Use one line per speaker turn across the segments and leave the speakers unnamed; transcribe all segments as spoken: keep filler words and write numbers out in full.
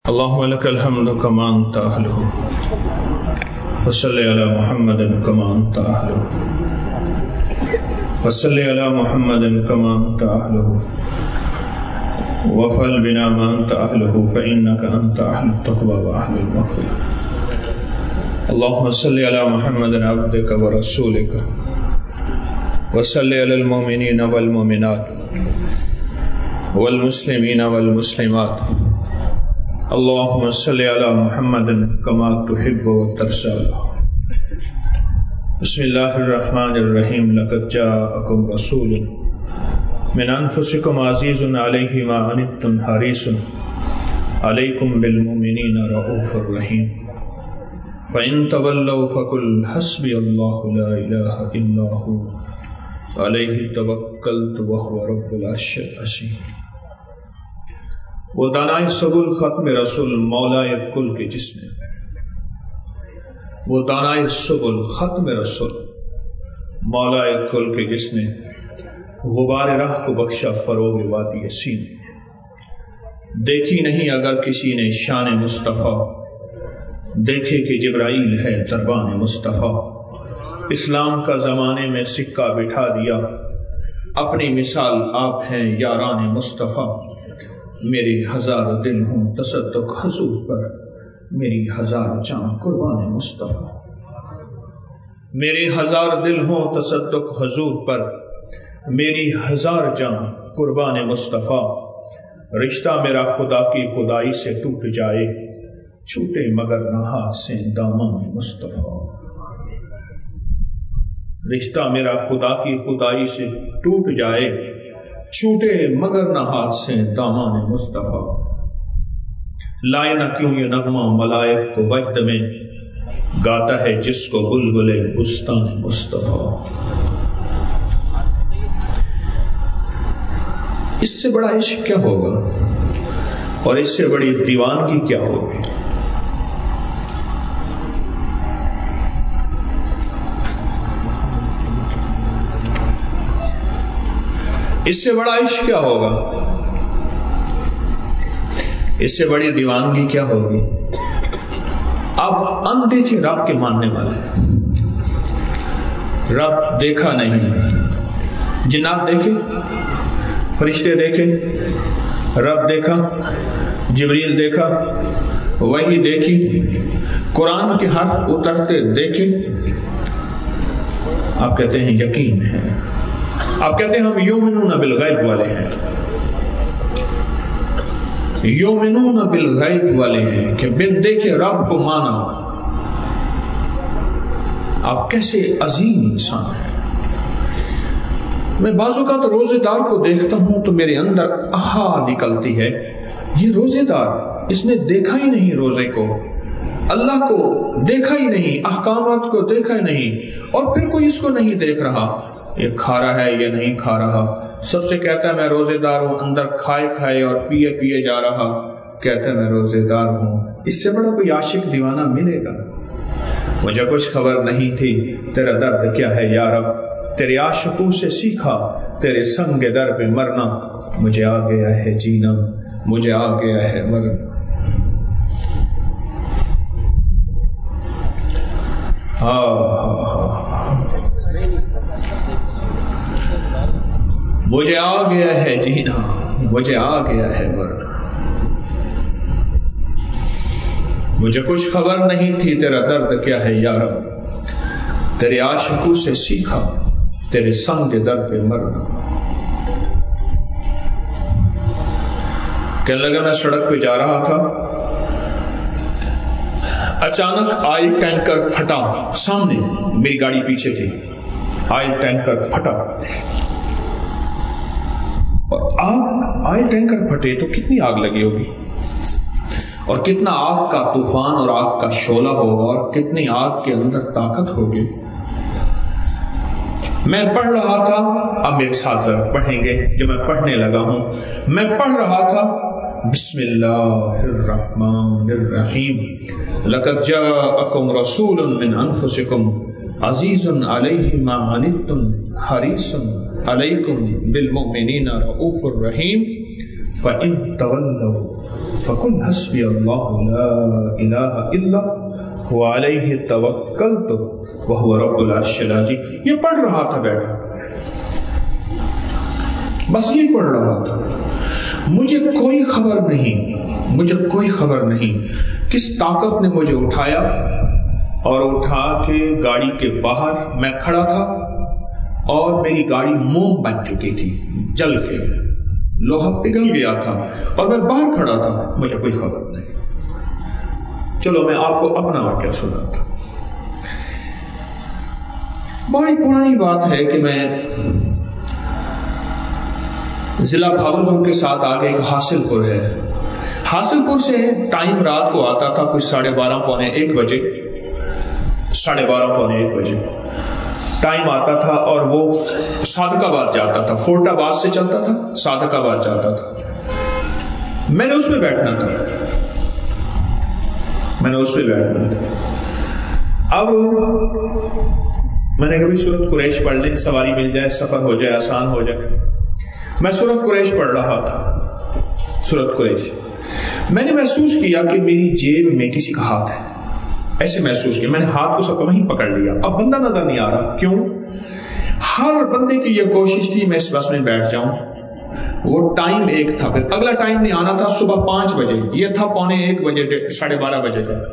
اللهم لك الحمد كما أنت أهله فصل على محمد كما أنت أهله فصل على محمد كما أنت أهله وفعل بنا ما أنت أهله فإنك أنت أهل التقوى وأهل المغفرة. اللهم صل على محمد عبدك ورسولك وصل على المؤمنين والمؤمنات والمسلمين والمسلمات. اللهم صل على محمد كما تحب وترضى. بسم الله الرحمن الرحيم. لقد جاءكم رسول من أنفسكم عزيز عليه ما عنتم حريص عليكم بالمؤمنين رؤوف رحيم. فإن تولوا فقل حسبي الله لا إله إلا هو عليه توكلت وهو رب العرش العظيم. وہ دانائے سبل ختم رسول مولائے کل کے جس نے وہ دانائے سبل ختم رسول مولائے کل کے جس نے غبار راہ کو بخشا فروغ وادی سینے. دیکھی نہیں اگر کسی نے شان مصطفیٰ، دیکھے کہ جبرائیل ہے دربان مصطفیٰ. اسلام کا زمانے میں سکہ بٹھا دیا، اپنی مثال آپ ہیں یاران مصطفیٰ. میری ہزار دل ہوں تصدق حضور پر، میری ہزار جان قربان مصطفیٰ. میری ہزار دل ہوں تصدق حضور پر، میری ہزار جان قربان مصطفیٰ. رشتہ میرا خدا کی خدائی سے ٹوٹ جائے، چھوٹے مگر نہ ہاتھ سے دامان مصطفیٰ. رشتہ میرا خدا کی خدائی سے ٹوٹ جائے، چھوٹے مگر نہ ہاتھ سے دامان مصطفیٰ. لائے نہ کیوں یہ نغمہ ملائک کو وجد میں، گاتا ہے جس کو بلبل بستان مصطفیٰ. اس سے بڑا عشق کیا ہوگا اور اس سے بڑی دیوانگی کیا ہوگی؟ اس سے بڑا عشق کیا ہوگا، اس سے بڑی دیوانگی کیا ہوگی؟ آپ اندیکھے رب کے ماننے والے، رب دیکھا نہیں، جنات دیکھے، فرشتے دیکھے، رب دیکھا، جبریل دیکھا، وحی دیکھی، قرآن کے حرف اترتے دیکھے. آپ کہتے ہیں یقین ہے، آپ کہتے ہیں ہم یومنون بالغیب والے ہیں، یومنون بالغیب والے ہیں کہ بن دیکھے رب کو مانا. آپ کیسے عظیم انسان ہیں. میں بعض اوقات روزے دار کو دیکھتا ہوں تو میرے اندر آہا نکلتی ہے، یہ روزے دار اس نے دیکھا ہی نہیں، روزے کو، اللہ کو دیکھا ہی نہیں، احکامات کو دیکھا ہی نہیں، اور پھر کوئی اس کو نہیں دیکھ رہا یہ کھا رہا ہے یا نہیں کھا رہا. سب سے کہتا ہے میں روزے دار ہوں، اندر کھائے کھائے اور پیے پیے جا رہا، کہتا ہے میں روزے دار ہوں. اس سے بڑا کوئی عاشق دیوانہ ملے گا؟ مجھے کچھ خبر نہیں تھی تیرا درد کیا ہے یا رب، تیرے عاشقوں سے سیکھا تیرے سنگ در پہ مرنا. مجھے آ گیا ہے جینا، مجھے آ گیا ہے مرنا. ہاں ہاں ہاں مجھے آ گیا ہے جینا، مجھے آ گیا ہے مرنا. مجھے کچھ خبر نہیں تھی تیرا درد کیا ہے یا رب، تیرے عاشقوں سے سیکھا تیرے سنگ در پہ مرنا. کہنے لگا میں سڑک پہ جا رہا تھا، اچانک آئل ٹینکر پھٹا سامنے، میری گاڑی پیچھے تھی، آئل ٹینکر پھٹا. اور آگ، آئل ٹینکر پھٹے تو کتنی آگ لگی ہوگی، اور کتنا آگ کا طوفان اور آگ کا شعلہ ہوگا، اور کتنی آگ کے اندر طاقت ہوگی. میں پڑھ رہا تھا، اب میرے ساتھ ذرا پڑھیں گے جو میں پڑھنے لگا ہوں. میں پڑھ رہا تھا بسم اللہ الرحمن الرحیم. لقد جاءکم رسول من انفسکم عزیز علیہ ما عنتم حریص علیکم بالمؤمنین رؤوف الرحیم. فَإِن تَوَلَّوْا فقل حسبی اللہ لا الہ الا هو علیہ توکلت وہو رب العرش العظیم. یہ پڑھ رہا تھا بیٹھا, بس یہ پڑھ رہا تھا. مجھے کوئی خبر نہیں, مجھے کوئی خبر نہیں کس طاقت نے مجھے اٹھایا اور اٹھا کے گاڑی کے باہر میں کھڑا تھا اور میری گاڑی موم بن چکی تھی, جل کے لوہا پگھل گیا تھا اور میں باہر کھڑا تھا. مجھے کوئی خبر نہیں. چلو میں آپ کو اپنا واقعہ سناتا. بڑی پرانی بات ہے کہ میں ضلع بھاولپور کے ساتھ آگے ایک حاصل پور ہے, حاصل پور سے ٹائم رات کو آتا تھا کچھ ساڑھے بارہ پونے ایک بجے, ساڑھے بارہ پونے ایک بجے ٹائم آتا تھا اور وہ صادق آباد جاتا تھا. فورٹ آباد سے چلتا تھا, صادق آباد جاتا تھا. میں نے اس میں بیٹھنا تھا, میں نے اس میں بیٹھنا تھا. اب میں نے کبھی سورۃ قریش پڑھ لیں, سواری مل جائے, سفر ہو جائے, آسان ہو جائے. میں سورۃ قریش پڑھ رہا تھا, سورۃ قریش. میں نے محسوس کیا کہ میری جیب میں کسی کا ہاتھ ہے, ایسے محسوس کیا. میں نے ہاتھ کو سب وہیں پکڑ لیا. اب بندہ نظر نہیں آ رہا. کیوں؟ ہر بندے کی یہ کوشش تھی میں اس بس میں بیٹھ جاؤں. وہ ٹائم ایک تھا, پھر اگلا ٹائم نہیں آنا تھا صبح پانچ بجے, یہ تھا پونے ایک بجے, ساڑھے بارہ بجے کا.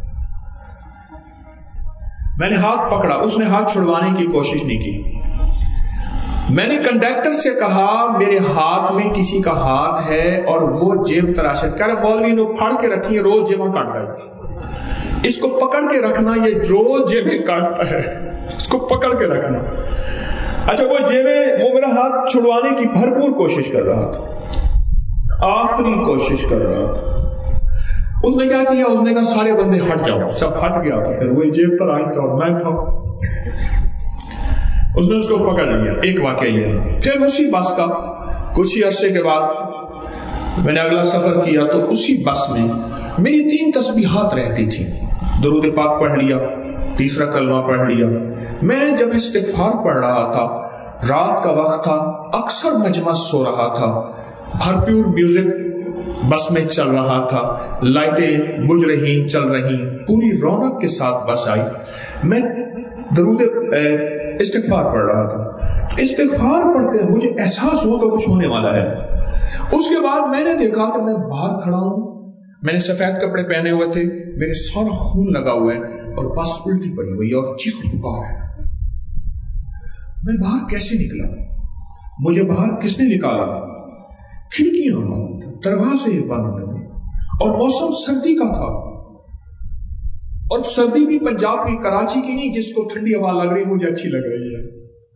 میں نے ہاتھ پکڑا, اس نے ہاتھ چھڑوانے کی کوشش نہیں کی. میں نے کنڈکٹر سے کہا میرے ہاتھ میں کسی کا ہاتھ ہے اور وہ جیب تراشے. کہہ رہے مولوی نے پھاڑ کے رکھی ہے, روز جیباں کاٹ رہا ہے, اس کو پکڑ کے رکھنا, یہ روز جیبیں کاٹتا ہے, اس کو پکڑ کے رکھنا. اچھا وہ جیبیں, وہ میرا ہاتھ چھڑوانے کی بھرپور کوشش کر رہا تھا, آخری کوشش کر رہا تھا. اس نے کیا کیا, اس نے کہا سارے بندے ہٹ جاؤ. سب ہٹ گیا تھا, پھر وہی جیب تراشتا اور میں تھا. اس نے اس کو پکڑ لیا. ایک واقعہ یہ ہے. پھر اسی بس کا کچھ ہی عرصے کے بعد میں نے اگلا سفر کیا تو اسی بس میں میری تین تسبیحات رہتی تھی. درود پاک پڑھ لیا, تیسرا کلمہ پڑھ لیا. میں جب استغفار پڑھ رہا تھا, رات کا وقت تھا, اکثر مجمع سو رہا تھا, بھرپور میوزک بس میں چل رہا تھا, لائٹیں بجھ رہی, چل رہی, پوری رونق کے ساتھ بس آئی. میں درود استغفار پڑھ رہا تھا. استغفار پڑھتے ہیں مجھے احساس ہوا کہ کچھ ہونے والا ہے. اس کے بعد میں نے دیکھا کہ میں باہر کھڑا ہوں, میں نے سفید کپڑے پہنے ہوئے تھے, میرے سارا خون لگا ہوا ہے اور بس الٹی پڑی ہوئی اور چیخ پکار ہے. میں باہر کیسے نکلا؟ مجھے باہر کس نے نکالا؟ کھڑکیاں بند, دروازے بند, اور موسم سردی کا تھا. اور سردی بھی پنجاب کی, کراچی کی نہیں جس کو ٹھنڈی ہوا لگ رہی مجھے اچھی لگ رہی ہے.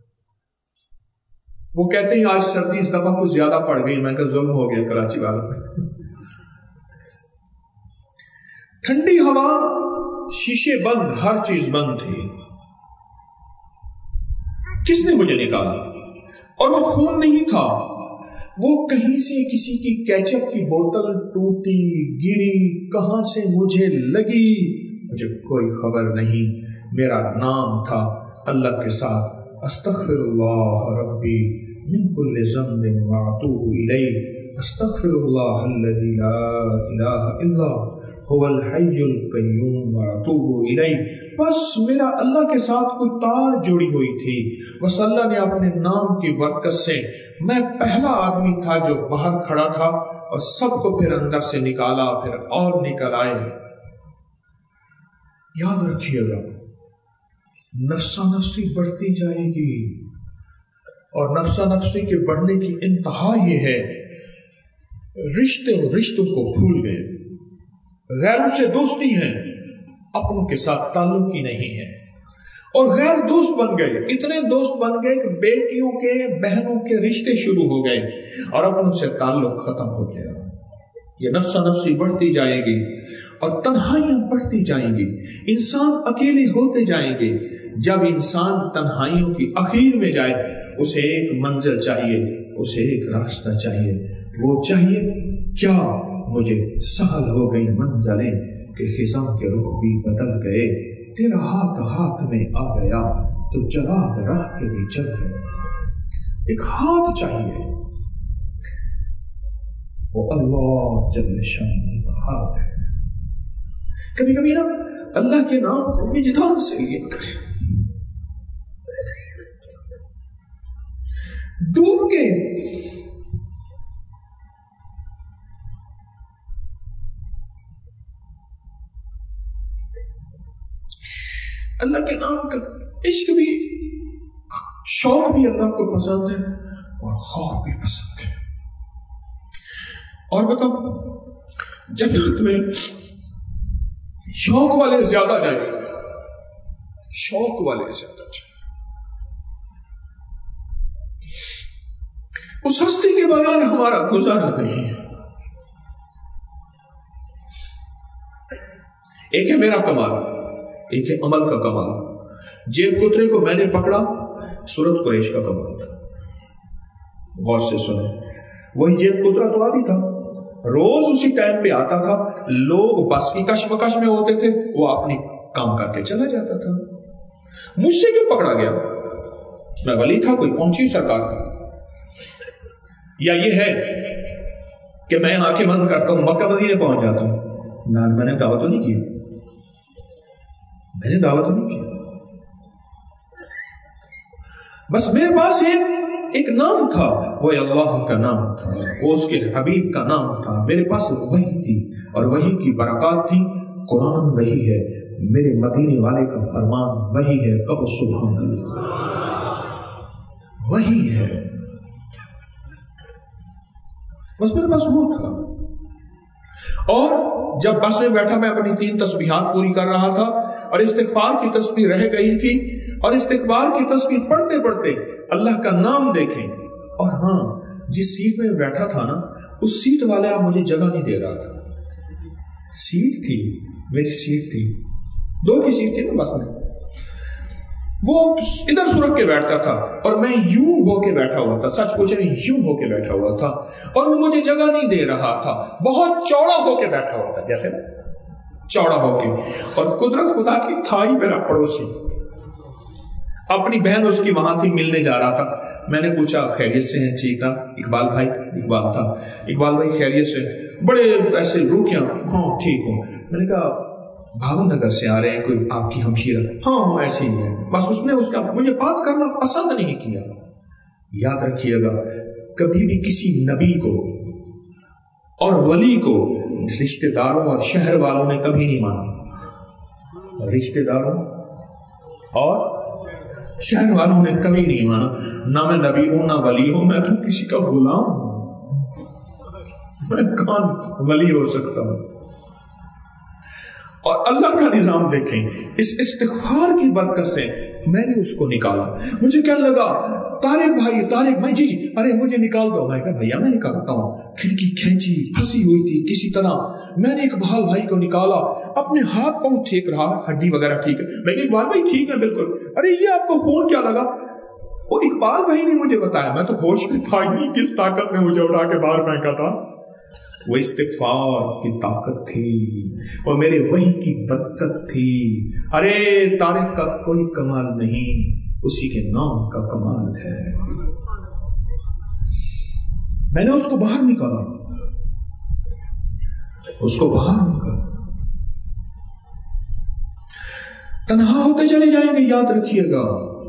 وہ کہتے ہیں آج سردی اس دفعہ کچھ زیادہ پڑ گئی. میں نے کہا ظلم ہو گیا کراچی والوں پہ. ٹھنڈی ہوا, شیشے بند, ہر چیز بند تھی. کس نے مجھے نکالا؟ اور وہ خون نہیں تھا, وہ کہیں سے کسی کی کیچپ کی بوتل ٹوٹی, گری, کہاں سے مجھے لگی, مجھے کوئی خبر نہیں. میرا نام تھا اللہ کے ساتھ استغفر اللہ ربی من کل ذنب واتوب الیہ, استغفر اللہ الذی لا الہ الا هو الحی القیوم واتوب الیہ. بس میرا اللہ کے ساتھ کوئی تار جڑی ہوئی تھی. بس اللہ نے اپنے نام کی برکت سے, میں پہلا آدمی تھا جو باہر کھڑا تھا اور سب کو پھر اندر سے نکالا, پھر اور نکل آئے. یاد رکھیے گا نفسا نفسی بڑھتی جائے گی, اور نفسا نفسی کے بڑھنے کی انتہا یہ ہے رشتے اور رشتوں کو بھول گئے, غیروں سے دوستی ہے, اپنوں کے ساتھ تعلق ہی نہیں ہے, اور غیر دوست بن گئے. اتنے دوست بن گئے کہ بیٹیوں کے, بہنوں کے رشتے شروع ہو گئے اور اپنوں سے تعلق ختم ہو گیا. یہ نفسا نفسی بڑھتی جائے گی اور تنہائیاں بڑھتی جائیں گی, انسان اکیلے ہوتے جائیں گے. جب انسان تنہائیوں کی اخیر میں جائے, اسے ایک منزل چاہیے, اسے ایک راستہ چاہیے. وہ چاہیے کیا؟ مجھے سہل ہو گئی منزلیں کہ خزاں کے رخ بھی بدل گئے, تیرا ہاتھ ہاتھ میں آ گیا تو چراغ راہ کے بھی چل گئے. ایک ہاتھ چاہیے. وہ اللہ جل شانہ کا ہاتھ ہے. کبھی کبھی نا اللہ کے نام کو وجدان سے لیا کرے, ڈوب کے اللہ کے نام کا عشق بھی, شوق بھی اللہ کو پسند ہے اور خوف بھی پسند ہے. اور بتاؤ جنت میں شوق والے زیادہ جائیں گے, شوق والے زیادہ جائیں گے. اس ہستی کے بغیر ہمارا گزارا نہیں ہے. ایک ہے میرا کمال, ایک ہے عمل کا کمال. جیب کترے کو میں نے پکڑا, سورت قریش کا کمال تھا. غور سے سنیں, وہی جیب کترا تو آدھی تھا, روز اسی ٹائم پہ آتا تھا, لوگ بس کی کشمکش میں ہوتے تھے, وہ اپنی کام کر کے چلا جاتا تھا. مجھ سے کیوں پکڑا گیا؟ میں ولی تھا, کوئی پہنچی سرکار کا, یا یہ ہے کہ میں آنکھیں بند کرتا ہوں مکہ مدینے پہنچ جاتا ہوں؟ نہ, میں نے دعوت تو نہیں کیا, میں نے دعوت تو نہیں کیا. بس میرے پاس ایک ایک نام تھا, وہ اللہ کا نام تھا, وہ اس کے حبیب کا نام تھا. میرے پاس وحی تھی اور وحی کی برکات تھی. قرآن وحی ہے, میرے مدینے والے کا فرمان وحی ہے. کہو سبحان اللہ, وحی ہے. بس میرے پاس وہ تھا. اور جب بس میں بیٹھا میں اپنی تین تسبیحات پوری کر رہا تھا اور استغفار کی تسبیح رہ گئی تھی, اور استغفار کی تسبیح پڑھتے پڑھتے اللہ کا نام دیکھیں. اور ہاں, جس سیٹ میں بیٹھا تھا نا, اس سیٹ والا مجھے جگہ نہیں دے رہا تھا. سیٹ تھی, میری سیٹ تھی, دو کی سیٹ تھی نا بس میں, وہ ادھر سرک کے بیٹھتا تھا اور میں یوں ہو کے بیٹھا ہوا تھا. سچ پوچھے نہیں, یوں ہو کے بیٹھا ہوا تھا, اور وہ مجھے جگہ نہیں دے رہا تھا. بہت چوڑا ہو کے بیٹھا ہوا تھا, جیسے نا چوڑا ہو کے. اور قدرت خدا کی تھا ہی میرا پڑوسی, اپنی بہن اس کی وہاں تھی, ملنے جا رہا تھا. میں نے پوچھا خیریت سے ہیں؟ ٹھیک تھا. اقبال بھائی, اقبال تھا, اقبال بھائی خیریت سے؟ بڑے ایسے روکیاں, ہاں ٹھیک ہوں. میں نے کہا بھاون نگر سے آ رہے ہیں, کوئی آپ کی ہمشیرہ؟ ہاں ہاں ایسے ہی ہے. بس اس نے اس کا مجھے بات کرنا پسند نہیں کیا. یاد رکھیے گا, کبھی بھی کسی نبی کو اور ولی کو رشتہ داروں اور شہر والوں نے کبھی نہیں مانا. رشتہ داروں اور شہر والوں نے کبھی نہیں مانا. نہ میں نبی ہوں نہ ولی ہوں, میں تو کسی کا غلام ہوں. میں کون ولی ہو سکتا ہوں؟ اور اللہ کا نظام دیکھیں, اس استغفار کی برکت سے میں نے اس کو نکالا. مجھے کیا لگا, طارق بھائی, طارق بھائی, جی جی ارے مجھے نکال دو. میں کہا بھیا میں نکالتا ہوں. کھڑکی کھینچی, پھنسی ہوئی تھی کسی طرح. میں نے اقبال بھائی کو نکالا, اپنے ہاتھ پاؤں ٹھیک رہا, ہڈی وغیرہ ٹھیک ہے. میں کہ اقبال بھائی ٹھیک ہے بالکل. ارے یہ آپ کو فون کیا لگا؟ وہ اقبال بھائی نے مجھے بتایا, میں تو ہوش میں تھا ہی نہیں, کس طاقت نے مجھے اٹھا کے باہر پھینکا تھا. وہ استغفار کی طاقت تھی, اور میرے وحی کی برکت تھی. ارے طارق کا کوئی کمال نہیں, اسی کے نام کا کمال ہے. میں نے اس کو باہر نکالا, اس کو باہر نکالا. تنہا ہوتے چلے جائیں گے, یاد رکھیے گا.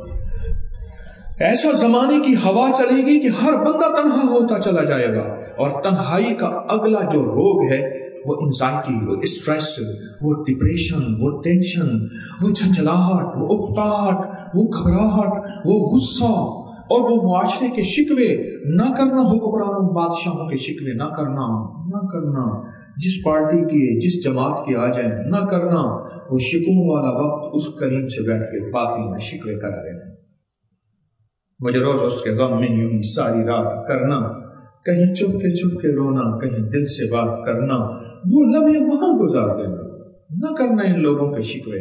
ایسا زمانے کی ہوا چلے گی کہ ہر بندہ تنہا ہوتا چلا جائے گا. اور تنہائی کا اگلا جو روگ ہے وہ انزائٹی, وہ اسٹریس, وہ ڈپریشن, وہ ٹینشن, وہ جھنجھلاہٹ, وہ اکتاہٹ, وہ گھبراہٹ, وہ غصہ, اور وہ معاشرے کے شکوے نہ کرنا, حکمرانوں بادشاہوں کے شکوے نہ کرنا, نہ کرنا, جس پارٹی کے جس جماعت کے آ جائیں نہ کرنا. وہ شکووں والا وقت اس کریم سے بیٹھ کے باقی میں شکوے کرا رہے ہیں. مجھے روز اس کے غم میں یوں ہی ساری رات کرنا, کہیں چپ کے چپ کے رونا, کہیں دل سے بات کرنا, وہ لمحے وہاں گزار دینا, نہ کرنا ان لوگوں کے شکوے.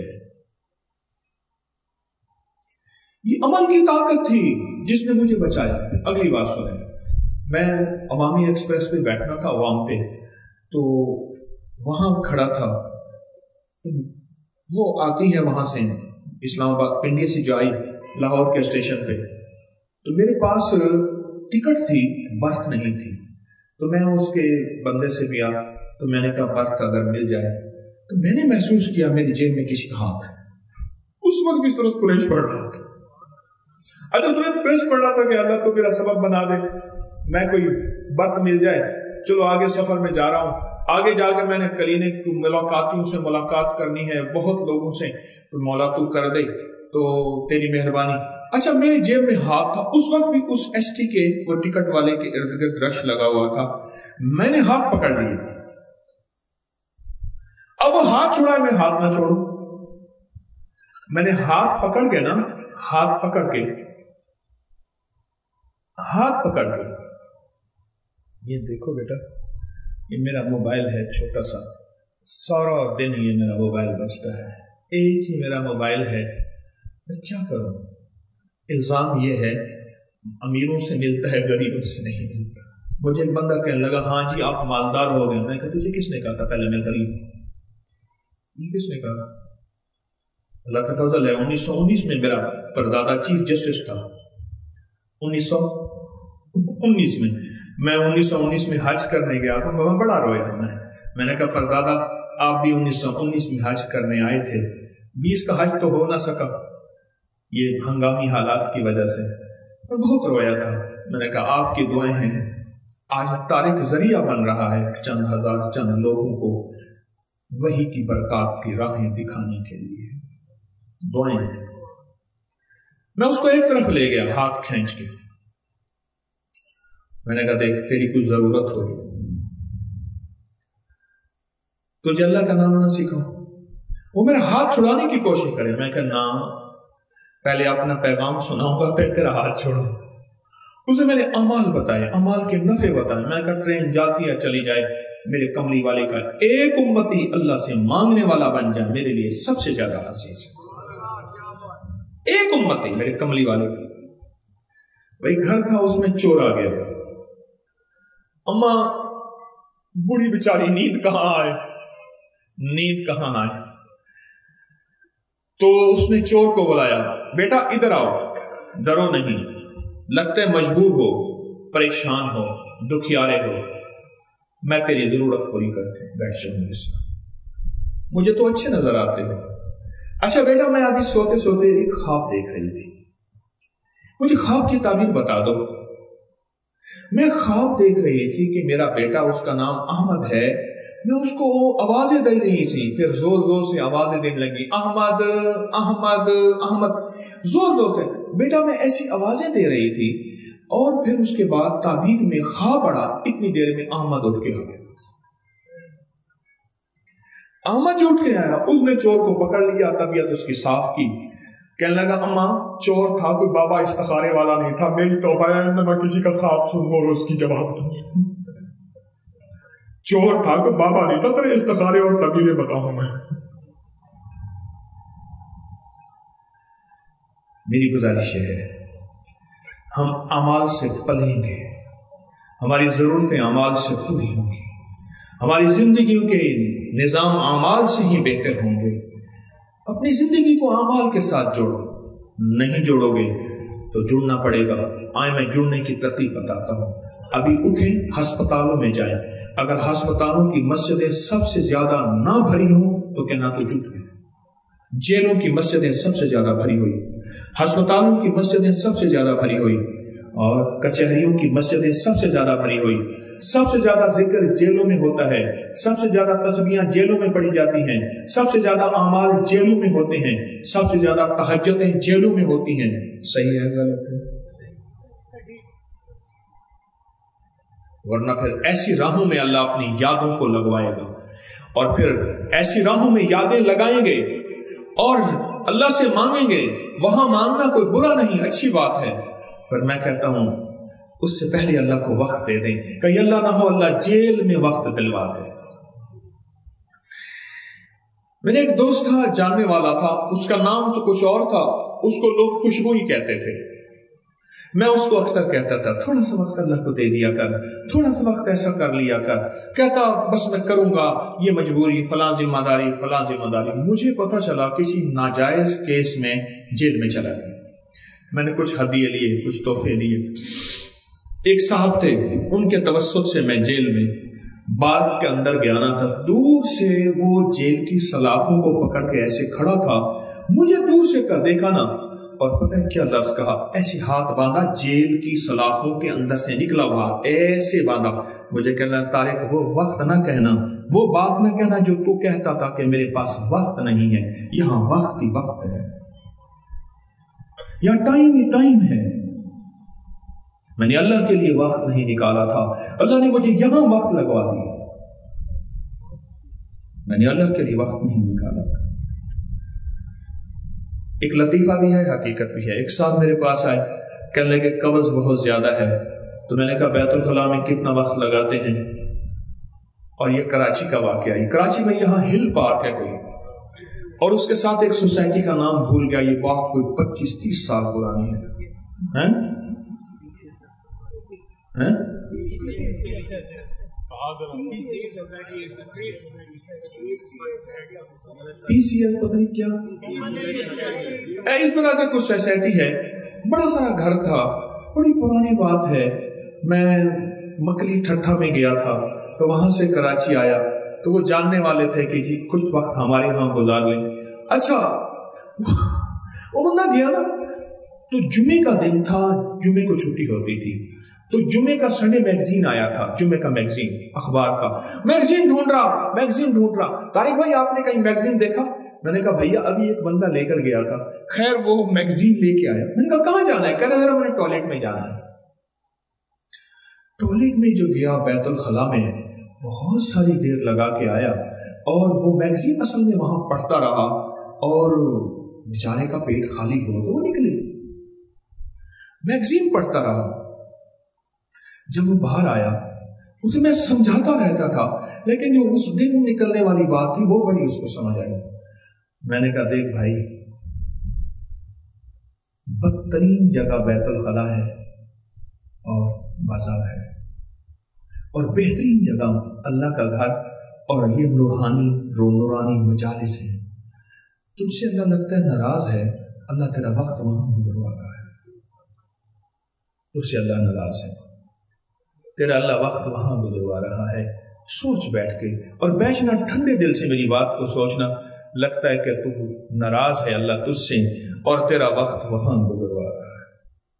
یہ عمل کی طاقت تھی جس نے مجھے بچایا. اگلی بات سنیں, میں عوامی ایکسپریس پہ بیٹھنا تھا عوام پہ, تو وہاں کھڑا تھا, وہ آتی ہے وہاں سے اسلام آباد پنڈی سے جو آئی لاہور کے اسٹیشن پہ, تو میرے پاس ٹکٹ تھی, برتھ نہیں تھی. تو میں اس کے بندے سے بھی آ تو میں نے کہا برت اگر مل جائے تو میں نے محسوس کیا میری جیب میں کسی کا ہاتھ ہے. اس وقت اس طرح قریش پڑھ رہا تھا. اچھا ترنت قریش پڑھ رہا تھا کہ اللہ تو میرا سبب بنا دے, میں کوئی برت مل جائے, چلو آگے سفر میں جا رہا ہوں. آگے جا کے میں نے کلینے کی ملاقاتیوں سے ملاقات کرنی ہے, بہت لوگوں سے, تو مولا تو کر دے تو تیری مہربانی. اچھا میری جیب میں ہاتھ تھا, اس وقت بھی اس ایس ٹی کے وہ ٹکٹ والے کے ارد گرد رش لگا ہوا تھا. میں نے ہاتھ پکڑ لیا, اب وہ ہاتھ چھوڑا میں ہاتھ نہ چھوڑوں. میں نے ہاتھ پکڑ کے نا ہاتھ پکڑ کے ہاتھ پکڑ کے یہ دیکھو بیٹا, یہ میرا موبائل ہے چھوٹا سا, سارا دن یہ میرا موبائل بجتا ہے, ایک ہی میرا موبائل ہے, میں کیا کروں. الزام یہ ہے امیروں سے ملتا ہے غریبوں سے نہیں ملتا. مجھے ایک بندہ کہنے لگا ہاں جی آپ مالدار ہو گئے. میں کہا تجھے کس نے کہا تھا پہلے میں غریب ہوں؟ یہ کس نے کہا؟ اللہ کا فضل ہے انیس سو انیس میں میرا پردادا چیف جسٹس تھا. انیس سو انیس میں میں انیس سو انیس میں حج کرنے گیا تو میں بڑا رویا. میں میں نے کہا پردادا آپ بھی انیس سو انیس میں حج کرنے آئے تھے, بیس کا حج تو ہو نہ سکا یہ ہنگامی حالات کی وجہ سے. میں بہت رویا تھا. میں نے کہا آپ کی دعائیں ہیں, آج طارق ذریعہ بن رہا ہے چند ہزار چند لوگوں کو وہی کی برکات کی راہیں دکھانے کے لیے. دعائیں ہیں. میں اس کو ایک طرف لے گیا ہاتھ کھینچ کے. میں نے کہا دیکھ تیری کچھ ضرورت ہوگی, تجھے اللہ کا نام نہ سیکھاؤں. وہ میرا ہاتھ چھڑانے کی کوشش کرے. میں کہا نہ, پہلے اپنا پیغام سناؤں گا پھر تیرا ہاتھ چھوڑوں. اسے میں نے اعمال بتائے, اعمال کے نفع بتائے. میں نے کہا ٹرین جاتی ہے چلی جائے, میرے کملی والے کا ایک امتی اللہ سے مانگنے والا بن جائے میرے لیے سب سے زیادہ عزیز ہے. ایک امتی میرے کملی والے کا. وہی گھر تھا, اس میں چور آ گیا. اماں بوڑھی بیچاری نیند کہاں آئے نیند کہاں آئے تو اس نے چور کو بلایا, بیٹا ادھر آؤ, ڈرو نہیں, لگتے مجبور ہو, پریشان ہو, دکھیارے ہو, میں تیری ضرورت پوری کرتے ہیں, بیٹھ جاؤ میرے ساتھ, مجھے تو اچھے نظر آتے ہو. اچھا بیٹا میں ابھی سوتے سوتے ایک خواب دیکھ رہی تھی, مجھے خواب کی تعبیر بتا دو. میں خواب دیکھ رہی تھی کہ میرا بیٹا, اس کا نام احمد ہے, میں اس کو آوازیں دے رہی تھی, پھر زور زور سے آوازیں دینے لگی, احمد احمد احمد, زور زور سے. بیٹا میں ایسی آوازیں دے رہی تھی اور پھر اس کے بعد تعبیر میں خواب پڑا, اتنی دیر میں احمد اٹھ کے آ گیا. احمد جو اٹھ کے آیا اس نے چور کو پکڑ لیا, طبیعت اس کی صاف کی. کہنے لگا اماں چور تھا, کوئی بابا استخارے والا نہیں تھا, میری توبہ ہے میں کسی کا خواب سنوں اور اس کی جواب دوں. چور تھا, کوئی بابا نہیں تھا, تیرے استخارے اور طبیعتیں بتاؤں میں. میری گزارش ہے ہم اعمال سے پلیں گے, ہماری ضرورتیں اعمال سے پوری ہوں گی, ہماری زندگیوں کے نظام اعمال سے ہی بہتر ہوں گے. اپنی زندگی کو اعمال کے ساتھ جوڑو, نہیں جوڑو گے تو جڑنا پڑے گا. آئے میں جڑنے کی ترتیب بتاتا ہوں. ابھی اٹھیں ہسپتالوں میں جائیں, اگر ہسپتالوں کی مسجدیں سب سے زیادہ نہ بھری ہوں تو کہنا تو جھوٹ ہے. جیلوں کی مسجدیں سب سے زیادہ بھری ہوئی, ہسپتالوں کی مسجدیں سب سے زیادہ بھری ہوئی, اور کچہریوں کی مسجدیں سب سے زیادہ بھری ہوئی. سب سے زیادہ ذکر جیلوں میں ہوتا ہے, سب سے زیادہ تسبیحاں جیلوں میں پڑھی جاتی ہیں, سب سے زیادہ اعمال جیلوں میں ہوتے ہیں, سب سے زیادہ تہجدیں جیلوں میں ہوتی ہیں. صحیح ہے غلط ہے؟ ورنہ پھر ایسی راہوں میں اللہ اپنی یادوں کو لگوائے گا, اور پھر ایسی راہوں میں یادیں لگائیں گے اور اللہ سے مانگیں گے. وہاں مانگنا کوئی برا نہیں, اچھی بات ہے, پر میں کہتا ہوں اس سے پہلے اللہ کو وقت دے دیں, کہیں اللہ نہ ہو اللہ جیل میں وقت دلوا دے. میرے ایک دوست تھا, جاننے والا تھا, اس کا نام تو کچھ اور تھا, اس کو لوگ خوشبو ہی کہتے تھے. میں اس کو اکثر کہتا تھا تھوڑا سا وقت اللہ کو دے دیا کر, تھوڑا سا وقت ایسا کر لیا کر. کہتا بس میں کروں گا, یہ مجبوری, فلاں ذمہ داری, فلاں ذمہ داری. مجھے پتا چلا کسی ناجائز کیس میں جیل میں چلا گیا. میں نے کچھ ہدیے لیے, کچھ تحفے لیے, ایک صاحب تھے، ان کے توسط سے میں جیل میں بار کے اندر گیا نہ تھا، دور سے وہ جیل کی سلاخوں کو پکڑ کے ایسے کھڑا تھا، مجھے دور سے کر دیکھا نا، اور پتہ ہے کیا لفظ کہا، ایسے ہاتھ باندھا، جیل کی سلاخوں کے اندر سے نکلا ہوا ایسے باندھا، مجھے کہنا طارق وہ وقت نہ کہنا، وہ بات نہ کہنا جو تو کہتا تھا کہ میرے پاس وقت نہیں ہے، یہاں وقت ہی وقت ہے، یہاں ٹائم ہی ٹائم ہے۔ میں نے اللہ کے لیے وقت نہیں نکالا تھا، اللہ نے مجھے یہاں وقت لگوا دیا، میں نے اللہ کے لیے وقت نہیں نکالا تھا۔ ایک لطیفہ بھی ہے، حقیقت بھی ہے۔ ایک صاحب میرے پاس آئے، کہنے لگے قبض بہت زیادہ ہے، تو میں نے کہا بیت الخلاء میں کتنا وقت لگاتے ہیں؟ اور یہ کراچی کا واقعہ ہے، کراچی میں یہاں ہل پارک ہے کوئی، اور اس کے ساتھ ایک سوسائٹی کا نام بھول گیا، یہ بات کوئی پچیس تیس سال پرانی ہے، پی سی ایل پتہ نہیں کیا اس طرح کا کچھ سوسائٹی ہے، بڑا سارا گھر تھا، بڑی پرانی بات ہے۔ میں مکلی ٹھٹھا میں گیا تھا تو وہاں سے کراچی آیا تو وہ جاننے والے تھے کہ جی کچھ وقت ہمارے ہاں گزار لیں۔ اچھا وہ بندہ گیا نا تو جمعے کا دن تھا، جمعے کو چھٹی ہوتی تھی، تو جمعے کا سنڈے میگزین آیا تھا، جمعے کا میگزین، اخبار کا میگزین ڈھونڈ رہا میگزین ڈھونڈ رہا طارق بھائی آپ نے کہیں میگزین دیکھا؟ میں نے کہا بھیا ابھی ایک بندہ لے کر گیا تھا، خیر وہ میگزین لے کے آیا۔ میں نے کہا کہاں جانا ہے؟ کہہ رہا ذرا میں نے ٹوائلٹ میں جانا ہے۔ ٹوائلٹ میں جو گیا بیت الخلاء میں، بہت ساری دیر لگا کے آیا، اور وہ میگزین اصل میں وہاں پڑھتا رہا، اور بیچارے کا پیٹ خالی ہوا تو وہ نکلے، میگزین پڑھتا رہا۔ جب وہ باہر آیا اسے میں سمجھاتا رہتا تھا، لیکن جو اس دن نکلنے والی بات تھی وہ بڑی اس کو سمجھ آئی۔ میں نے کہا دیکھ بھائی، بدترین جگہ بیت الخلاء ہے اور بازار ہے، اور بہترین جگہ اللہ کا گھر اور یہ نورانی رو نورانی مجالس ہیں۔ تجھ سے اللہ لگتا ہے ناراض ہے، اللہ تیرا وقت وہاں گزروا رہا ہے، تجھ سے اللہ ناراض ہے، تیرا اللہ وقت وہاں گزروا رہا ہے۔ سوچ بیٹھ کے، اور بیٹھنا ٹھنڈے دل سے میری بات کو سوچنا، لگتا ہے کہ تو ناراض ہے اللہ تجھ سے اور تیرا وقت وہاں گزروا رہا ہے۔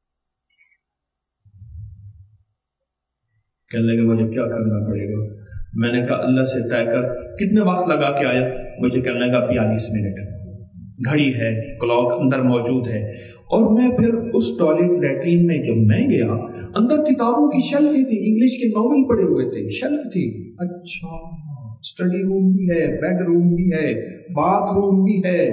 کہنے لگے مجھے کیا کرنا پڑے گا؟ میں نے کہا اللہ سے طے کر کتنے وقت لگا کے آیا؟ مجھے کہنے لگا بیالیس منٹ، گھڑی ہے، کلاک اندر موجود ہے۔ اور میں پھر اس ٹوائلٹ لیٹرین میں جب میں گیا، اندر کتابوں کی شیلف تھی، انگلش کے ناول پڑے ہوئے تھے، شیلف تھی۔ اچھا اسٹڈی روم بھی ہے، بیڈ روم بھی ہے، باتھ روم بھی ہے۔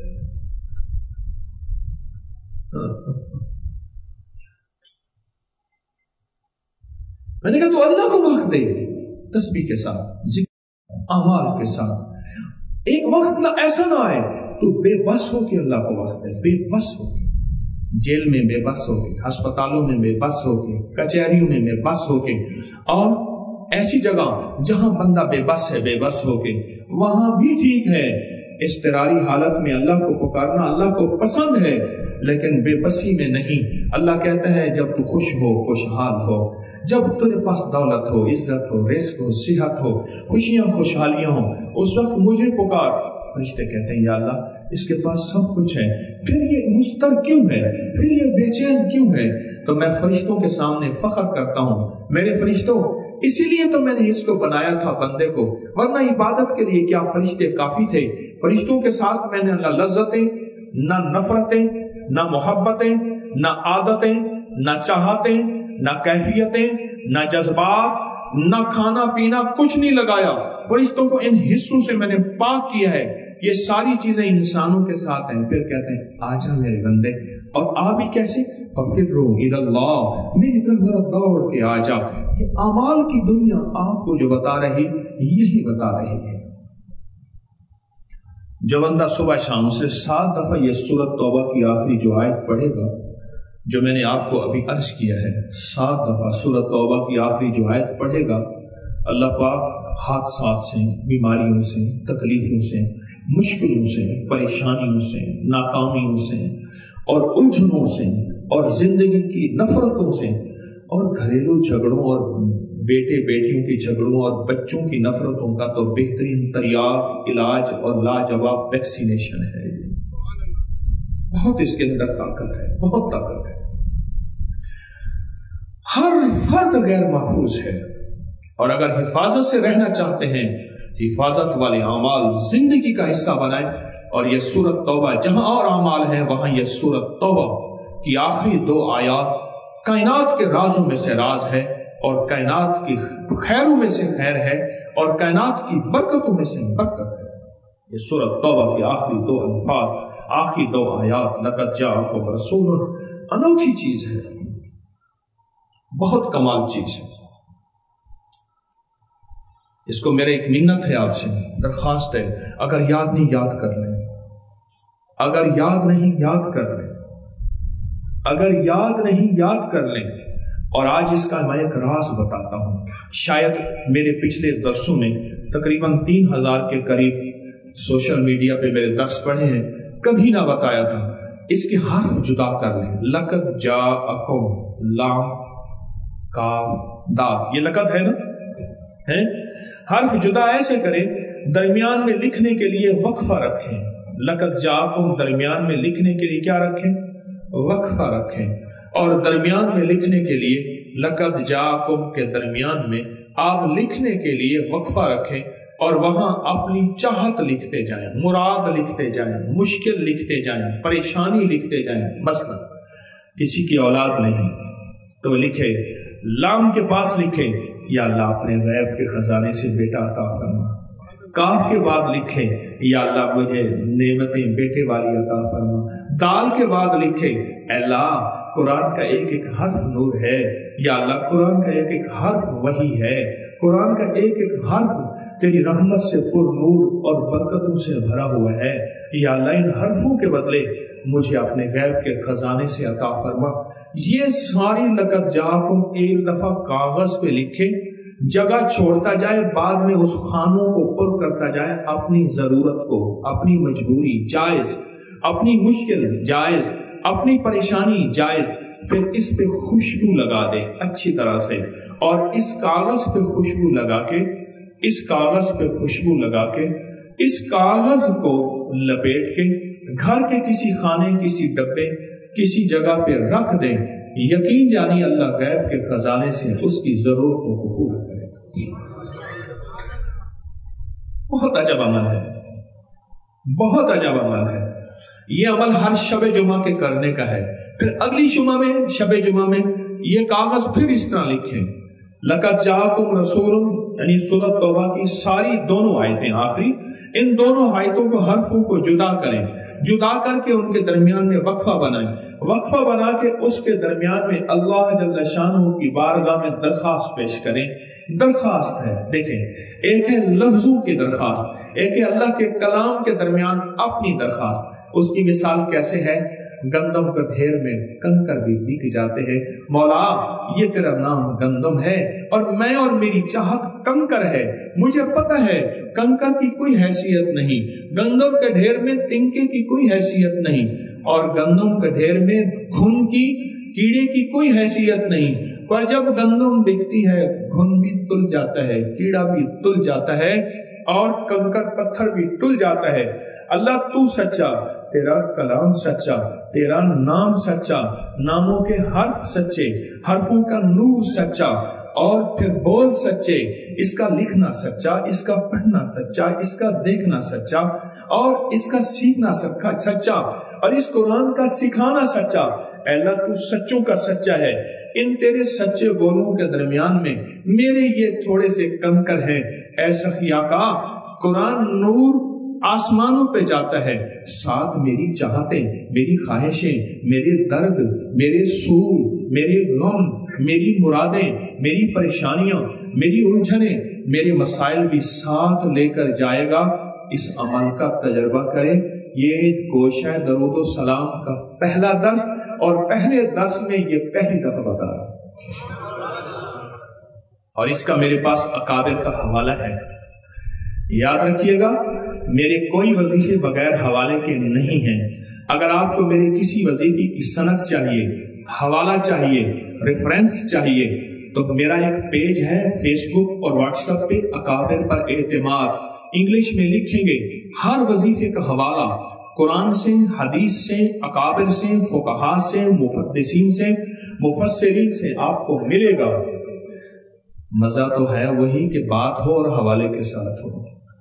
میں نے کہا تو اللہ کو وقت دے، تسبیح کے ساتھ، ذکر، اعمال کے ساتھ۔ ایک وقت ایسا نہ آئے تو بے بس ہو کے اللہ کو وقت دے، بے بس ہو کے، جیل میں بے بس ہو کے، ہسپتالوں میں بے بس ہو کے، کچہریوں میں بے بس ہو کے، اور ایسی جگہ جہاں بندہ بے بس ہے، بے بس ہو کے، وہاں بھی ٹھیک ہے۔ اضطراری حالت میں اللہ کو پکارنا اللہ کو پسند ہے، لیکن بے بسی میں نہیں۔ اللہ کہتا ہے جب تو خوش ہو، خوشحال ہو، جب تیرے پاس دولت ہو، عزت ہو، رزق ہو، صحت ہو، خوشیاں خوشحالیاں ہوں، اس وقت مجھے پکار۔ فرشتے کہتے ہیں یا اللہ اس کے پاس سب کچھ ہے، پھر یہ مضطر کیوں ہے، پھر یہ بے چین کیوں ہے؟ تو میں فرشتوں کے سامنے فخر کرتا ہوں، میرے فرشتوں اسی لیے تو میں نے اس کو بنایا تھا بندے کو، ورنہ عبادت کے لیے کیا فرشتے کافی تھے؟ فرشتوں کے ساتھ میں نے نہ لذتیں، نہ نفرتیں، نہ محبتیں، نہ عادتیں، نہ چاہتیں، نہ کیفیتیں، نہ جذبات، نہ کھانا پینا، کچھ نہیں لگایا۔ فرشتوں کو ان حصوں سے میں نے پاک کیا ہے۔ یہ ساری چیزیں انسانوں کے ساتھ ہیں۔ پھر کہتے ہیں آجا میرے بندے، اور آ بھی کیسے؟ فَفِرُّوا إِلَى اللَّهِ، میری طرف ذرا دوڑ کے آجا۔ یہ اعمال کی دنیا آپ کو جو بتا رہی، یہی بتا رہی ہے۔ جو بندہ صبح شام سے سات دفعہ یہ سورۃ توبہ کی آخری جو آیت پڑھے گا، جو میں نے آپ کو ابھی عرض کیا ہے، سات دفعہ سورۃ توبہ کی آخری جو آیت پڑھے گا، اللہ پاک حادثات سے، بیماریوں سے، تکلیفوں سے، مشکلوں سے، پریشانیوں سے، ناکامیوں سے اور الجھنوں سے اور زندگی کی نفرتوں سے اور گھریلو جھگڑوں اور بیٹے بیٹیوں کے جھگڑوں اور بچوں کی نفرتوں کا تو بہترین تریاق علاج اور لاجواب ویکسینیشن ہے. بہت اس کے اندر طاقت ہے، بہت طاقت ہے. ہر فرد غیر محفوظ ہے، اور اگر حفاظت سے رہنا چاہتے ہیں حفاظت والے اعمال زندگی کا حصہ بنائیں. اور یہ سورۃ توبہ جہاں اور اعمال ہیں وہاں یہ سورۃ توبہ کی آخری دو آیات کائنات کے رازوں میں سے راز ہے، اور کائنات کی خیروں میں سے خیر ہے، اور کائنات کی برکتوں میں سے برکت ہے. یہ سورۃ توبہ کی آخری دو الفاظ، آخری دو آیات، لقد جاءکم رسول، انوکھی چیز ہے، بہت کمال چیز ہے. اس کو میرے ایک منت ہے، آپ سے درخواست ہے، اگر یاد نہیں یاد کر لیں، اگر یاد نہیں یاد کر لیں، اگر یاد نہیں یاد کر لیں. اور آج اس کا میں ایک راز بتاتا ہوں. شاید میرے پچھلے درسوں میں تقریباً تین ہزار کے قریب سوشل میڈیا پہ میرے درس پڑھے ہیں، کبھی نہ بتایا تھا. اس کے حرف جدا کر لیں. لقد جاءکم، لام کاف دال، یہ لقد ہے نا، ہے حرف جدا ایسے کریں، درمیان میں لکھنے کے لیے وقفہ رکھیں. لقد جاءکم درمیان میں لکھنے کے لیے کیا رکھیں؟ وقفہ رکھیں. اور درمیان میں لکھنے کے لیے لقد جاءکم کے درمیان میں آپ لکھنے کے لیے وقفہ رکھیں، اور وہاں اپنی چاہت لکھتے جائیں، مراد لکھتے جائیں، مشکل لکھتے جائیں، پریشانی لکھتے جائیں. مثلا کسی کی اولاد نہیں تو لکھے، لام کے پاس لکھے یا اللہ اپنے غیب کے خزانے سے بیٹا عطا فرما. کاف کے بعد لکھے یا اللہ مجھے نعمتیں بیٹے والی عطا فرما. دال کے بعد لکھے اللہ قرآن کا ایک ایک حرف نور ہے، یا اللہ قرآن کا ایک ایک حرف وحی ہے، قرآن کا ایک ایک حرف تیری رحمت سے پر نور اور برکتوں سے بھرا ہوا ہے. یا اللہ ان حرفوں کے بدلے مجھے اپنے غیب کے خزانے سے عطا فرما. یہ ساری لقد جاءکم ایک دفعہ کاغذ پہ لکھے، جگہ چھوڑتا جائے، بعد میں اس خانوں کو پر کرتا جائے. اپنی ضرورت کو، اپنی مجبوری جائز، اپنی مشکل جائز، اپنی پریشانی جائز، پھر اس پہ خوشبو لگا دے اچھی طرح سے. اور اس کاغذ پہ خوشبو لگا کے اس کاغذ پہ خوشبو لگا کے اس کاغذ کو لپیٹ کے گھر کے کسی خانے، کسی ڈبے، کسی جگہ پہ رکھ دیں. یقین جانی اللہ غیب کے خزانے سے اس کی ضرورتوں کو پورا کرے گا. بہت عجب عمل ہے، بہت عجب عمل ہے. یہ عمل ہر شب جمعہ کے کرنے کا ہے. پھر اگلی جمعہ میں، شب جمعہ میں یہ کاغذ پھر اس طرح لکھیں، لقد جاءکم رسول، یعنی سورۃ توبہ کی ساری دونوں آیتیں آخری، ان دونوں آیتوں کو حرفوں کو جدا کریں، جدا کر کے ان کے درمیان میں وقفہ بنائیں. وقفہ بنا کے اس کے درمیان میں اللہ جل شانہ کی بارگاہ میں درخواست پیش کریں. درخواست ہے، دیکھیں، ایک ہے لفظوں کی درخواست، ایک ہے اللہ کے کلام کے درمیان اپنی درخواست. اس کی مثال کیسے ہے؟ گندم کے ڈھیر میں کنکر بھی بک جاتے ہیں. مولا یہ تیرا نام گندم ہے اور میں اور میری چاہت کنکر ہے. مجھے پتہ ہے کنکر کی کوئی حیثیت نہیں، گندم کے ڈھیر میں تنکے کی کوئی حیثیت نہیں، اور گندم کے ڈھیر میں گھن کی، کیڑے کی کوئی حیثیت نہیں. پر جب گندم بکتی ہے گھن بھی تل جاتا ہے، کیڑا بھی تل جاتا ہے، اور کنکر پتھر بھی تل جاتا ہے. اللہ تو سچا، تیرا کلام سچا، تیرا نام سچا، ناموں کے حرف سچے، حرفوں کا نور سچا، اور پھر بول سچے. اس کا لکھنا سچا، اس کا پڑھنا سچا، اس کا دیکھنا سچا، اور اس کا سیکھنا سچا، اور اس قرآن کا سکھانا سچا. اے اللہ تو سچوں کا سچا ہے. ان تیرے سچے بولوں کے درمیان میں میرے یہ تھوڑے سے کنکر ہیں. اے سخی آقا، قرآن نور آسمانوں پہ جاتا ہے، ساتھ میری چاہتیں، میری خواہشیں، میرے درد، میرے سور، میرے غم، میری مرادیں، میری پریشانیاں، میری الجھنیں، میرے مسائل بھی ساتھ لے کر جائے گا. اس عمل کا تجربہ کریں. یہ کوشش درود و سلام کا پہلا درس، اور پہلے درس میں یہ پہلی دفعہ بتا رہا ہوں، اور اس کا میرے پاس اکابر کا حوالہ ہے. یاد رکھیے گا، میرے کوئی وظیفے بغیر حوالے کے نہیں ہیں. اگر آپ کو میرے کسی وظیفے کی سند چاہیے حوالہ چاہیے، ریفرنس چاہیے، تو میرا ایک پیج ہے فیس بک اور واٹس ایپ پہ، اکابر پر اعتماد، انگلش میں لکھیں گے، ہر وظیفے کا حوالہ قرآن سے، حدیث سے، اکابر سے، فقہا سے، محدثین سے، مفسرین سے آپ کو ملے گا۔ مزہ تو ہے وہی کہ بات ہو اور حوالے کے ساتھ ہو۔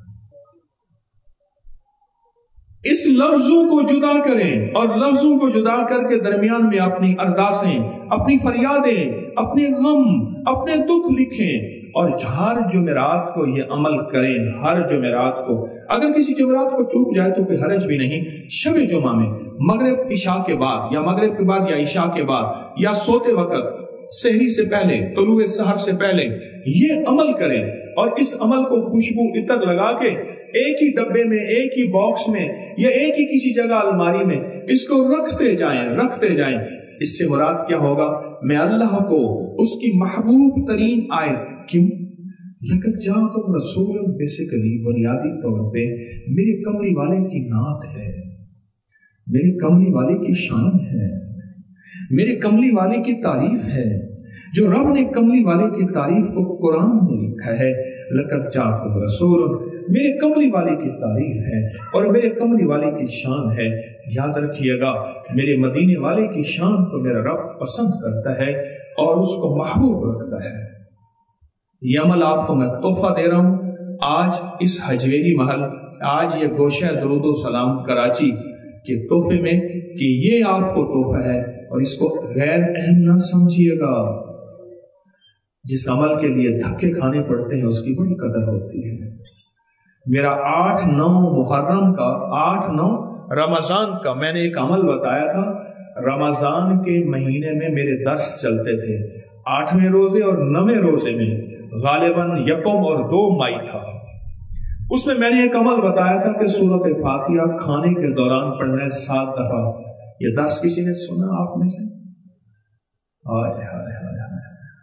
اس لفظوں کو جدا کریں اور لفظوں کو جدا کر کے درمیان میں اپنی ارداسیں، اپنی فریادیں، اپنے غم، اپنے دکھ لکھیں، اور ہر جمعرات کو یہ عمل کریں۔ ہر جمعرات کو، اگر کسی جمعرات کو چوک جائے تو کوئی حرج بھی نہیں، شب جمعہ میں مغرب عشاء کے بعد یا مغرب کے بعد یا عشاء کے بعد یا سوتے وقت، سحری سے پہلے، طلوع سحر سے پہلے یہ عمل کریں، اور اس عمل کو خوشبو عطر لگا کے ایک ہی ڈبے میں، ایک ہی باکس میں یا ایک ہی کسی جگہ الماری میں اس کو رکھتے جائیں رکھتے جائیں۔ اس سے مراد کیا ہوگا؟ میں اللہ کو اس کی محبوب ترین آیت، کیوں لقد جاءکم رسول، بیسیکلی بنیادی طور پہ میرے کملی والے کی نعت ہے، میرے کملی والے کی شان ہے، میرے کملی والے کی تعریف ہے۔ جو رب نے کملی والے کی تعریف کو قرآن میں لکھا ہے، لقد جاءکم رسول، میرے کملی والے کی تعریف ہے اور میرے کملی والے کی شان ہے۔ یاد رکھیے گا، میرے مدینے والے کی شان کو میرا رب پسند کرتا ہے اور اس کو محبوب رکھتا ہے۔ یہ عمل آپ کو میں تحفہ دے رہا ہوں آج اس حجویری محل، آج یہ گوشہ درود و سلام کراچی کے تحفے میں، کہ یہ آپ کو تحفہ ہے اور اس کو غیر اہم نہ سمجھیے گا۔ جس عمل کے لیے دھکے کھانے پڑتے ہیں اس کی بڑی قدر ہوتی ہے۔ میرا آٹھ نو محرم کا، آٹھ نو رمضان کا میں نے ایک عمل بتایا تھا۔ رمضان کے مہینے میں میرے درس چلتے تھے، آٹھویں روزے اور نویں روزے میں غالباً یکم اور دو مئی تھا۔ اس میں میں نے ایک عمل بتایا تھا کہ سورۃ فاتحہ کھانے کے دوران پڑھنا سات دفعہ۔ یہ درس کسی نے سنا آپ میں سے؟ ہائے ہائے ہائے ہائے۔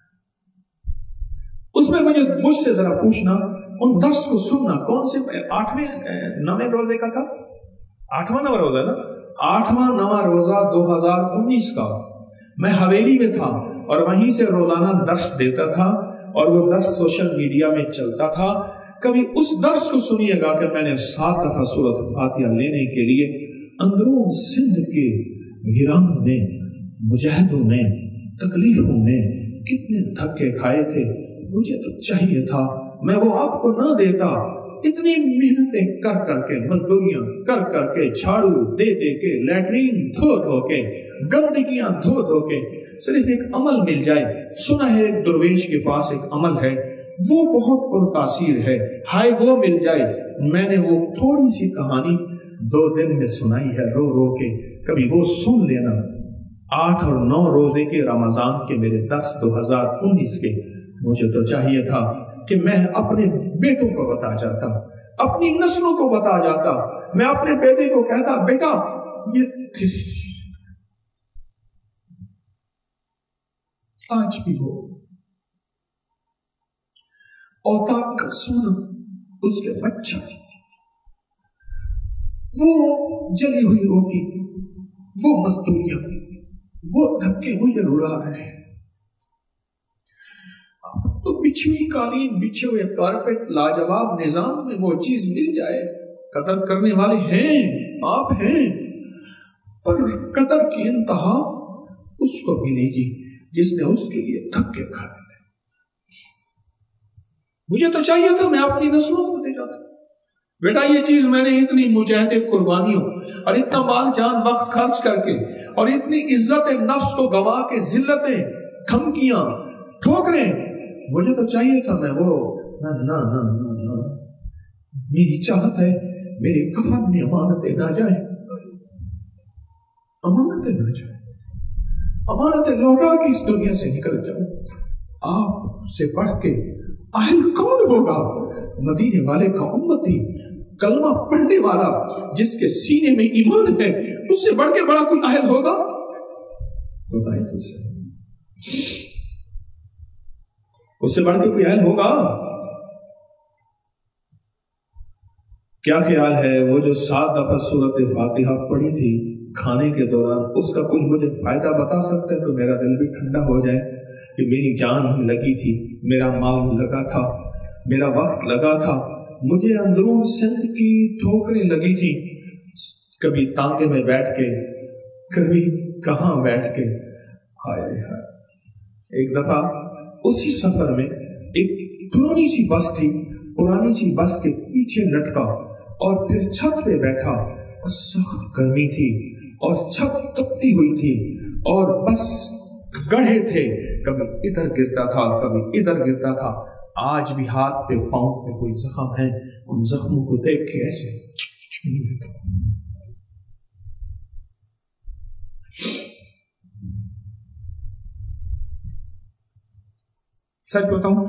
اس میں مجھے مجھ سے ذرا پوچھنا، ان درس کو سننا، کون سے آٹھویں نویں روزے کا تھا؟ آٹھواں نواں روزہ نا، آٹھواں نواں روزہ دو ہزار انیس کا۔ میں حویلی میں تھا اور وہیں سے روزانہ درس دیتا تھا، اور وہ درس سوشل میڈیا میں چلتا تھا۔ کبھی اس درس کو سنیے گا کہ میں نے سات دفعہ سورۃ فاتحہ لینے کے لیے اندرون سندھ کے ویرانوں نے، مجاہدوں نے، تکلیفوں میں کتنے دھکے کھائے تھے۔ مجھے تو چاہیے تھا میں وہ آپ کو نہ دیتا، اتنی محنتیں کر کر کے، مزدوریاں کر کر کے، جھاڑو دے دے کے، لیٹرین دھو دھو کے، گندگیاں دھو دھو کے صرف ایک عمل مل جائے۔ سنا ہے ایک درویش کے پاس ایک عمل ہے، وہ بہت پرتاثیر ہے، ہائے وہ مل جائے۔ میں نے وہ تھوڑی سی کہانی دو دن میں سنائی ہے رو رو کے، کبھی وہ سن لینا۔ آٹھ اور نو روزے کے رمضان کے میرے دس دو ہزار انیس کے، مجھے تو چاہیے تھا کہ میں اپنے بیٹوں کو بتا جاتا، اپنی نسلوں کو بتا جاتا، میں اپنے بیٹے کو کہتا، بیٹا یہ تیرے لیے آج بھی ہو۔ اوتاق کا سونا اس کے بچہ، وہ جلی ہوئی روٹی، وہ مزدوریاں، وہ دھکے مجھے رلا رہے ہیں۔ تو بچھی ہوئی قالین، بچھے ہوئے کارپیٹ، لاجواب نظام میں وہ چیز مل جائے، قدر کرنے والے ہیں آپ ہیں، پر قدر کی انتہا اس کو ملے گی جس نے اس کے لیے دھکے کھائے تھے۔ مجھے تو چاہیے تھا میں اپنی نسلوں کو دے جاتا، بیٹا یہ چیز میں نے اتنی مجاہدے، قربانیوں اور اتنا مال جان وقت خرچ کر کے اور اتنی عزت نفس کو گوا کے، ذلتیں، دھمکیاں، ٹھوکریں، مجھے تو چاہیے تھا میں وہ نہ نہ نہ نہ نہ میری چاہت ہے میرے کفن میں امانتیں نہ جائیں، امانتیں نہ جائیں، امانتیں لوٹا کے اس دنیا سے نکل جاؤں۔ آپ سے پڑھ کے اہل کون ہوگا؟ مدینے والے کا امتی، کلمہ پڑھنے والا، جس کے سینے میں ایمان ہے، اس سے بڑھ کے بڑا کوئی اہل ہوگا؟ بتائیں تو سے اس سے بڑھ کے کوئی اہل ہوگا؟ کیا خیال ہے وہ جو سات دفعہ سورت فاتحہ پڑھی تھی کھانے کے دوران، اس کا کوئی مجھے فائدہ بتا سکتا ہے تو میرا دل بھی ٹھنڈا ہو جائے کہ میری جان لگی تھی، میرا مال لگا تھا، میرا وقت لگا تھا، مجھے اندرون سندھ کی ٹھوکریں لگی تھی، کبھی تانگے میں بیٹھ کے، کبھی کہاں بیٹھ کے، ہائے ہائے۔ ایک دفعہ اسی سفر میں ایک پرانی سی بس تھی، پرانی سی بس کے پیچھے لٹکا اور پھر چھت پہ بیٹھا اور سخت گرمی تھی اور چھت تپتی ہوئی تھی اور بس گڑھے تھے، کبھی ادھر گرتا تھا کبھی ادھر گرتا تھا۔ آج بھی ہاتھ پہ پاؤں پہ کوئی زخم ہے، ان زخموں کو دیکھ کے ایسے چھین لیتا ہوں۔ سچ بتاؤں،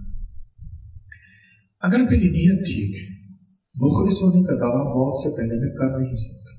اگر میری نیت ٹھیک ہے، مخلص ہونے کا دعویٰ موت سے پہلے میں کر نہیں سکتا۔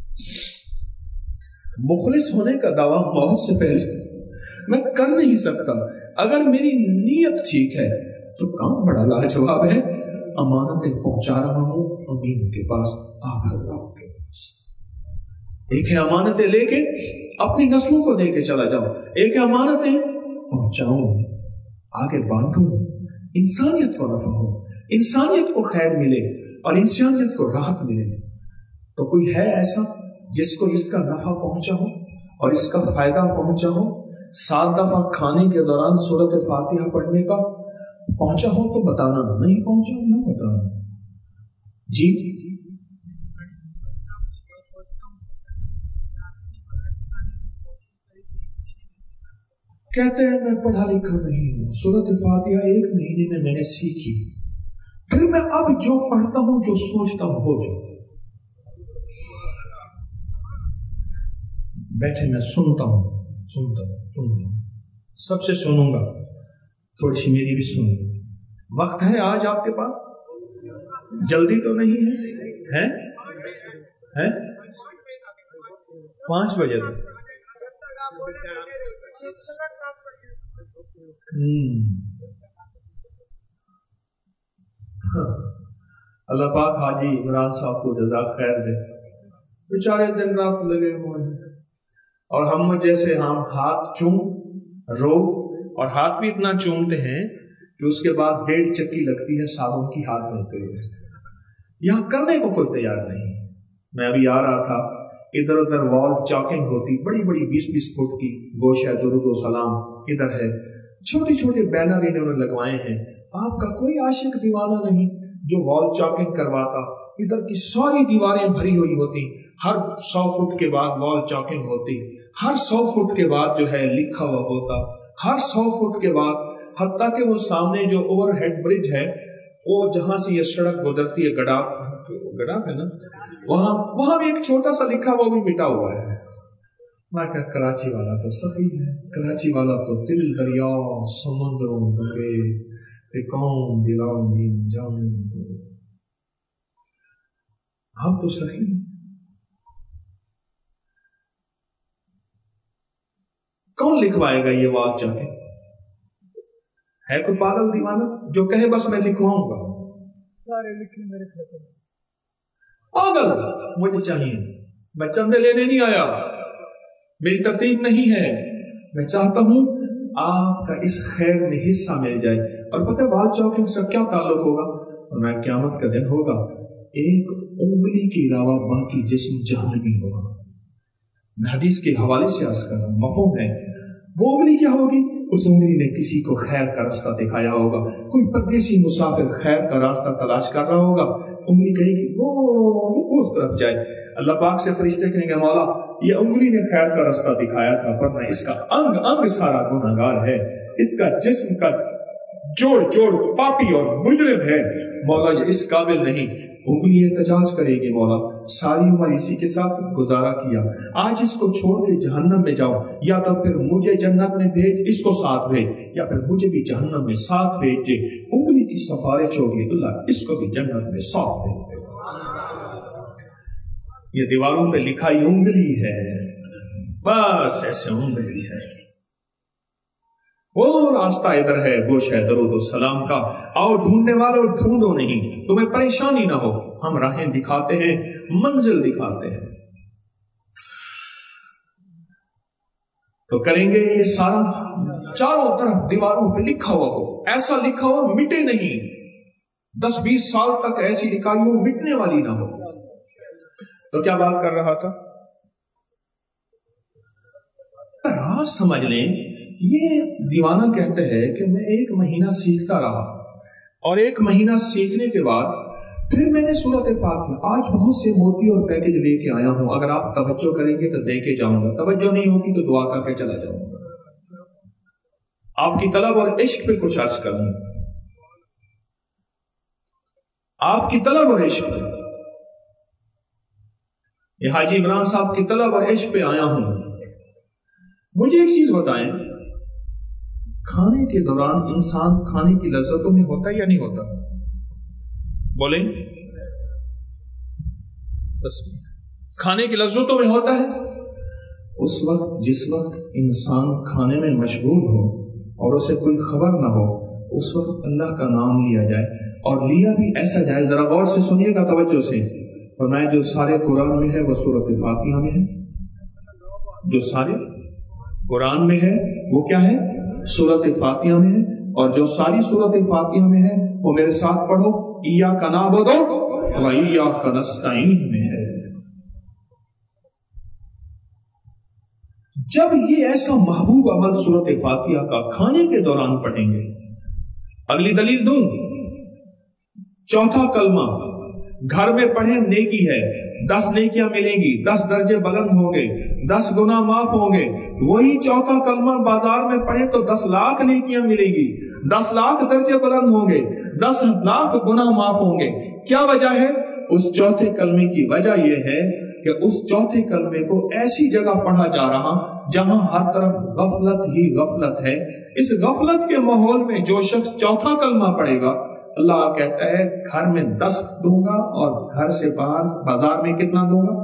مخلص ہونے کا دعویٰ موت سے پہلے میں کر نہیں سکتا۔ اگر میری نیت ٹھیک ہے تو کام بڑا لاجواب ہے۔ امانتیں پہنچا رہا ہوں امین کے پاس، آپ حضرات کے پاس۔ ایک ہے امانتیں لے کے اپنی نسلوں کو دے کے چلا جاؤں، ایک ہے امانتیں پہنچاؤں، آگے بانٹوں، انسانیت کو نفع ہو، انسانیت کو خیر ملے اور انسانیت کو راحت ملے۔ تو کوئی ہے ایسا جس کو اس کا نفع پہنچا ہو اور اس کا فائدہ پہنچا ہو؟ سات دفعہ کھانے کے دوران سورت فاتحہ پڑھنے کا پہنچا ہو تو بتانا، نہیں پہنچا ہو نہ بتانا۔ جی کہتے ہیں میں پڑھا لکھا نہیں ہوں، سورت فاتحہ ایک مہینے میں میں نے سیکھی، پھر میں اب جو پڑھتا ہوں جو سوچتا ہوں ہو جاتا، بیٹھے میں سنتا ہوں سنتا ہوں سنتا ہوں سب سے سنوں گا، تھوڑی سی میری بھی سنوں گا۔ وقت ہے آج آپ کے پاس؟ جلدی تو نہیں ہے؟ ہے پانچ بجے تک؟ اللہ پاک حاجی عمران صاحب کو جزاک خیر دے، بیچارے دن رات لگے ہوئے ہیں، اور ہم جیسے ہم ہاتھ چوم رو اور ہاتھ بھی اتنا چومتے ہیں کہ اس کے بعد ڈیڑھ چکی لگتی ہے صابن کی ہاتھ دھوتے ہوئے، یہاں کرنے کو کوئی تیار نہیں۔ میں ابھی آ رہا تھا، ادھر ادھر وال چاکنگ ہوتی، بڑی بڑی بیس بیس فٹ کی، گوشہ درود و سلام ادھر ہے، چھوٹے چھوٹے بینر انہوں نے لگوائے ہیں، آپ کا کوئی عاشق دیوانہ نہیں جو وال چاکنگ کرواتا۔ ادھر کی ساری دیواریں بھری ہوئی ہوتی، ہر سو فٹ کے بعد وال چاکنگ ہوتی، ہر سو فٹ کے بعد جو ہے لکھا ہوا ہوتا، ہر سو فٹ کے بعد، حتیٰ کہ وہ سامنے جو اوور ہیڈ برج ہے، وہ جہاں سے یہ سڑک گزرتی ہے، گڑا گڑا ہے نا، وہاں وہاں بھی ایک چھوٹا سا لکھا وہ بھی مٹا ہوا ہے۔ میں کہ کراچی والا تو صحیح ہے، کراچی والا تو دل دریا سمندروں ڈوبے تے کون دلاؤں دی جان، آپ تو صحیح ہیں۔ کون لکھوائے گا یہ وال چاہے؟ ہے کوئی پاگل دیوانہ جو کہے بس میں لکھواؤں گا؟ سارے لکھنے میرے کھاتے میں۔ پاگل مجھے چاہیے، میں چندے لینے نہیں آیا، میری ترتیب نہیں ہے، میں چاہتا ہوں آپ کا اس خیر میں حصہ مل جائے۔ اور پتہ وال چاکنگ سے کیا تعلق ہوگا؟ اور میں قیامت کا دن ہوگا، ایک انگلی کے علاوہ باقی جسم جہنمی ہوگا۔ میں حدیث کے حوالے سے عرض کر رہا ہوں، مفہوم ہے؟ وہ انگلی کیا ہوگی؟ اس انگلی نے کسی کو خیر کا راستہ دکھایا ہوگا، کوئی پردیسی مسافر خیر کا راستہ تلاش کر رہا ہوگا، انگلی کہے گی وہ اس طرف جائے، اللہ پاک سے فرشتے کہیں گے مولا یہ انگلی نے خیر کا راستہ دکھایا تھا، ورنہ اس کا انگ انگ سارا گنہگار ہے، اس کا جسم کا جوڑ جوڑ پاپی اور مجرم ہے، مولا یہ اس قابل نہیں۔ انگلی احتجاج کرے گی مولا ساری عمر اسی کے ساتھ گزارا کیا، آج اس کو چھوڑ کے جہنم میں جاؤ، یا تو پھر مجھے جنت میں بھیج، اس کو ساتھ بھیج، یا پھر مجھے بھی جہنم میں ساتھ بھیج۔ انگلی کی سفارش ہوگی اللہ اس کو بھی جنت میں ساتھ بھیج دے۔ یہ دیواروں پہ لکھائی انگلی ہے، بس ایسے انگلی ہے۔ وہ راستہ ادھر ہے، گوش ہے درود و سلام کا، آؤ ڈھونڈنے والوں ڈھونڈو نہیں، تمہیں پریشانی نہ ہو، ہم راہیں دکھاتے ہیں، منزل دکھاتے ہیں۔ تو کریں گے یہ سارا، چاروں طرف دیواروں پہ لکھا ہوا ہو، ایسا لکھا ہوا مٹے نہیں، دس بیس سال تک ایسی لکھائی ہو مٹنے والی نہ ہو۔ تو کیا بات کر رہا تھا؟ راز سمجھ لیں، یہ دیوانہ کہتے ہیں کہ میں ایک مہینہ سیکھتا رہا اور ایک مہینہ سیکھنے کے بعد پھر میں نے سورۃ فاتحہ، آج بہت سے موتی اور پیکج لے کے آیا ہوں، اگر آپ توجہ کریں گے تو دے کے جاؤں گا، توجہ نہیں ہوگی تو دعا کر کے چلا جاؤں گا۔ آپ کی طلب اور عشق پہ کچھ عرض کروں، آپ کی طلب اور عشق پہ، یہ حاجی عمران صاحب کی طلب اور عشق پہ آیا ہوں۔ مجھے ایک چیز بتائیں، کھانے کے دوران انسان کھانے کی لذتوں میں ہوتا ہے یا نہیں ہوتا؟ بولیں، کھانے کی لذتوں میں ہوتا ہے؟ اس وقت جس وقت انسان کھانے میں مشغول ہو اور اسے کوئی خبر نہ ہو، اس وقت اللہ کا نام لیا جائے، اور لیا بھی ایسا جائے، ذرا غور سے سنیے گا توجہ سے، فرمایا جو سارے قرآن میں ہے وہ سورۃ فاتحہ میں ہے، جو سارے قرآن میں ہے وہ کیا ہے؟ سورۃ فاتحہ میں ہے، اور جو ساری سورۃ فاتحہ میں ہے وہ میرے ساتھ پڑھو، ایاک نعبد و ایاک نستعین میں ہے۔ جب یہ ایسا محبوب عمل سورۃ فاتحہ کا کھانے کے دوران پڑھیں گے، اگلی دلیل دوں، چوتھا کلمہ گھر میں پڑھیں نیکی ہے، دس نیکیاں ملیں گی، دس درجے بلند ہوں گے، دس گناہ معاف ہوں گے۔ وہی چوتھا کلمہ بازار میں پڑھیں تو دس لاکھ نیکیاں ملیں گی، دس لاکھ درجے بلند ہوں گے، دس لاکھ گناہ معاف ہوں گے۔ کیا وجہ ہے؟ اس چوتھے کلمے کی وجہ یہ ہے کہ اس چوتھے کلمے کو ایسی جگہ پڑھا جا رہا جہاں ہر طرف غفلت ہی غفلت ہے۔ اس غفلت کے ماحول میں جو شخص چوتھا کلمہ پڑھے گا، اللہ کہتا ہے گھر میں دس دوں گا اور گھر سے باہر بازار میں کتنا دوں گا؟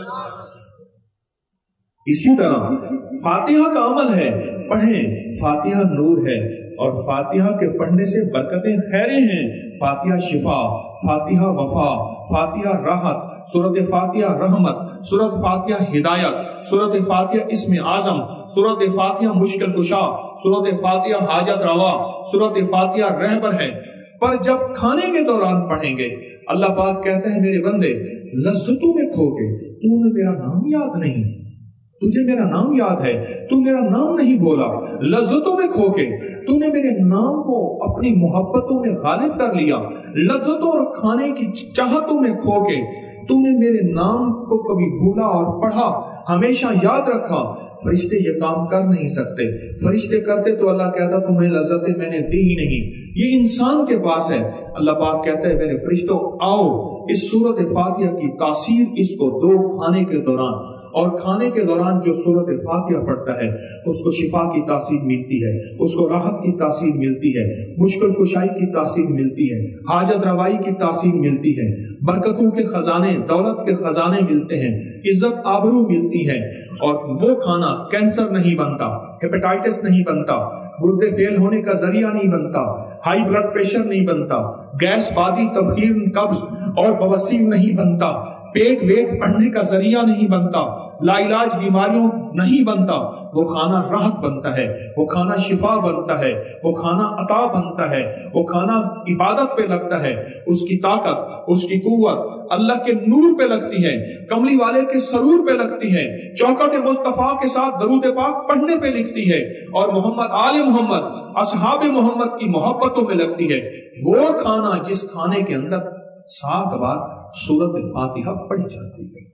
اسی طرح فاتحہ کا عمل ہے، پڑھیں، فاتحہ نور ہے، اور فاتحہ کے پڑھنے سے برکتیں خیریں ہیں۔ فاتحہ شفا، فاتحہ وفا، فاتحہ راحت، سورۃ فاتحہ رحمت، سورۃ فاتحہ ہدایت، سورۃ فاتحہ اسم اعظم، سورۃ فاتحہ مشکل کشا، سورۃ فاتحہ حاجت روا، سورۃ فاتحہ رہبر ہے۔ پر جب کھانے کے دوران پڑھیں گے، اللہ پاک کہتے ہیں میرے بندے لذتوں میں کھو کے تو نے میرا نام یاد نہیں، تجھے میرا نام یاد ہے، تو میرا نام نہیں بولا، لذتوں میں کھو کے تو نے میرے نام کو اپنی محبتوں میں غالب کر لیا، لذتوں اور کھانے کی چاہتوں میں کھو کے تو نے میرے نام کو کبھی بھولا اور پڑھا، ہمیشہ یاد رکھا۔ فرشتے یہ کام کر نہیں سکتے، فرشتے کرتے تو اللہ کہتا تمہیں لذتیں میں نے دی ہی نہیں، یہ انسان کے پاس ہے۔ اللہ پاک کہتا ہے میرے فرشتوں آؤ، اس سورۃ فاتحہ کی تاثیر اس کو دو کھانے کے دوران، اور کھانے کے دوران جو سورۃ فاتحہ پڑھتا ہے اس کو شفا کی تاثیر ملتی ہے، اس کو راحت کی تاثیر ملتی ہے، مشکل کشائی کی تاثیر ملتی ہے، حاجت روائی کی تاثیر ملتی ہے، برکتوں کے خزانے، دولت کے خزانے ملتے ہیں، عزت آبرو ملتی ہے، اور وہ کھانا کینسر نہیں بنتا، ہیپیٹائٹس نہیں بنتا، گردے فیل ہونے کا ذریعہ نہیں بنتا، ہائی بلڈ پریشر نہیں بنتا، گیس بادی تبخیر قبض اور بواسیر نہیں بنتا، پیٹ ویٹ بڑھنے کا ذریعہ نہیں بنتا، لا علاج بیماریوں نہیں بنتا۔ وہ کھانا راحت بنتا ہے، وہ کھانا شفا بنتا ہے، وہ کھانا عطا بنتا ہے، وہ کھانا عبادت پہ لگتا ہے، اس کی طاقت، اس کی قوت اللہ کے نور پہ لگتی ہے، کملی والے کے سرور پہ لگتی ہے، چوکٹ مصطفیٰ کے ساتھ درود پاک پڑھنے پہ لکھتی ہے، اور محمد آل محمد اصحاب محمد کی محبتوں میں لگتی ہے۔ وہ کھانا جس کھانے کے اندر سات بار سورۃ فاتحہ پڑھی جاتی ہے۔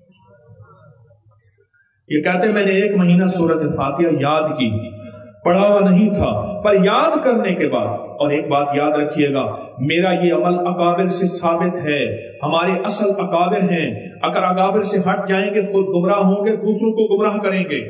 یہ کہتے ہیں میں نے ایک مہینہ سورۃ فاتحہ یاد کی، پڑھا ہوا نہیں تھا، پر یاد کرنے کے بعد، اور ایک بات یاد رکھیے گا، میرا یہ عمل اکابر سے ثابت ہے، ہمارے اصل اکابر ہیں، اگر اکابر سے ہٹ جائیں گے خود گمراہ ہوں گے، دوسروں کو گمراہ کریں گے۔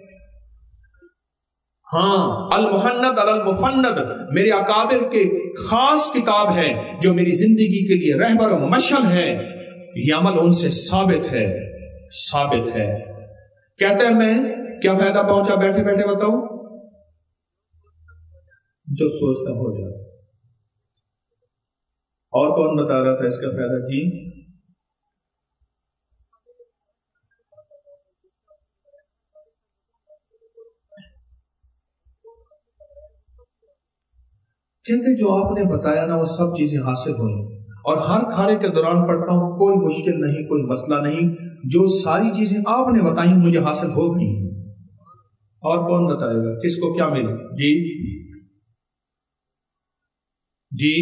ہاں، المحند المفند میرے اکابر کے خاص کتاب ہے جو میری زندگی کے لیے رہبر و مشعل ہے، یہ عمل ان سے ثابت ہے، ثابت ہے۔ کہتے ہیں میں کیا فائدہ پہنچا بیٹھے بیٹھے بتاؤ؟ جو سوچتا ہو جاتا. اور کون بتا رہا تھا اس کا فائدہ؟ جی کہتے جو آپ نے بتایا نا وہ سب چیزیں حاصل ہوئیں، اور ہر کھانے کے دوران پڑھتا ہوں کوئی مشکل نہیں، کوئی مسئلہ نہیں، جو ساری چیزیں آپ نے بتائی مجھے حاصل ہو گئی. اور کون بتائے گا کس کو کیا ملا؟ جی جی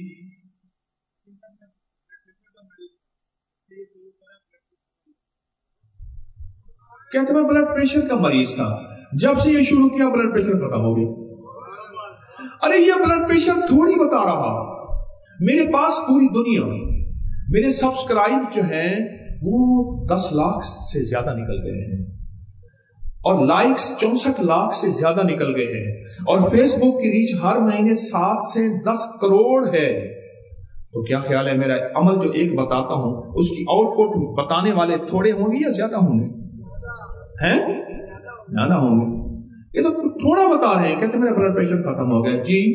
کہتے میں بلڈ پریشر کا مریض تھا، جب سے یہ شروع کیا بلڈ پریشر ختم ہو گیا. ارے یہ بلڈ پریشر تھوڑی بتا رہا، میرے پاس پوری دنیا، میرے سبسکرائب جو ہیں وہ دس لاکھ سے زیادہ نکل گئے ہیں، اور لائکس چونسٹھ لاکھ سے زیادہ نکل گئے ہیں، اور فیس بک کی ریچ ہر مہینے سات سے دس کروڑ ہے. تو کیا خیال ہے میرا عمل جو ایک بتاتا ہوں اس کی آؤٹ پٹ بتانے والے تھوڑے ہوں گے یا زیادہ ہوں گے؟ ہیں زیادہ ہوں گے. یہ تو تھوڑا بتا رہے ہیں، کہتے میرا بلڈ پریشر ختم ہو گیا. جی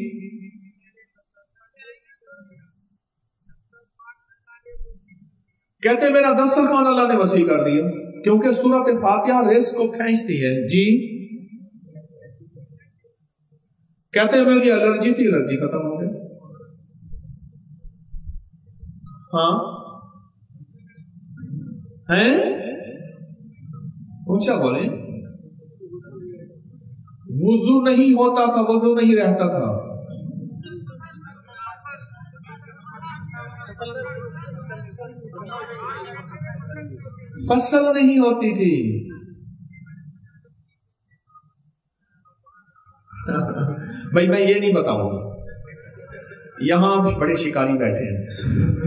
کہتے میرا دسترخوان اللہ نے وسیع کر دیا کیونکہ سورۃ فاتحہ رزق کو کھینچتی ہے. جی کہتے میری الرجی تھی، الرجی ختم ہو گئی. ہاں ہیں اونچا بولیں. وضو نہیں ہوتا تھا، وضو نہیں رہتا تھا. فصل نہیں ہوتی تھی. بھائی میں یہ نہیں بتاؤں گا، یہاں بڑے شکاری بیٹھے ہیں.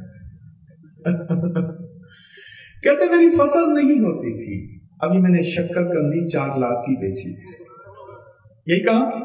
کہتے میری فصل نہیں ہوتی تھی، ابھی میں نے شکر کندی چار لاکھ کی بیچی. یہی کہا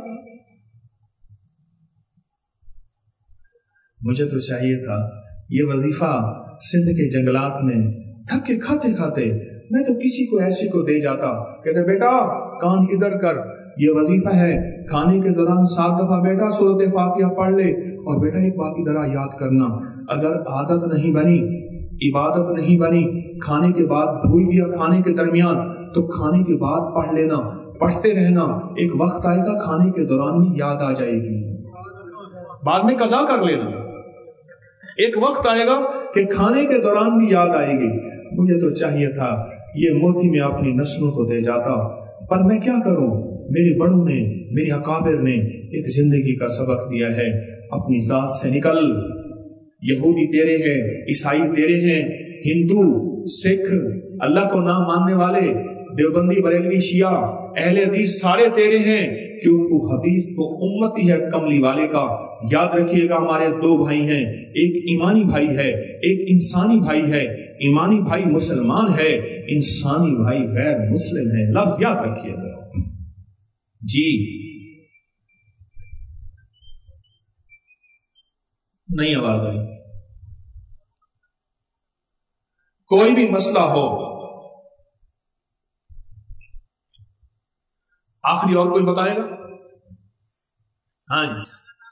مجھے تو چاہیے تھا یہ وظیفہ سندھ کے جنگلات میں تھک کے کھاتے کھاتے میں تو کسی کو ایسے کو دے جاتا. کہتے بیٹا کان ادھر کر، یہ وظیفہ ہے، کھانے کے دوران سات دفعہ بیٹا سورۃ فاتحہ پڑھ لے. اور بیٹا ایک بات کی ذرا یاد کرنا، اگر عادت نہیں بنی، عبادت نہیں بنی، کھانے کے بعد بھول گیا کھانے کے درمیان، تو کھانے کے بعد پڑھ لینا، پڑھتے رہنا. ایک وقت آئے گا کھانے کے دوران بھی یاد آ جائے گی، بعد میں قضا کر لینا. ایک وقت آئے گا کہ کھانے کے دوران بھی یاد آئے گی. مجھے تو چاہیے تھا یہ موتی میں اپنی نسلوں کو دے جاتا، پر میں کیا کروں، میرے بڑوں نے، میرے اکابر نے ایک زندگی کا سبق دیا ہے، اپنی ذات سے نکل. یہودی تیرے ہیں، عیسائی تیرے ہیں، ہندو، سکھ، اللہ کو نہ ماننے والے، دیوبندی، بریلوی، شیعہ، اہل حدیث سارے تیرے ہیں، کیونکہ حدیث تو امتی ہے کملی والے کا. یاد رکھیے گا ہمارے دو بھائی ہیں، ایک ایمانی بھائی ہے، ایک انسانی بھائی ہے. ایمانی بھائی مسلمان ہے، انسانی بھائی غیر مسلم ہے. لفظ یاد رکھیے گا. جی نہیں آواز آئی؟ کوئی بھی مسئلہ ہو، آخری اور کوئی بتائے گا؟ ہاں جی.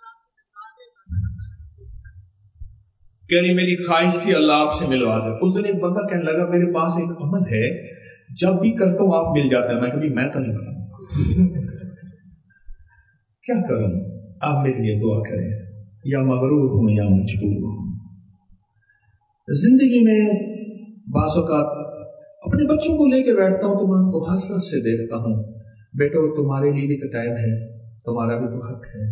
کہ نہیں میری خواہش تھی اللہ آپ سے ملوا دے. اس دن ایک بندہ کہنے لگا میرے پاس ایک عمل ہے جب بھی کرتا ہوں آپ مل جاتا ہے. میں کبھی میں تو نہیں بتاؤں. کیا کروں؟ آپ میرے لیے دعا کریں، یا مغرور ہوں یا مجبور ہوں. زندگی میں بعض اوقات اپنے بچوں کو لے کے بیٹھتا ہوں تو میں ان کو حسرت سے دیکھتا ہوں، بیٹو تمہارے لیے بھی تو ٹائم ہے، تمہارا بھی تو حق ہے.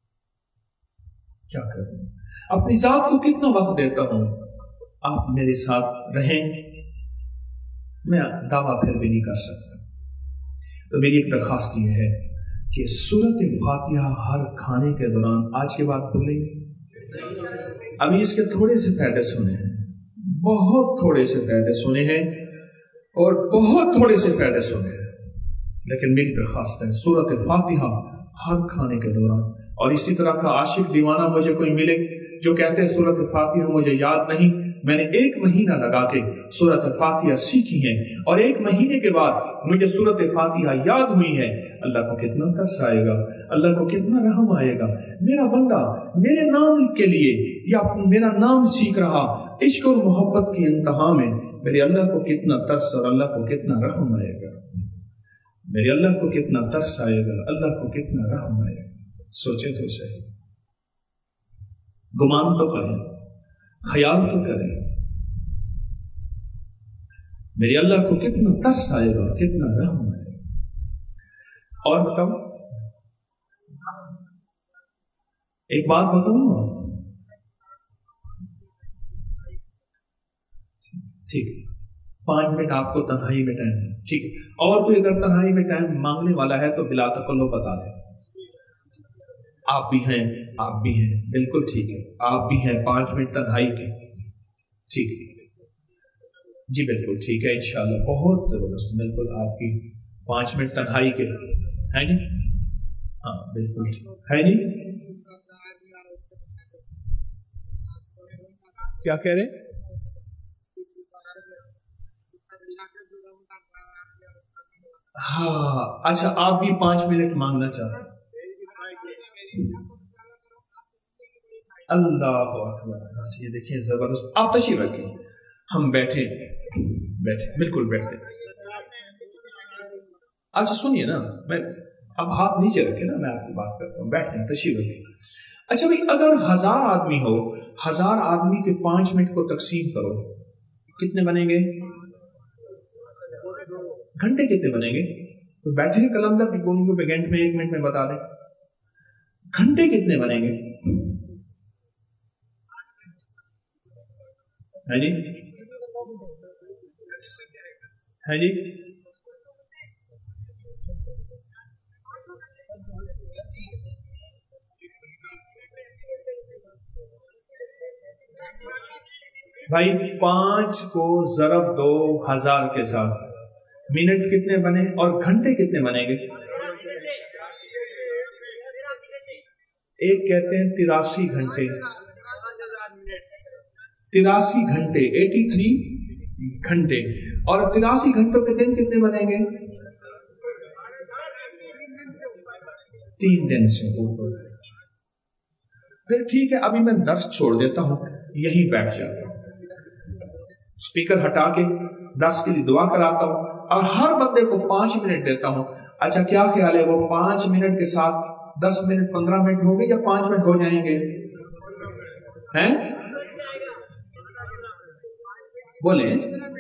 کیا کروں؟ اپنی ذات کو کتنا وقت دیتا ہوں. آپ میرے ساتھ رہیں، میں دعویٰ پھر بھی نہیں کر سکتا. تو میری ایک درخواست یہ ہے کہ سورۃ فاتحہ ہر کھانے کے دوران آج کے بعد بولیں گے. ابھی اس کے تھوڑے سے فائدے سنے ہیں، بہت تھوڑے سے فائدے سنے ہیں، اور بہت تھوڑے سے فائدے سنے ہیں، لیکن میری درخواست ہے سورۃ فاتحہ ہر کھانے کے دوران. اور اسی طرح کا عاشق دیوانہ مجھے کوئی ملے جو کہتے ہیں سورۃ فاتحہ مجھے یاد نہیں، میں نے ایک مہینہ لگا کے سورۃ فاتحہ سیکھی ہے اور ایک مہینے کے بعد مجھے سورۃ فاتحہ یاد ہوئی ہے، اللہ کو کتنا ترس آئے گا، اللہ کو کتنا رحم آئے گا، میرا بندہ میرے نام کے لیے یا میرا نام سیکھ رہا، عشق اور محبت کی انتہا میں میرے اللہ کو کتنا ترس اور اللہ کو کتنا رحم آئے گا، میرے اللہ کو کتنا ترس آئے گا، اللہ کو کتنا رحم آئے گا۔ سوچے تو صحیح، گمان تو کریں، خیال تو کریں، میرے اللہ کو کتنا ترس آئے گا اور کتنا رحم آئے گا۔ اور بتاؤ، ایک بات بتاؤں گا، ٹھیک ہے، پانچ منٹ آپ کو تنہائی میں ٹائم، ٹھیک ہے، اور کوئی اگر تنہائی میں ٹائم مانگنے والا ہے تو بلا تکلف بتا دیں، آپ بھی ہیں، آپ بھی ہیں، بالکل ٹھیک ہے، آپ بھی ہیں، پانچ منٹ تنہائی کے، ٹھیک ہے جی بالکل ٹھیک ہے، انشاءاللہ بہت زبردست، بالکل آپ کی پانچ منٹ تنہائی کے ہے نہیں، ہاں بالکل ٹھیک ہے نہیں، کیا کہہ رہے؟ ہاں اچھا، آپ بھی پانچ منٹ مانگنا چاہتے ہیں، اللہ اکبر، یہ دیکھیں زبردست، آپ تشریف رکھیں، ہم بیٹھے بیٹھے بالکل بیٹھتے، اچھا سنیے نا، میں اب ہاتھ نیچے رکھے نا، میں آپ کی بات کرتا ہوں، بیٹھتے ہیں، تشریف رکھیں۔ اچھا بھائی، اگر ہزار آدمی ہو، ہزار آدمی کے پانچ منٹ کو تقسیم کرو، کتنے بنیں گے؟ گھنٹے کتنے بنیں گے؟ تو بیٹھے کلندر کی گونی کو گھنٹے میں ایک منٹ میں بتا دیں، گھنٹے کتنے بنیں گے؟ ہے جی ہے جی بھائی پانچ کو ضرب دو ہزار کے ساتھ، منٹ کتنے بنے اور گھنٹے کتنے بنے گے؟ ایک کہتے ہیں تراسی گھنٹے، تراسی گھنٹے ایٹی تھری گھنٹے، اور تراسی گھنٹوں کے دن کتنے بنیں گے؟ تین دن سے اوپر۔ پھر ٹھیک ہے، ابھی میں درس چھوڑ دیتا ہوں، یہی بیٹھ جاتا ہوں، اسپیکر ہٹا کے درس کے لیے دعا کراتا ہوں اور ہر بندے کو پانچ منٹ دیتا ہوں۔ اچھا کیا خیال ہے، وہ پانچ منٹ کے ساتھ دس منٹ پندرہ منٹ ہو گئے یا پانچ منٹ ہو جائیں گے؟ ہیں بولیں،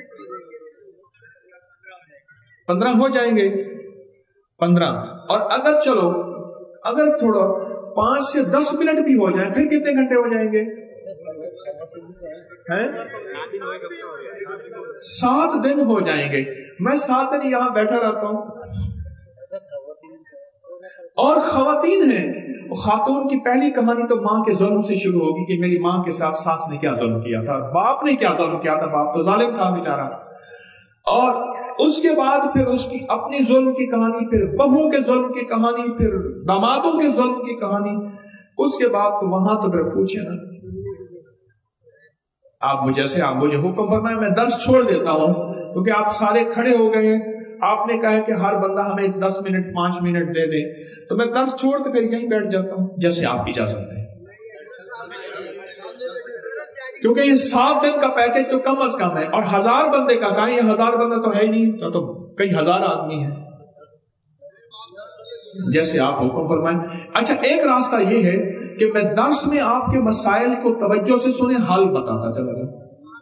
پندرہ ہو جائیں گے، پندرہ، اور اگر چلو اگر تھوڑا پانچ سے دس منٹ بھی ہو جائیں پھر کتنے گھنٹے ہو جائیں گے؟ سات دن ہو جائیں گے۔ میں سات دن یہاں بیٹھا رہتا ہوں، اور خواتین ہیں، خاتون کی پہلی کہانی تو ماں کے ظلم سے شروع ہوگی کہ میری ماں کے ساتھ ساس نے کیا ظلم کیا تھا، باپ نے کیا ظلم کیا تھا، باپ تو ظالم تھا بیچارہ، اور اس کے بعد پھر اس کی اپنی ظلم کی کہانی، پھر بہو کے ظلم کی کہانی، پھر دامادوں کے ظلم کی کہانی، اس کے بعد تو وہاں تو پھر پوچھے نا، آپ مجھے سے آپ مجھے حکم فرمائے میں درس چھوڑ دیتا ہوں کیونکہ آپ سارے کھڑے ہو گئے ہیں، آپ نے کہا کہ ہر بندہ ہمیں دس منٹ پانچ منٹ دے دے، تو میں درس چھوڑ کے پھر یہیں بیٹھ جاتا ہوں جیسے آپ اجازت دیں، کیونکہ یہ سات دن کا پیکج تو کم از کم ہے، اور ہزار بندے کا کہا، یہ ہزار بندہ تو ہے ہی نہیں، تو, تو کئی ہزار آدمی ہیں، جیسے آپ حکم فرمائیں۔ اچھا ایک راستہ یہ ہے کہ میں درس میں آپ کے مسائل کو توجہ سے سنیں، حل بتاتا چلا جاؤں،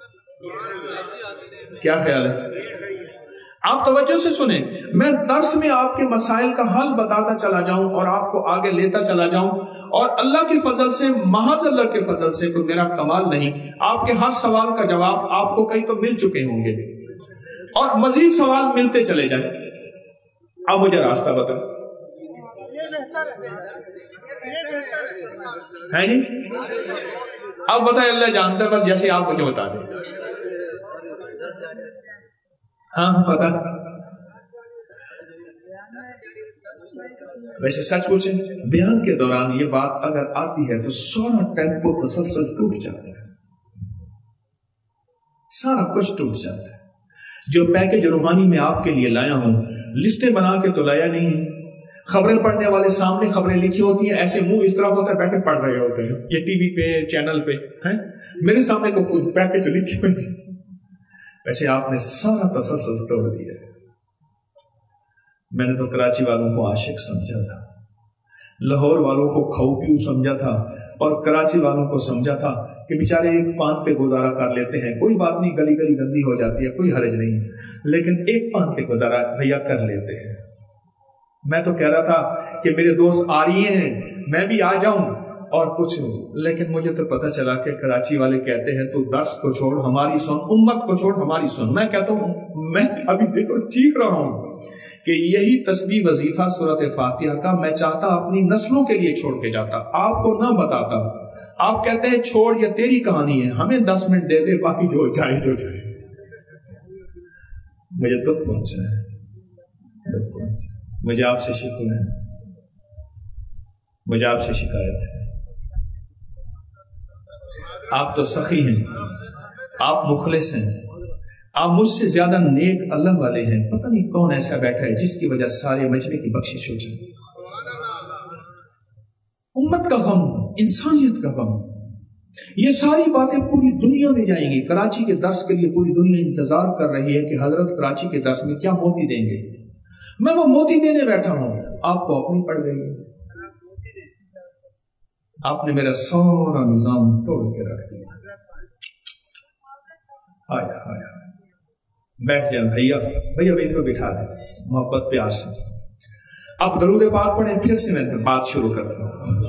کیا خیال ہے؟ آپ توجہ سے سنیں، میں درس میں آپ کے مسائل کا حل بتاتا چلا جاؤں اور آپ کو آگے لیتا چلا جاؤں، اور اللہ کے فضل سے، محض اللہ کے فضل سے، کوئی میرا کمال نہیں، آپ کے ہر سوال کا جواب آپ کو کہیں تو مل چکے ہوں گے، اور مزید سوال ملتے چلے جائیں۔ اب مجھے راستہ بتائیں، ہے نہیں؟ اب بتائیں، اللہ جانتا ہے، بس جیسے آپ مجھے بتا دیں۔ ہاں پتا، ویسے سچ پوچھیں، بیان کے دوران یہ بات اگر آتی ہے تو سارا ٹیمپو تسلسل ٹوٹ جاتا ہے، سارا کچھ ٹوٹ جاتا ہے۔ جو پیکج روحانی میں آپ کے لیے لایا ہوں، لسٹیں بنا کے تو لایا نہیں ہے۔ خبریں پڑھنے والے سامنے خبریں لکھی ہوتی ہیں، ایسے منہ اس طرح ہوتا ہے بیٹھے پڑھ رہے ہوتے ہیں، یہ ٹی وی پہ چینل پہ ہیں، میرے سامنے کو کوئی پیکج لکھی ہوئی نہیں۔ ویسے آپ نے سارا تسلسل توڑ دیا۔ میں نے تو کراچی والوں کو عاشق سمجھا تھا، لاہور والوں کو کھاؤ پیو سمجھا تھا، اور کراچی والوں کو سمجھا تھا کہ بیچارے ایک پان پہ گزارا کر لیتے ہیں، کوئی بات نہیں، گلی گلی گندی ہو جاتی ہے، کوئی حرج نہیں، لیکن ایک پان پہ گزارا بھیا کر لیتے ہیں۔ میں تو کہہ رہا تھا کہ میرے دوست آ رہی ہیں، میں بھی آ جاؤں اور کچھ، لیکن مجھے تو پتہ چلا کہ کراچی والے کہتے ہیں تو درس کو چھوڑ ہماری سن، امت کو چھوڑ ہماری سن۔ میں کہتا ہوں میں ابھی دیکھو چیخ رہا ہوں کہ یہی تسبیح وظیفہ سورۃ فاتحہ کا میں چاہتا اپنی نسلوں کے لیے چھوڑ کے جاتا، آپ کو نہ بتاتا۔ آپ کہتے ہیں چھوڑ، یہ تیری کہانی ہے، ہمیں دس منٹ دے دے، باقی جو جائے جو جائے۔ مجھے دکھ پہنچا ہے، دکھ پہنچا ہے، مجھے آپ سے شکوہ ہے، مجھے آپ سے شکایت ہے۔ آپ تو سخی ہیں، آپ مخلص ہیں، آپ مجھ سے زیادہ نیک اللہ والے ہیں۔ پتہ نہیں کون ایسا بیٹھا ہے جس کی وجہ سارے مجمع کی بخشش ہو جائے۔ امت کا غم، انسانیت کا غم، یہ ساری باتیں پوری دنیا میں جائیں گی۔ کراچی کے درس کے لیے پوری دنیا انتظار کر رہی ہے کہ حضرت کراچی کے درس میں کیا موتی دیں گے۔ میں وہ موتی دینے بیٹھا ہوں، آپ کو اپنی پڑ گئی ہے۔ آپ نے میرا سارا نظام توڑ کے رکھ دیا۔ آیا آیا بیٹھ جائیں بھیا، بھیا ان کو بٹھا دیں محبت پیار سے۔ آپ درود پاک پڑھیں، پھر سے میں بات شروع کرتا ہوں۔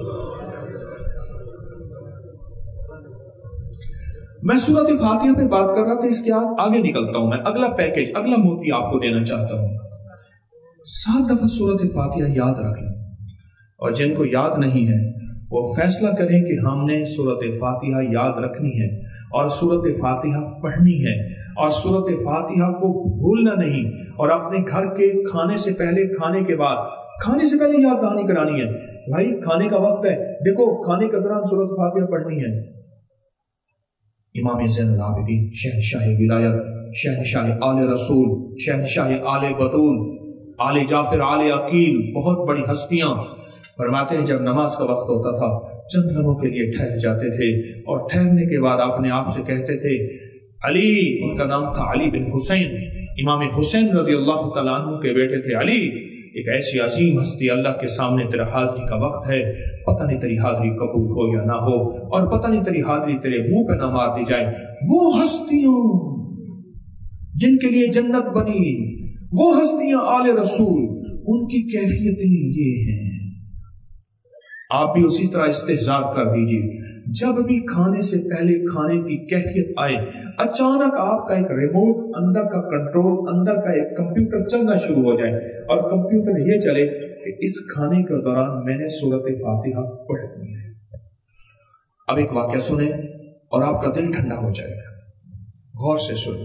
میں سورۃ فاتحہ پہ بات کر رہا تھا، اس کے بعد آگے نکلتا ہوں، میں اگلا پیکج، اگلا موتی آپ کو دینا چاہتا ہوں۔ سات دفعہ سورۃ فاتحہ یاد رکھ لیں، اور جن کو یاد نہیں ہے وہ فیصلہ کریں کہ ہم نے سورۃ فاتحہ یاد رکھنی ہے اور سورۃ فاتحہ پڑھنی ہے، اور سورۃ فاتحہ کو بھولنا نہیں، اور اپنے گھر کے کھانے سے پہلے، کھانے کے بعد، کھانے سے پہلے یاد دہانی کرانی ہے۔ بھائی کھانے کا وقت ہے، دیکھو کھانے کے دوران سورۃ فاتحہ پڑھنی ہے۔ امام زین العابدین، شہنشاہ ولایت، شہنشاہ آل رسول، شہنشاہ آل بطول، آل جعفر، آل عقیل، بہت بڑی ہستیاں، فرماتے ہیں جب نماز کا وقت ہوتا تھا چند لمحوں کے لیے ٹھہر جاتے تھے، اور ٹھہرنے کے بعد اپنے آپ سے کہتے تھے علی، ان کا نام تھا علی بن حسین، امام حسین رضی اللہ تعالیٰ عنہ کے بیٹے تھے۔ علی، ایک ایسی عظیم ہستی اللہ کے سامنے تیرا حاضری کا وقت ہے، پتہ نہیں تیری حاضری قبول ہو یا نہ ہو، اور پتہ نہیں تیری حاضری تیرے منہ پہ نہ مار دی جائے۔ وہ ہستیاں جن کے لیے جنت بنی، وہ ہستیاں آل رسول، ان کی کیفیتیں یہ ہیں۔ آپ بھی اسی طرح استحضار کر دیجئے، جب بھی کھانے سے پہلے کھانے کی کیفیت آئے، اچانک آپ کا ایک ریموٹ، اندر کا کنٹرول، اندر کا ایک کمپیوٹر چلنا شروع ہو جائے، اور کمپیوٹر یہ چلے کہ اس کھانے کے دوران میں نے سورۃ فاتحہ پڑھنی ہے۔ اب ایک واقعہ سنیں اور آپ کا دل ٹھنڈا ہو جائے گا، غور سے سنیں۔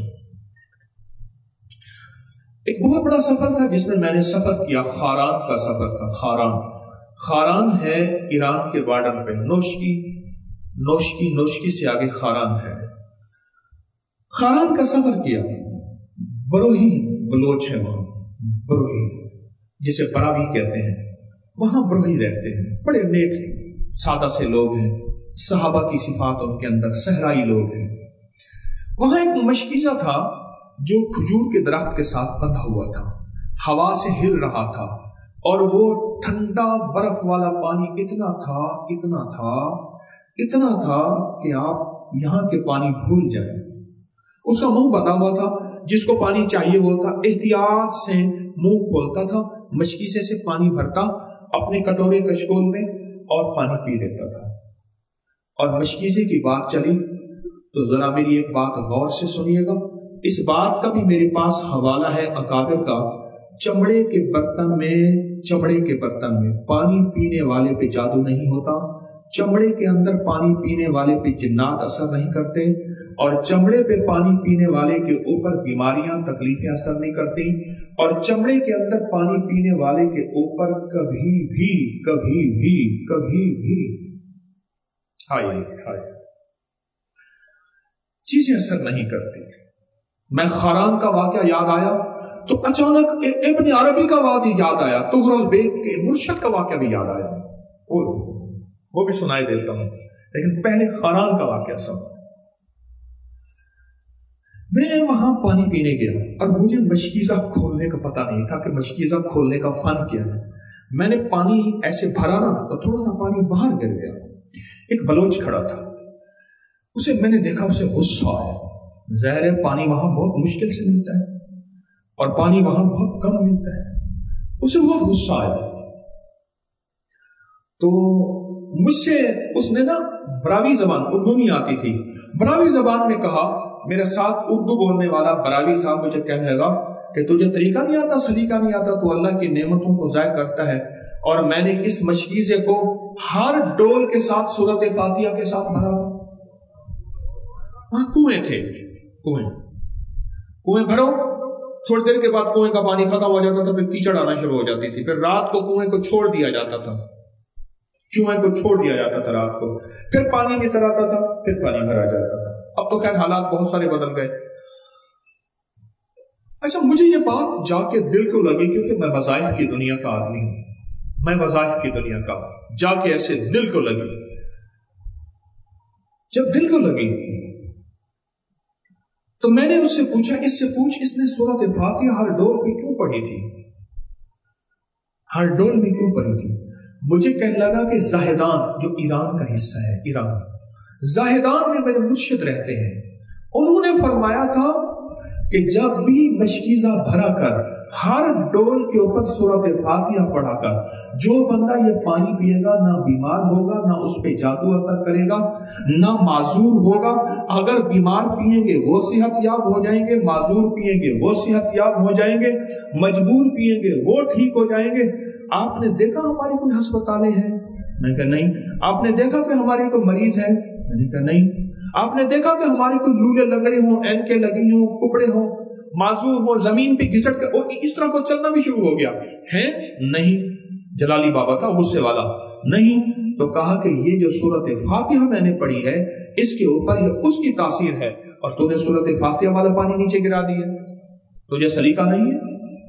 ایک بہت بڑا سفر تھا جس میں میں نے سفر کیا، خاران کا سفر تھا۔ خاران خاران ہے ایران کے بارڈر پہ، نوشکی نوشکی نوشکی سے آگے خاران ہے۔ خاران کا سفر کیا، بروہی بلوچ ہے وہاں، بروہی جسے براوی کہتے ہیں، وہاں بروہی رہتے ہیں، بڑے نیک سادہ سے لوگ ہیں، صحابہ کی صفات ان کے اندر، صحرائی لوگ ہیں۔ وہاں ایک مشکیزہ تھا جو کھجور کے درخت کے ساتھ بندھا ہوا تھا، ہوا سے ہل رہا تھا، اور وہ ٹھنڈا برف والا پانی اتنا تھا اتنا تھا اتنا تھا کہ آپ یہاں کے پانی بھول جائیں۔ اس کا منہ بنا ہوا تھا، جس کو پانی چاہیے ہوتا احتیاط سے منہ کھولتا تھا، مشکیزے سے پانی بھرتا اپنے کٹورے کشکول میں اور پانی پی لیتا تھا۔ اور مشکیزے کی بات چلی تو ذرا میری ایک بات غور سے سنیے گا، اس بات کا بھی میرے پاس حوالہ ہے اکابر کا۔ چمڑے کے برتن میں چمڑے کے برتن میں پانی پینے والے پہ جادو نہیں ہوتا، چمڑے کے اندر پانی پینے والے پہ جنات اثر نہیں کرتے، اور چمڑے پہ پانی پینے والے کے اوپر بیماریاں تکلیفیں اثر نہیں کرتی، اور چمڑے کے اندر پانی پینے والے کے اوپر کبھی بھی کبھی بھی کبھی بھی ہائے ہائے چیزیں اثر نہیں کرتی. میں خاران کا واقعہ یاد آیا تو اچانک ابن عربی کا واقعہ یاد آیا, طغرل بیگ کے مرشد کا واقعہ بھی یاد آیا, وہ بھی سنائی دیتا ہوں, لیکن پہلے خاران کا واقعہ سب. میں وہاں پانی پینے گیا اور مجھے مشکیزہ کھولنے کا پتہ نہیں تھا کہ مشکیزہ کھولنے کا فن کیا ہے. میں نے پانی ایسے بھرا نا تو تھوڑا سا پانی باہر گر گیا. ایک بلوچ کھڑا تھا, اسے میں نے دیکھا, اسے غصہ آیا. ظاہر ہے پانی وہاں بہت مشکل سے ملتا ہے اور پانی وہاں بہت کم ملتا ہے. اسے بہت غصہ آیا تو مجھ سے اس نے نا براوی زبان, اردو نہیں آتی تھی, براوی زبان میں کہا. میرے ساتھ اردو بولنے والا براوی تھا, مجھے کہنے لگا کہ تجھے طریقہ نہیں آتا, سلیقہ نہیں آتا, تو اللہ کی نعمتوں کو ضائع کرتا ہے. اور میں نے اس مشکیزے کو ہر ڈول کے ساتھ سورت فاتحہ کے ساتھ بھرا. وہاں کنویں تھے, کنویں کنویں بھرو, تھوڑی دیر کے بعد کنویں کا پانی ختم ہو جاتا تھا, پھر کیچڑ آنا شروع ہو جاتی تھی. پھر رات کو کنویں کو چھوڑ دیا جاتا تھا, چوہے کو چھوڑ دیا جاتا تھا رات کو, پھر پانی نکل آتا تھا, پھر پانی بھرا جاتا تھا. اب تو خیر حالات بہت سارے بدل گئے. اچھا, مجھے یہ بات جا کے دل کو لگی, کیونکہ میں وظائف کی دنیا کا آدمی ہوں, میں وظائف کی دنیا کا, جا کے ایسے دل کو لگی. جب دل کو لگی تو میں نے اس سے پوچھا, اس سے پوچھ اس نے سورۃ فاتحہ ہر ڈول میں کیوں پڑھی تھی, ہر ڈول میں کیوں پڑھی تھی. مجھے کہنے لگا کہ زاہدان, جو ایران کا حصہ ہے, ایران, زاہدان میں میرے مرشد رہتے ہیں, انہوں نے فرمایا تھا کہ جب بھی مشکیزہ بھرا کر ہر ڈول کے اوپر سورۃ فاتحہ پڑھا کر جو بندہ یہ پانی پیے گا نہ بیمار ہوگا, نہ اس پہ جادو اثر کرے گا, نہ معذور ہوگا. اگر بیمار پیئیں گے وہ صحت یاب ہو جائیں گے, معذور پیئیں گے وہ صحت یاب ہو جائیں گے, مجبور پیئیں گے وہ ٹھیک ہو جائیں گے. آپ نے دیکھا ہماری کوئی ہسپتالیں ہیں؟ میں کہا نہیں. آپ نے دیکھا کہ ہماری کوئی مریض ہے؟ میں نے کہا نہیں. آپ نے دیکھا کہ ہماری کوئی لولے لنگڑے ہوں, این کے لگی ہوں, کپڑے ہوں, معذور ہو, زمین پہ گھسٹ کر اس طرح کو چلنا بھی شروع ہو گیا ہے؟ نہیں. جلالی بابا تھا, غصے والا. نہیں. تو کہا کہ یہ جو سورۃ فاتحہ میں نے پڑھی ہے اس کے اوپر یہ اس کی تاثیر ہے, اور تو نے سورۃ فاتحہ والا پانی نیچے گرا دیا, تجھے سلیقہ نہیں ہے.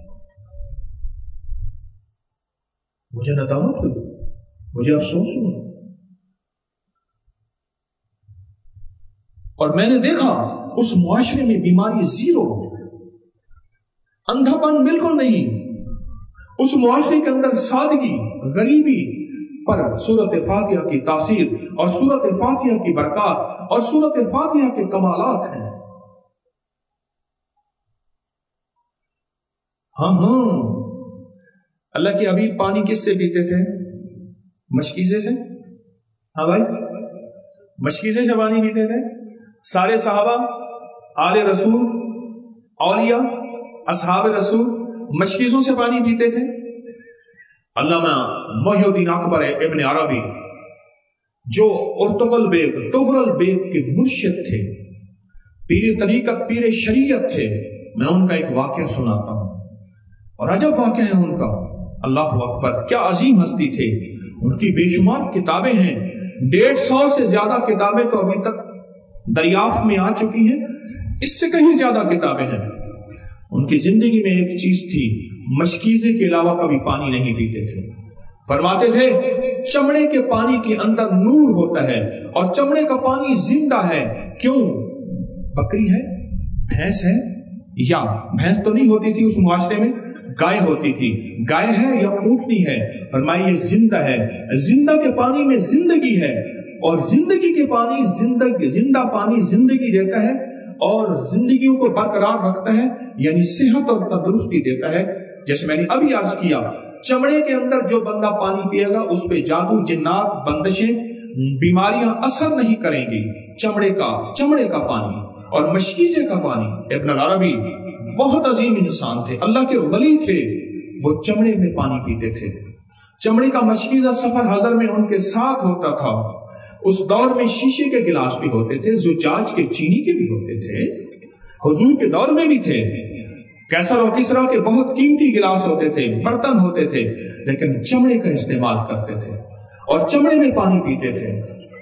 مجھے ندامت ہوئی, مجھے افسوس ہوا, اور میں نے دیکھا اس معاشرے میں بیماری زیرو, اندھا پن بالکل نہیں. اس معاشرے کے اندر سادگی, غریبی پر سورۃ فاتحہ کی تاثیر اور سورۃ فاتحہ کی برکات اور سورۃ فاتحہ کے کمالات ہیں. ہاں ہاں, اللہ کے حبیب پانی کس سے پیتے تھے؟ مشکیزے سے. ہاں بھائی, مشکیزے سے پانی پیتے تھے. سارے صحابہ, آل رسول, اولیاء, اصحاب رسول مشکیزوں سے پانی پیتے تھے. علامہ محی الدین اکبر ابن عربی جو ارطغرل بیگ طغرل بیگ کے مرشد تھے, پیر طریقت, پیر شریعت تھے, میں ان کا ایک واقعہ سناتا ہوں, اور عجب واقعہ ہے ان کا. اللہ اکبر, کیا عظیم ہستی تھے. ان کی بے شمار کتابیں ہیں, ڈیڑھ سو سے زیادہ کتابیں تو ابھی تک دریافت میں آ چکی ہیں, اس سے کہیں زیادہ کتابیں ہیں. ان کی زندگی میں ایک چیز تھی, مشکیزے کے علاوہ کبھی پانی نہیں پیتے تھے. فرماتے تھے چمڑے کے پانی کے اندر نور ہوتا ہے اور چمڑے کا پانی زندہ ہے. کیوں؟ بکری ہے, بھینس ہے, یا بھینس تو نہیں ہوتی تھی اس معاشرے میں, گائے ہوتی تھی. گائے ہے یا اونٹنی ہے, فرمائیے زندہ ہے. زندہ کے پانی میں زندگی ہے, اور زندگی کے پانی زندگی, زندہ پانی زندگی دیتا ہے اور زندگیوں کو برقرار رکھتا ہے, یعنی صحت اور تندرستی دیتا ہے. جیسے میں نے ابھی عرض کیا, چمڑے کے اندر جو بندہ پانی پیے گا اس پہ جادو, جنات, بندشیں, بیماریاں اثر نہیں کریں گی. چمڑے کا چمڑے کا پانی اور مشکیزے کا پانی. ابن العربی بہت عظیم انسان تھے, اللہ کے ولی تھے, وہ چمڑے میں پانی پیتے تھے. چمڑے کا مشکیزہ سفر حضر میں ان کے ساتھ ہوتا تھا. اس دور میں شیشے کے گلاس بھی ہوتے تھے, زجاج کے, چینی کے بھی ہوتے تھے, حضور کے دور میں بھی تھے. کیسر اور کسرا کے بہت قیمتی گلاس ہوتے تھے, برتن ہوتے تھے, لیکن چمڑے کا استعمال کرتے تھے اور چمڑے میں پانی پیتے تھے.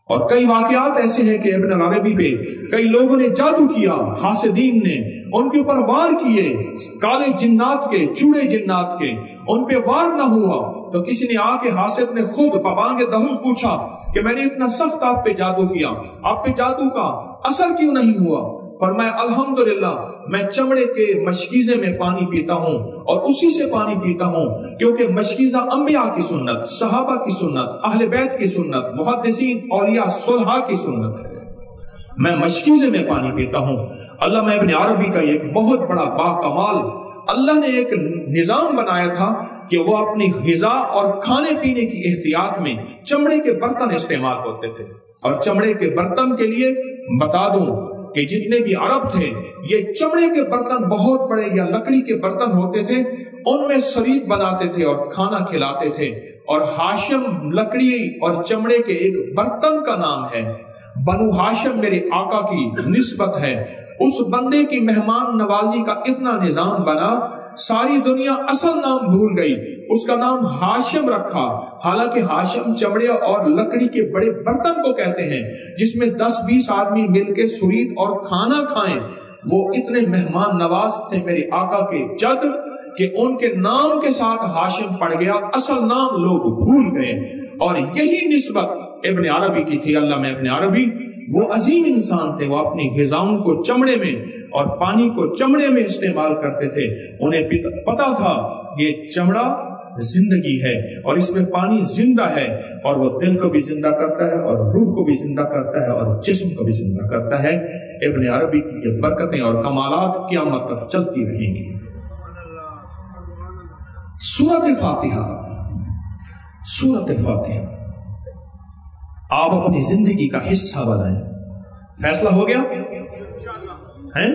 اور کئی واقعات ایسے ہیں کہ ابن عربی پہ کئی لوگوں نے جادو کیا، حاسدین نے ان کے اوپر وار کیے، کالے جنات کے، چوڑے جنات کے، ان پہ وار نہ ہوا تو کسی نے آ کے حاسد نے خود بابانگ دہل پوچھا کہ میں نے اتنا سخت آپ پہ جادو کیا، آپ پہ جادو کا اثر کیوں نہیں ہوا؟ فرمایا الحمدللہ میں چمڑے کے مشکیزے میں پانی پیتا ہوں اور اسی سے پانی پیتا ہوں، کیونکہ مشکیزہ انبیاء کی سنت، صحابہ کی سنت، اہل بیت کی سنت، محدثین اولیاء صلحاء کی سنت ہے، میں مشکیزے میں پانی پیتا ہوں۔ علامہ ابن عربی کا ایک بہت بڑا باکمال اللہ نے ایک نظام بنایا تھا کہ وہ اپنی غذا اور کھانے پینے کی احتیاط میں چمڑے کے برتن استعمال ہوتے تھے، اور چمڑے کے برتن کے لیے بتا دوں کہ جتنے بھی عرب تھے یہ چمڑے کے برتن بہت بڑے یا لکڑی کے برتن ہوتے تھے، ان میں سرید بناتے تھے اور کھانا کھلاتے تھے۔ اور ہاشم لکڑی اور چمڑے کے ایک برتن کا نام ہے، بنو ہاشم میرے آقا کی نسبت ہے۔ اس بندے کی مہمان نوازی کا اتنا نظام بنا، ساری دنیا اصل نام بھول گئی، اس کا نام ہاشم رکھا، حالانکہ ہاشم چمڑے اور لکڑی کے بڑے برتن کو کہتے ہیں جس میں دس بیس آدمی مل کے سرید اور کھانا کھائیں۔ وہ اتنے مہمان نواز تھے میرے آقا کے جد کہ ان کے نام کے ساتھ ہاشم پڑ گیا، اصل نام لوگ بھول گئے۔ اور یہی نسبت ابن عربی کی تھی۔ علامہ ابن عربی وہ عظیم انسان تھے، وہ اپنی غذاؤں کو چمڑے میں اور پانی کو چمڑے میں استعمال کرتے تھے۔ انہیں پتا تھا یہ چمڑا زندگی ہے اور اس میں پانی زندہ ہے، اور وہ دل کو بھی زندہ کرتا ہے اور روح کو بھی زندہ کرتا ہے اور جسم کو بھی زندہ کرتا ہے۔ ابن عربی کی یہ برکتیں اور کمالات قیامت تک چلتی رہیں گی۔ سورۃ فاتحہ، سورۃ فاتحہ آپ اپنی زندگی کا حصہ بنائیں۔ فیصلہ ہو گیا ہے؟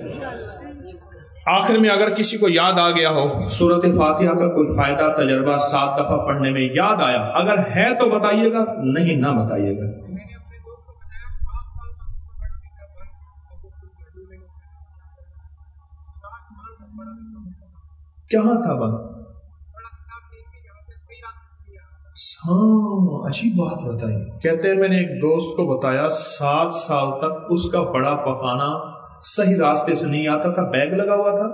آخر میں اگر کسی کو یاد آ گیا ہو سورۃ فاتحہ کا کوئی فائدہ تجربہ سات دفعہ پڑھنے میں یاد آیا، اگر ہے تو بتائیے گا، نہیں نہ بتائیے گا۔ کہاں تھا بات؟ ہاں عجیب بات بتائی، کہتے ہیں میں نے ایک دوست کو بتایا سات سال تک اس کا بڑا پخانا صحیح راستے سے نہیں آتا تھا، بیگ لگا ہوا تھا،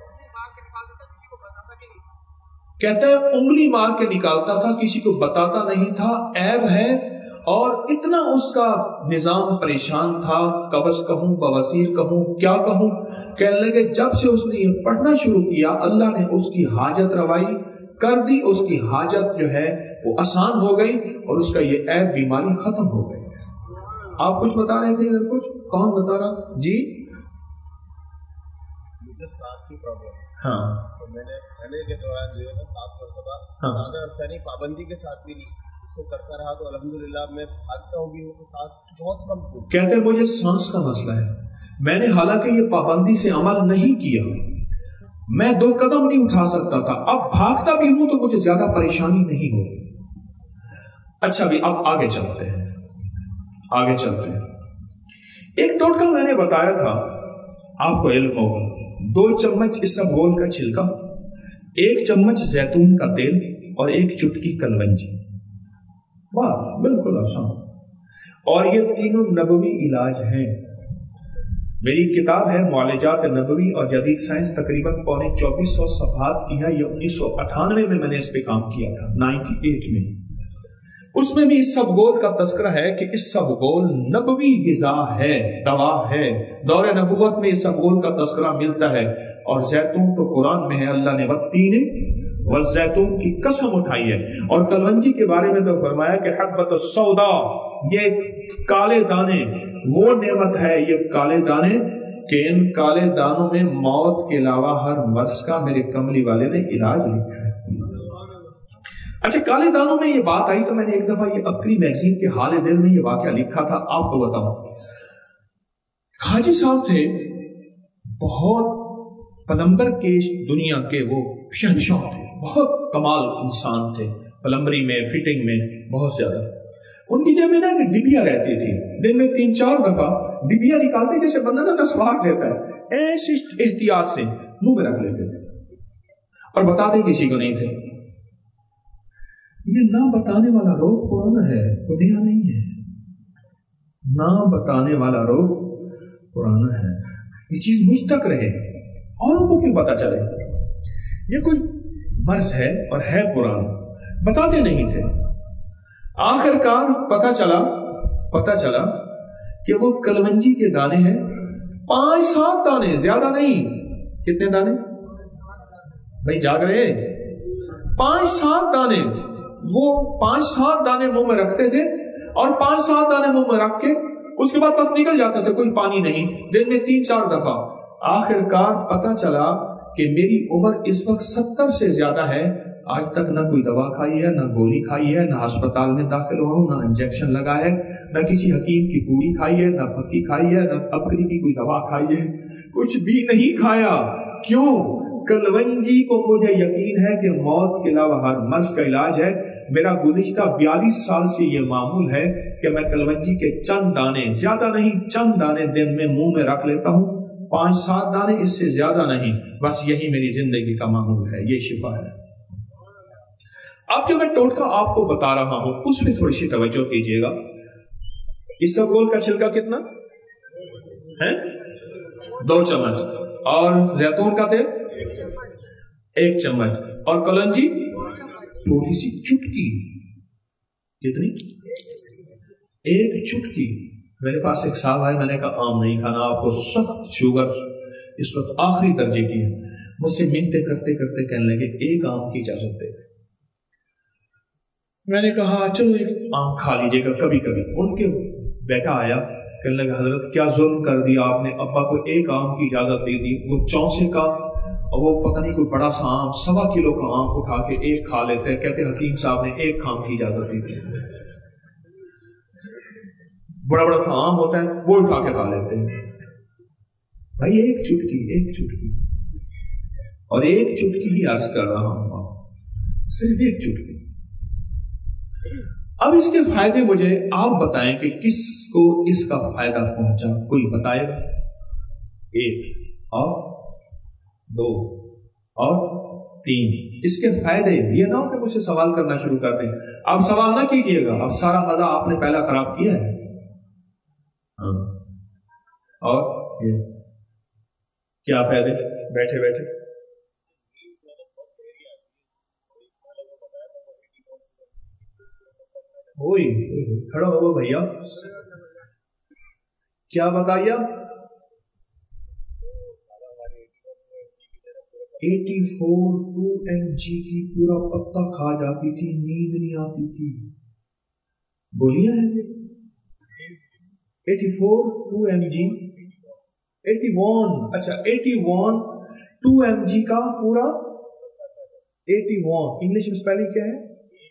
کہتا ہے انگلی مار کے نکالتا تھا، کسی کو بتاتا نہیں تھا، عیب ہے، اور اتنا اس کا نظام پریشان تھا، قبض کہوں بواسیر کہوں کیا کہوں، کہنے لگے جب سے اس نے یہ پڑھنا شروع کیا اللہ نے اس کی حاجت روائی کر دی، اس کی حاجت جو ہے وہ آسان ہو گئی اور اس کا یہ عیب بیماری ختم ہو گئی۔ آپ کچھ بتا رہے تھے ادھر، کچھ کون بتا رہا جی؟
مجھے سانس کی پرابلم،
ہاں
تو میں نے کھانے کے دوران جو ہے نا سات مرتبہ زیادہ عرصہ نہیں، پابندی کے ساتھ بھی نہیں، اس کو کرتا رہا تو الحمدللہ میں بھاگتا ہوں بھی ہوں تو سانس بہت کم تھی۔
کہتے ہیں مجھے سانس کا مسئلہ ہے، میں نے حالانکہ یہ پابندی سے عمل نہیں کیا، میں دو قدم نہیں اٹھا سکتا تھا، اب بھاگتا بھی ہوں تو مجھے زیادہ پریشانی نہیں ہوتی۔ اچھا بھی اب آگے چلتے ہیں، آگے چلتے ہیں۔ ایک ٹوٹکا میں نے بتایا تھا، آپ کو علم ہوگا، دو چمچ اسبگول کا چھلکا، ایک چمچ زیتون کا تیل اور ایک چٹکی کلونجی، بس بالکل آسان، اور یہ تینوں نبوی علاج ہیں۔ میری کتاب ہے معالجات نبوی اور جدید سائنس، تقریباً پونے چوبیس سو صفحات کی ہے، یہ انیس سو اٹھانوے میں میں نے اس پہ کام کیا تھا، نائنٹی ایٹ میں۔ اس میں بھی اس سبگول کا تذکرہ ہے کہ اس سبگول نبوی غذا ہے، دوا ہے، دور نبوت میں اس سبگول کا تذکرہ ملتا ہے۔ اور زیتون تو قرآن میں ہے، اللہ نے والتین والزیتون کی قسم اٹھائی ہے۔ اور کلونجی کے بارے میں تو فرمایا کہ حبۃ السودا، یہ کالے دانے وہ نعمت ہے، یہ کالے دانے کہ ان کالے دانوں میں موت کے علاوہ ہر مرض کا میرے کملی والے نے علاج لکھا ہے۔ اچھا کالے دانوں میں یہ بات آئی تو میں نے ایک دفعہ یہ اکری میگزین کے حال دل میں یہ واقعہ لکھا تھا، آپ کو بتاؤں۔ حاجی صاحب تھے، بہت پلمبر کے دنیا کے وہ شہنشاہ تھے، بہت کمال انسان تھے، پلمبری میں فٹنگ میں بہت زیادہ۔ ان کی جیب میں نا ڈبیا رہتی تھی، دن میں تین چار دفعہ ڈبیا نکالتے جیسے بندہ نا نسوار لیتا ہے، ایسی احتیاط سے منہ میں رکھ لیتے تھے اور بتاتے کسی کو نہیں تھے۔ یہ نہ بتانے والا روگ پرانا ہے، وہ نیا نہیں ہے۔ नाम बताने वाला रोग पुराना है। ये चीज मुझ तक रहे, औरों को क्यों पता चले? ये कोई मर्ज है और है पुराना, बताते नहीं थे। आखिरकार पता चला पता चला कि वो कलवंजी के दाने हैं, पांच सात दाने, ज्यादा नहीं। कितने दाने भाई, जाग रहे? पांच सात दाने। वो पांच सात दाने मुंह में रखते थे और पांच सात दाने मुंह में रख के उसके बाद बस निकल जाता था, कोई पानी नहीं, दिन में तीन चार दफा। आखिरकार पता चला कि मेरी उम्र इस वक्त सत्तर से ज्यादा है, आज तक ना कोई दवा खाई है, ना गोली खाई है, ना अस्पताल में दाखिल हुआ हूं, ना इंजेक्शन लगा है, ना किसी हकीम की पूरी खाई है, ना फक्की खाई है, ना अबकरी की कोई दवा खाई है, कुछ भी नहीं खाया। क्यों? कलवंजी को मुझे यकीन है कि मौत के अलावा हर मर्ज का इलाज है। मेरा गुज़िश्ता बयालीस साल से ये मामूल है कि मैं कलवंजी के चंद दाने, ज्यादा नहीं, चंद दाने दिन में मुंह में रख लेता हूं, पांच सात दाने, इससे ज्यादा नहीं। बस यही मेरी जिंदगी का मामूल है, ये शिफा है। अब जो मैं टोटका आपको बता रहा हूं उसमें थोड़ी सी तवज्जो कीजिएगा। इसबगोल का छिलका कितना है? दो चम्मच। और जैतून का तेल एक चम्मच। और कलंजी थोड़ी सी चुटकी। कितनी? एक चुटकी। मेरे पास एक साहब है, मैंने कहा आम नहीं खाना, आपको सख्त शुगर इस वक्त आखिरी दर्जे की है। मुझसे मिन्नतें करते करते कहने लगे एक आम की इजाजत दे। मैंने कहा चलो एक आम खा लीजिएगा कभी कभी। उनके बेटा आया, कहने लगा हजरत क्या जुल्म कर दिया आपने, अब्बा को एक आम की इजाजत दे दी। वो चौसे का और वो पता नहीं कोई बड़ा सा आम, सवा किलो का आम उठा के एक खा लेते हैं। कहते हकीम साहब ने एक खाम की इजाजत दी थी। बड़ा बड़ा सा आम होता है वो उठा के खा लेते हैं। भाई एक चुटकी, एक चुटकी, और एक चुटकी ही अर्ज कर रहा हूं, सिर्फ एक चुटकी। अब इसके फायदे मुझे आप बताएं कि किसको इसका फायदा पहुंचा, कोई बताएगा? एक और दो और तीन। इसके फायदे ये ना हो कि मुझसे सवाल करना शुरू कर दें। आप सवाल ना कीजिएगा, अब सारा मजा आपने पहला खराब किया है। हाँ। और ये क्या फायदे? बैठे बैठे ओए खड़ा हो भैया, क्या बताइए? चौरासी टू एम जी की पूरा पत्ता खा जाती थी, नींद नहीं आती थी। गोलियां हैं चौरासी टू एम जी, इक्यासी, अच्छा इक्यासी टू एम जी का पूरा इक्यासी। इंग्लिश में स्पेलिंग क्या है?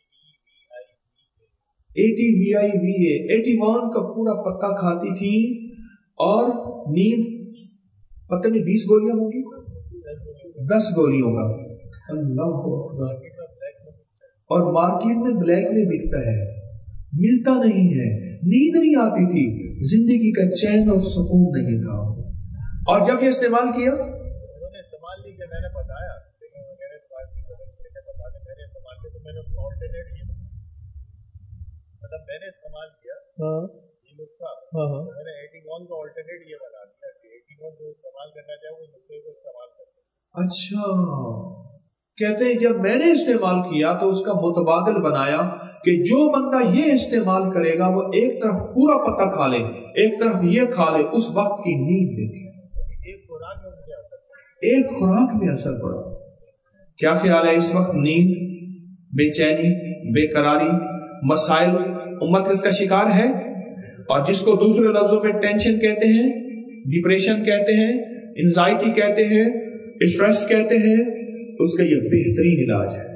A T V I V A. इक्यासी का पूरा पत्ता खाती थी और नींद पता नहीं बीस गोलियां होंगी, दस गोलियों का। अल्लाह अकबर। और मार्केट में ब्लैक में बिकता है, मिलता नहीं है। नींद नहीं आती थी, जिंदगी का चैन और सुकून नहीं था। और जब ये इस्तेमाल किया, उन्होंने इस्तेमाल नहीं किया, मैंने बताया, लेकिन मैंने बता दें, मैंने इस्तेमाल किया तो मैंने उसका ऑल्टरनेट किया, मतलब मैंने इस्तेमाल किया हाँ ये नुस्खा हाँ हाँ तो मैंने इक्यासी का ऑल्टरनेट ये बना दिया कि इक्यासी जो इस्तेमाल करना चाहे वो नुस्खे को इस्तेमाल कर। अच्छा, कहते हैं जब मैंने इस्तेमाल किया तो उसका मुतबादिल बनाया कि जो बंदा ये इस्तेमाल करेगा वो एक तरफ पूरा पत्ता खा ले, एक तरफ ये खा ले, उस वक्त की नींद देखे। एक खुराक में मुझे असर एक खुराक में असर पड़ा। क्या ख्याल है इस वक्त नींद, बेचैनी, बेकरारी, मसाइल उम्मत इसका शिकार है। और जिसको दूसरे लफ्जों में टेंशन कहते हैं, डिप्रेशन कहते हैं, एंजाइटी कहते हैं, स्ट्रेस कहते हैं, उसका यह बेहतरीन इलाज है।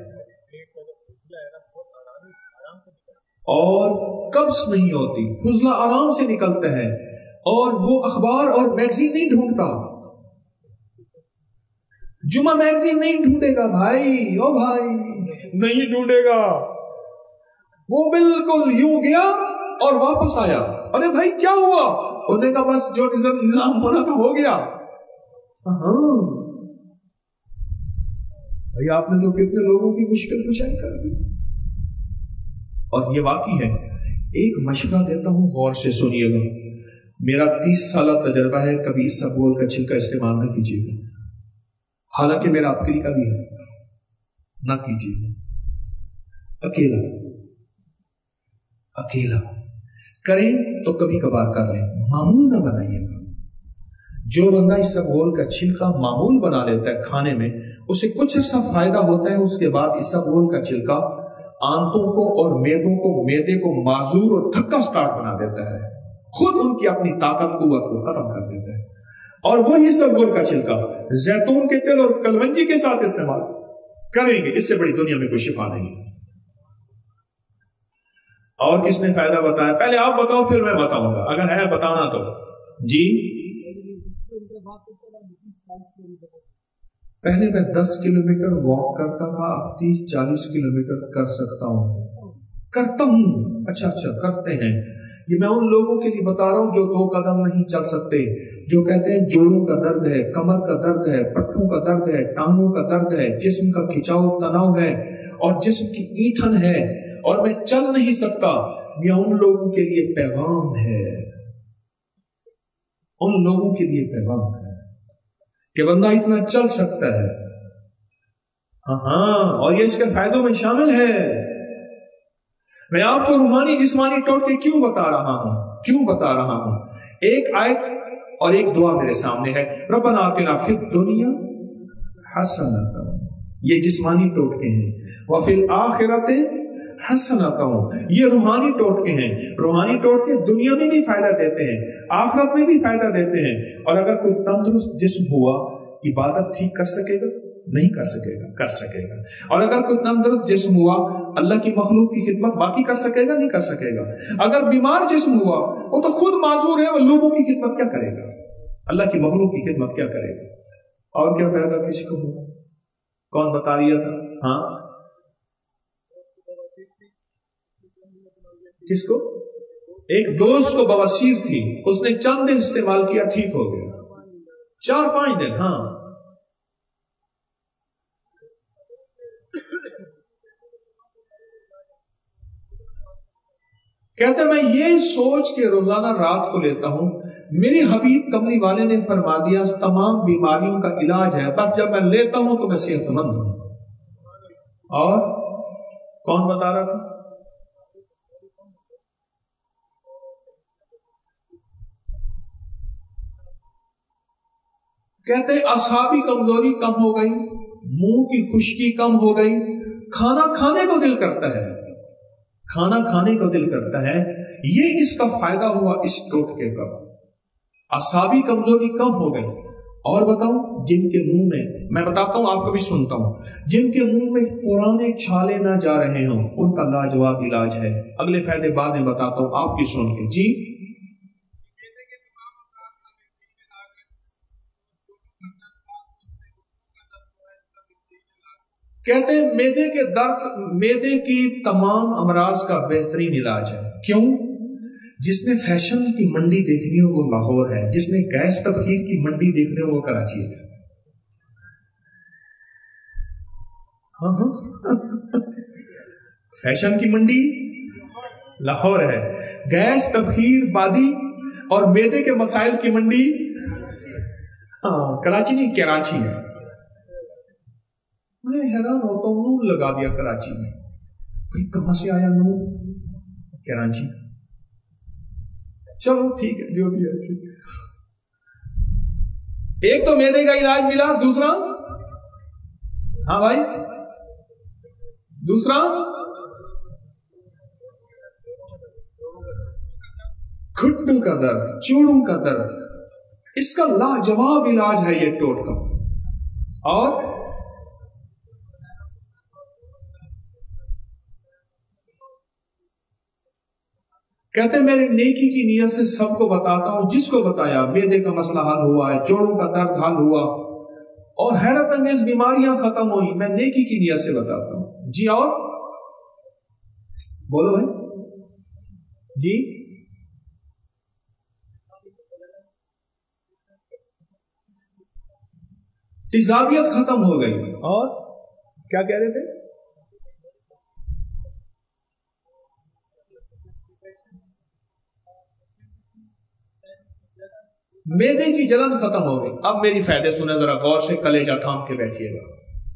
और कब्ज नहीं होती, फुजला आराम से निकलता है। और वो अखबार और मैगजीन नहीं ढूंढता, जुमा मैगजीन नहीं ढूंढेगा भाई, ओ भाई नहीं ढूंढेगा। वो बिल्कुल यूं गया और वापस आया, अरे भाई क्या हुआ? उन्होंने कहा बस जो निजाम होना था हो गया। हाँ भाई आपने तो कितने लोगों की मुश्किल कुशाई कर दी। और ये वाकई है, ایک مشورہ دیتا ہوں، غور سے سنیے گا، میرا تیس سالہ تجربہ ہے، کبھی اسبگول کا چھلکا استعمال نہ کیجیے گا، حالانکہ میرا افکری کا بھی ہے، نہ کیجیے گا، اکیلا اکیلا کریں تو کبھی کبھار کر لیں، معمول نہ بنائیے گا۔ جو بندہ اسبگول کا چھلکا معمول بنا لیتا ہے کھانے میں، اسے کچھ عرصہ فائدہ ہوتا ہے، اس کے بعد اسبگول کا چھلکا آنتوں کو اور میدوں کو میدے کو معذور اور تھکا سٹارٹ بنا دیتا ہے، خود ان کی اپنی طاقت قوت کو ختم کر دیتا ہے۔ اور وہ اسبگول کا چھلکا زیتون کے تیل اور کلونجی کے ساتھ استعمال کریں گے، اس سے بڑی دنیا میں کوئی شفا نہیں۔ اور کس نے فائدہ بتایا؟ پہلے آپ بتاؤ پھر میں بتاؤں گا، اگر ہے بتانا تو۔ جی پہلے میں دس کلو میٹر واک کرتا تھا، اب تیس چالیس کلو میٹر کر سکتا ہوں، کرتا ہوں۔ اچھا اچھا کرتے ہیں، یہ میں ان لوگوں کے لیے بتا رہا ہوں جو دو قدم نہیں چل سکتے، جو کہتے ہیں جوڑوں کا درد ہے، کمر کا درد ہے، پٹھوں کا درد ہے، ٹانگوں کا درد ہے، جسم کا کھچاؤ تناؤ ہے اور جسم کی ایٹھن ہے اور میں چل نہیں سکتا، یہ ان لوگوں کے لیے پیغام ہے، ان لوگوں کے لیے پیغام ہے کہ بندہ اتنا چل سکتا ہے، ہاں ہاں، اور یہ اس کے فائدوں میں شامل ہے۔ میں آپ کو روحانی جسمانی ٹوٹکے کیوں بتا رہا ہوں کیوں بتا رہا ہوں ایک آیت اور ایک دعا میرے سامنے ہے، ربنا آتنا فی الدنیا حسنۃ، یہ جسمانی ٹوٹکے ہیں، وفی الآخرۃ حسنۃ، یہ روحانی ٹوٹکے ہیں۔ روحانی ٹوٹکے دنیا میں بھی فائدہ دیتے ہیں، آخرت میں بھی فائدہ دیتے ہیں۔ اور اگر کوئی تندرست جسم ہوا، عبادت ٹھیک کر سکے گا؟ نہیں کر سکے گا، کر سکے گا۔ اور اگر کوئی تندرست جسم ہوا، اللہ کی مخلوق کی خدمت باقی کر سکے گا؟ نہیں کر سکے گا۔ اگر بیمار جسم ہوا، وہ تو خود معذور ہے، وہ لوگوں کی خدمت کیا کرے گا؟ اللہ کی مخلوق کی خدمت کیا کرے گا؟ اور کیا فائدہ کسی کو ہوا؟ کون بتا رہا تھا؟ ہاں کس کو؟ ایک دوست کو بواسیر تھی، اس نے چند دن استعمال کیا، ٹھیک ہو گیا، چار پانچ دن۔ ہاں کہتے میں یہ سوچ کے روزانہ رات کو لیتا ہوں، میرے حبیب کملی والے نے فرما دیا تمام بیماریوں کا علاج ہے، بس جب میں لیتا ہوں تو میں صحت مند ہوں۔ اور کون بتا رہا تھا؟ کہتے اصحابی کمزوری کم ہو گئی، منہ کی خشکی کم ہو گئی، کھانا کھانے کو دل کرتا ہے، کھانا کھانے کو دل کرتا ہے، یہ اس کا فائدہ ہوا اس ٹوٹکے کا، اعصابی کمزوری کم ہو گئی۔ اور بتاؤں جن کے منہ میں، میں بتاتا ہوں آپ کو بھی سنتا ہوں، جن کے منہ میں پرانے چھالے نہ جا رہے ہوں، ان کا لاجواب علاج ہے۔ اگلے فائدے بعد میں بتاتا ہوں، آپ کی سن کے۔ جی کہتے ہیں میدے کے درد، میدے کی تمام امراض کا بہترین علاج ہے۔ کیوں؟ جس نے فیشن کی منڈی دیکھنی ہو وہ لاہور ہے، جس نے گیس تبخیر کی منڈی دیکھنی ہو وہ کراچی ہے۔ ہاں ہاں فیشن کی منڈی لاہور ہے، گیس تبخیر بادی اور میدے کے مسائل کی منڈی ہاں کراچی نہیں، کراچی ہے۔ میں حیران ہوتا ہوں، نور لگا دیا کراچی میں، کہاں سے آیا نور؟ کراچی۔ چلو ٹھیک ہے، جو بھی ہے ٹھیک ہے۔ ایک تو میدے کا علاج ملا، دوسرا ہاں بھائی دوسرا گھٹنوں کا درد، چوڑوں کا درد، اس کا لاجواب علاج ہے یہ ٹوٹکا۔ اور کہتے ہیں میرے نیکی کی نیت سے سب کو بتاتا ہوں، جس کو بتایا میدے کا مسئلہ حل ہوا ہے، جوڑوں کا درد حل ہوا اور حیرت انگیز بیماریاں ختم ہوئی، میں نیکی کی نیت سے بتاتا ہوں۔ جی اور بولو ہے جی تیزابیت ختم ہو گئی۔ اور کیا کہہ رہے تھے؟ میدے کی جلن ختم ہو گئی. اب میری فائدے سنیں ذرا غور سے, کلیجہ تھام کے بیٹھیے گا.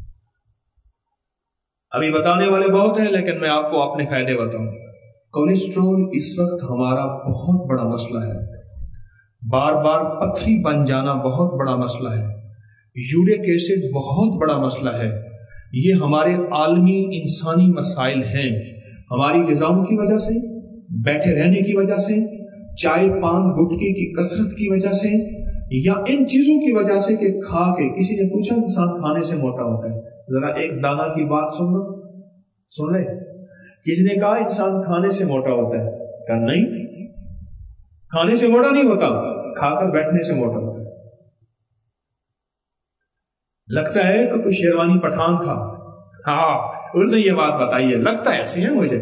ابھی بتانے والے بہت ہیں لیکن میں آپ کو اپنے فائدے بتاؤں. کولیسٹرول اس وقت ہمارا بہت بڑا مسئلہ ہے. بار بار پتھری بن جانا بہت بڑا مسئلہ ہے. یورک ایسڈ بہت بڑا مسئلہ ہے. یہ ہمارے عالمی انسانی مسائل ہیں. ہماری غذاؤں کی وجہ سے, بیٹھے رہنے کی وجہ سے, چائے پان گٹکے کی کثرت کی وجہ سے, یا ان چیزوں کی وجہ سے کہ کھا کے, کسی نے پوچھا انسان کھانے سے موٹا ہوتا ہے, ذرا ایک دانا کی بات سن لو, سن لے. کسی نے کہا انسان کھانے سے موٹا ہوتا ہے, کہا نہیں, کھانے سے موٹا نہیں ہوتا, کھا کر بیٹھنے سے موٹا ہوتا ہے. لگتا ہے کہ کوئی شیروانی پٹھان تھا, ہاں اسے یہ بات بتائیے, لگتا ہے ایسے ہے مجھے.